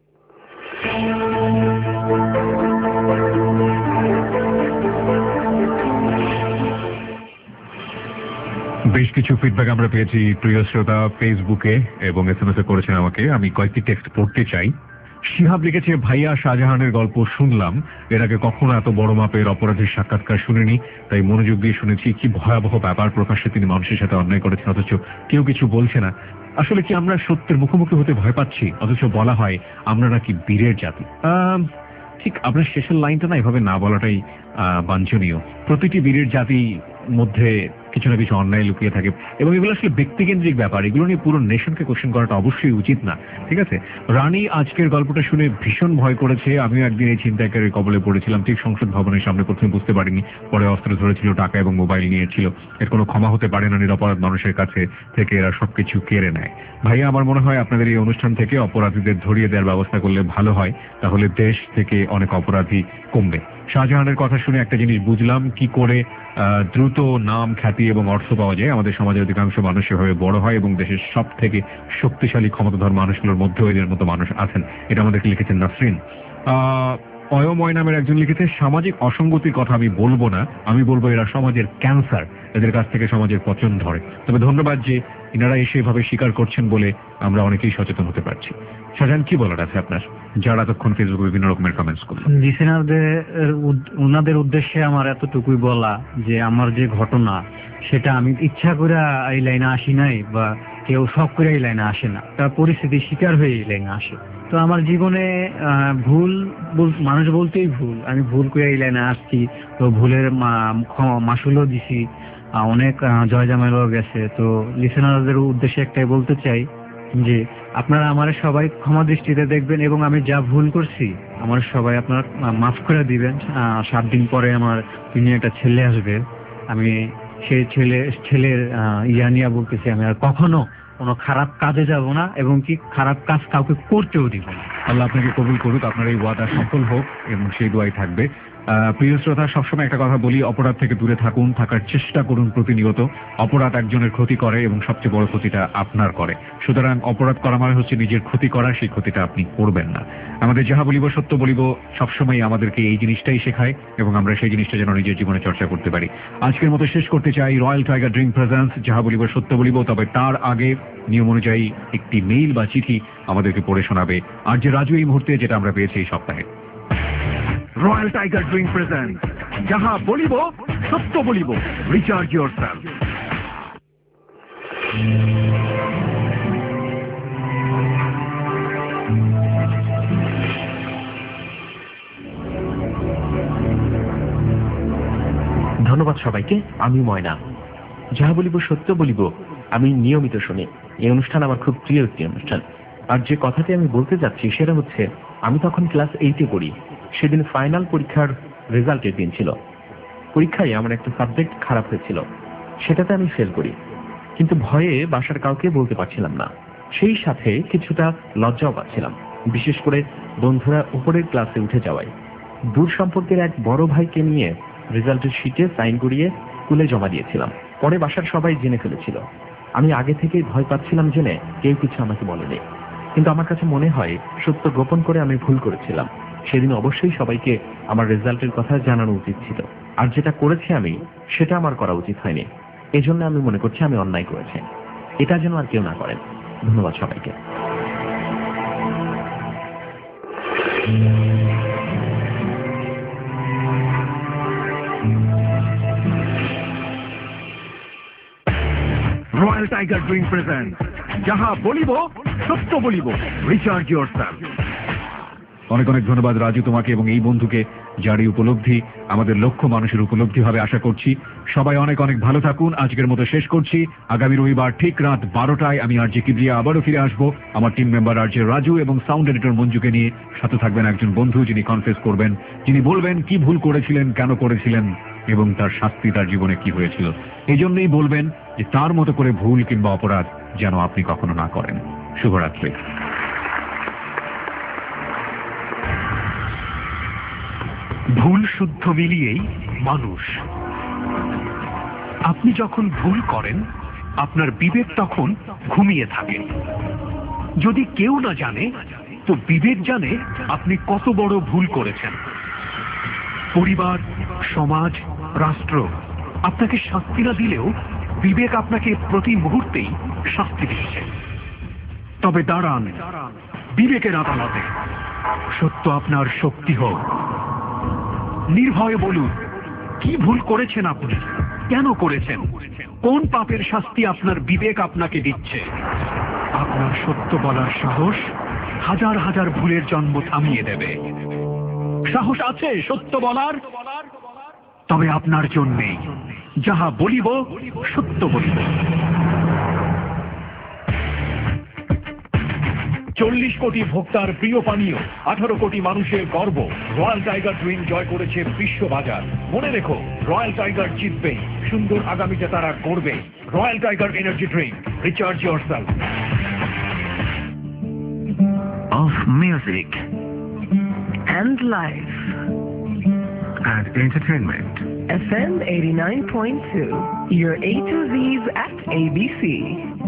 বেশ কিছু ফিডব্যাক আমরা পেয়েছি প্রিয় শ্রোতা ফেসবুকে এবং SMS এ করেছেন আমাকে। আমি কয়েকটি টেক্সট পড়তে চাই। শিহাব লিখেছে, ভাইয়া শাহজাহানের গল্প শুনলাম, এর আগে কখনো এত বড় মাপের অপরাধের সাক্ষাৎকার শুনিনি, তাই মনোযোগ দিয়ে শুনেছি। কি ভয়াবহ ব্যাপার, প্রকাশ্যে তিনি মানুষের সাথে অন্যায় করেছেন অথচ কেউ কিছু বলছে না। আসলে কি আমরা সত্যের মুখোমুখি হতে ভয় পাচ্ছি, অথচ বলা হয় আমরা নাকি বীরের জাতি? ঠিক আপনার শেষের লাইনটা না এভাবে না বলাটাই বাঞ্ছনীয়। প্রতিটি বীরের জাতি মধ্যে কিছু না কিছু অন্যায় লুকিয়ে থাকে, এবং এগুলো আসলে ব্যক্তিকেন্দ্রিক ব্যাপার। এগুলো নিয়ে পুরো নেশনকে কোশ্চেন করাটা অবশ্যই উচিত না। ঠিক আছে, রানী আজকের গল্পটা শুনে ভীষণ ভয় করেছে। আমিও একদিন এই ছিনতাইকারীর কবলে পড়েছিলাম, ঠিক সংসদ ভবনের সামনে। প্রথমে বুঝতে পারিনি, পরে অস্ত্র ধরেছিল, টাকা এবং মোবাইল নিয়েছিল। এর কোনো ক্ষমা হতে পারে না, নিরপরাধ মানুষের কাছে থেকে এরা সবকিছু কেড়ে নেয়। ভাইয়া, আমার মনে হয় আপনাদের এই অনুষ্ঠান থেকে অপরাধীদের ধরিয়ে দেওয়ার ব্যবস্থা করলে ভালো হয়, তাহলে দেশ থেকে অনেক অপরাধী কমবে। শাহজাহানের কথা শুনে একটা জিনিস বুঝলাম, কি করে দ্রুত নাম, খ্যাতি এবং অর্থ পাওয়া যায়। আমাদের সমাজের অধিকাংশ মানুষ এভাবে বড় হয়, এবং দেশের সব থেকে শক্তিশালী ক্ষমতাধর মানুষগুলোর মধ্যেও এদের মতো মানুষ আছেন। এটা আমাদেরকে লিখেছেন নাসরিন। অয়ময় নামের একজন লিখেছে, সামাজিক অসঙ্গতির কথা আমি বলবো না, আমি বলবো এরা সমাজের ক্যান্সার, এদের কাছ থেকে সমাজের পচন ধরে। তবে ধন্যবাদ যে এনারা এসে এভাবে স্বীকার করছেন বলে আমরা অনেকেই সচেতন হতে পারছি। শাহজাহান, কি বলার আছে আপনার, যারা এতক্ষণ ফেসবুকে বিভিন্ন রকমের কমেন্টস করলেন? ওনাদের উদ্দেশ্যে আমার এতটুকুই বলা যে আমার যে ঘটনা সেটা আমি ইচ্ছা করে এই লাইনে আসি নাই, বা কেউ শখ করে এই লাইনে আসে না, তার পরিস্থিতির শিকার হয়ে এই লাইনে আসে। তো আমার জীবনে ভুল মানুষ বলতেই ভুল, আমি ভুল করে এই লাইনে আসছি। তো ভুলের মাসুলও দিছি, অনেক জয়জামাইলও গেছে। তো লিসেনারদের উদ্দেশ্যে একটাই বলতে চাই যে আপনারা আমার সবাই ক্ষমা দৃষ্টিতে দেখবেন, এবং আমি যা ভুল করছি আমার সবাই আপনারা মাফ করে দিবেন। 7 দিন পরে আমার দুনিয়া একটা ছেলে আসবে, আমি সেই ছেলের ইয়া নিয়ে বলতেছি, আমি আর কখনো কোনো খারাপ কাজে যাব না, এবং কি খারাপ কাজ কাউকে করতেও দিব না। আল্লাহ আপনাকে কবুল করুক, আপনার এই ওয়াদা সফল হোক এবং সেই দোয়াই থাকবে। প্রিয় শ্রোতা, সবসময় একটা কথা বলি, অপরাধ থেকে দূরে থাকুন, থাকার চেষ্টা করুন প্রতিনিয়ত। অপরাধ একজনের ক্ষতি করে এবং সবচেয়ে বড় ক্ষতিটা আপনার করে, সুতরাং অপরাধ করা মানে হচ্ছে নিজের ক্ষতি করা, সেই ক্ষতিটা আপনি করবেন না। আমাদের যাহা বলিব সত্য বলিব সবসময় আমাদেরকে এই জিনিসটাই শেখায় এবং আমরা সেই জিনিসটা যেন নিজের জীবনে চর্চা করতে পারি। আজকের মতো শেষ করতে চাই রয়্যাল টাইগার ড্রিঙ্ক প্রেজেন্স যাহা বলিব সত্য বলিব, তবে তার আগে নিয়ম অনুযায়ী একটি মেইল বা চিঠি আমাদেরকে পড়ে শোনাবে আর যে রাজু এই মুহূর্তে, যেটা আমরা পেয়েছি এই সপ্তাহে। রয়্যাল টাইগার ড্রিঙ্ক প্রেজেন্ট যাহা বলিব সত্য বলিব, রিচার্জ ইয়োরসেলফ। ধন্যবাদ সবাইকে। আমি ময়না। যাহা বলিব সত্য বলিব আমি নিয়মিত শুনি। এই অনুষ্ঠান আমার খুব প্রিয় একটি অনুষ্ঠান। আর যে কথাটি আমি বলতে যাচ্ছি সেটা হচ্ছে, আমি তখন ক্লাস 8-এ পড়ি। সেদিন ফাইনাল পরীক্ষার রেজাল্টের দিন ছিল। পরীক্ষায় আমার একটা সাবজেক্ট খারাপ হয়েছিল, সেটাতে আমি ফেল করি। কিন্তু ভয়ে বাসার কাউকে বলতে পারছিলাম না, সেই সাথে কিছুটা লজ্জাও পাচ্ছিলাম, বিশেষ করে বন্ধুরা উপরের ক্লাসে উঠে যাওয়ায়। দূর সম্পর্কের এক বড় ভাইকে নিয়ে রেজাল্টের শিটে সাইন করিয়ে স্কুলে জমা দিয়েছিলাম। পরে বাসার সবাই জেনে ফেলেছিল। আমি আগে থেকেই ভয় পাচ্ছিলাম জেনে কেউ কিছু আমাকে বলেনি, কিন্তু আমার কাছে মনে হয় সত্য গোপন করে আমি ভুল করেছিলাম। সেদিন অবশ্যই সবাইকে আমার রেজাল্টের কথা জানানো উচিত ছিল, আর যেটা করেছি আমি সেটা আমার করা উচিত হয়নি। এজন্য আমি মনে করছি আমি অন্যায় করেছি। এটা যেন আর কেউ না করেন। ধন্যবাদ সবাইকে। রয়্যাল টাইগার ড্রিঙ্ক প্রেজেন্ট যাহা বলিব সত্য বলিব, রিচার্জ ইয়োরসেলফ। অনেক অনেক ধন্যবাদ রাজু তোমাকে এবং এই বন্ধুকে, যার এই উপলব্ধি আমাদের লক্ষ মানুষের উপলব্ধি হবে আশা করছি। সবাই অনেক অনেক ভালো থাকুন। আজকের মতো শেষ করছি। আগামী রবিবার ঠিক রাত 12টায় আমি আর জে কিবরিয়া আবারও ফিরে আসবো আমার team member R J Raju এবং সাউন্ড এডিটর মঞ্জুকে নিয়ে। সাথে থাকবেন একজন বন্ধু যিনি কনফেস করবেন, যিনি বলবেন কি ভুল করেছিলেন, কেন করেছিলেন এবং তার শাস্তি তার জীবনে কি হয়েছিল। এই জন্যই বলবেন যে তার মতো করে ভুল কিংবা অপরাধ যেন আপনি কখনো না করেন। শুভরাত্রি। ভুল শুদ্ধ মিলিয়েই মানুষ। আপনি যখন ভুল করেন আপনার বিবেক তখন ঘুমিয়ে থাকে। যদি কেউ না জানে তো বিবেক জানে আপনি কত বড় ভুল করেছেন। পরিবার, সমাজ, রাষ্ট্র আপনাকে শাস্তি না দিলেও বিবেক আপনাকে প্রতি মুহূর্তেই শাস্তি দিচ্ছে। তবে দাঁড়ান বিবেকের আদালতে, সত্য আপনার শক্তি হোক। নির্ভয়ে বলুন কি ভুল করেছেন আপনি, কেন করেছেন, কোন পাপের শাস্তি আপনার বিবেক আপনাকে দিচ্ছে। আপনার সত্য বলার সাহস হাজার হাজার ভুলের জন্ম থামিয়ে দেবে। সাহস আছে সত্য বলার? তবে আপনার জন্যেই যাহা বলিব সত্য বলিব। 40 কোটি ভোক্তার প্রিয় পানীয়, 18 কোটি মানুষের গর্ব, রয়্যাল টাইগার ড্রিঙ্ক জয় করেছে বিশ্ববাজার। মনে রেখো, রয়্যাল টাইগার জিতবেই, সুন্দর আগামীতে তারা করবে। Royal tiger energy drink, recharge yourself. Of music And life. and entertainment. FM 89.2. Your A to Z's at ABC.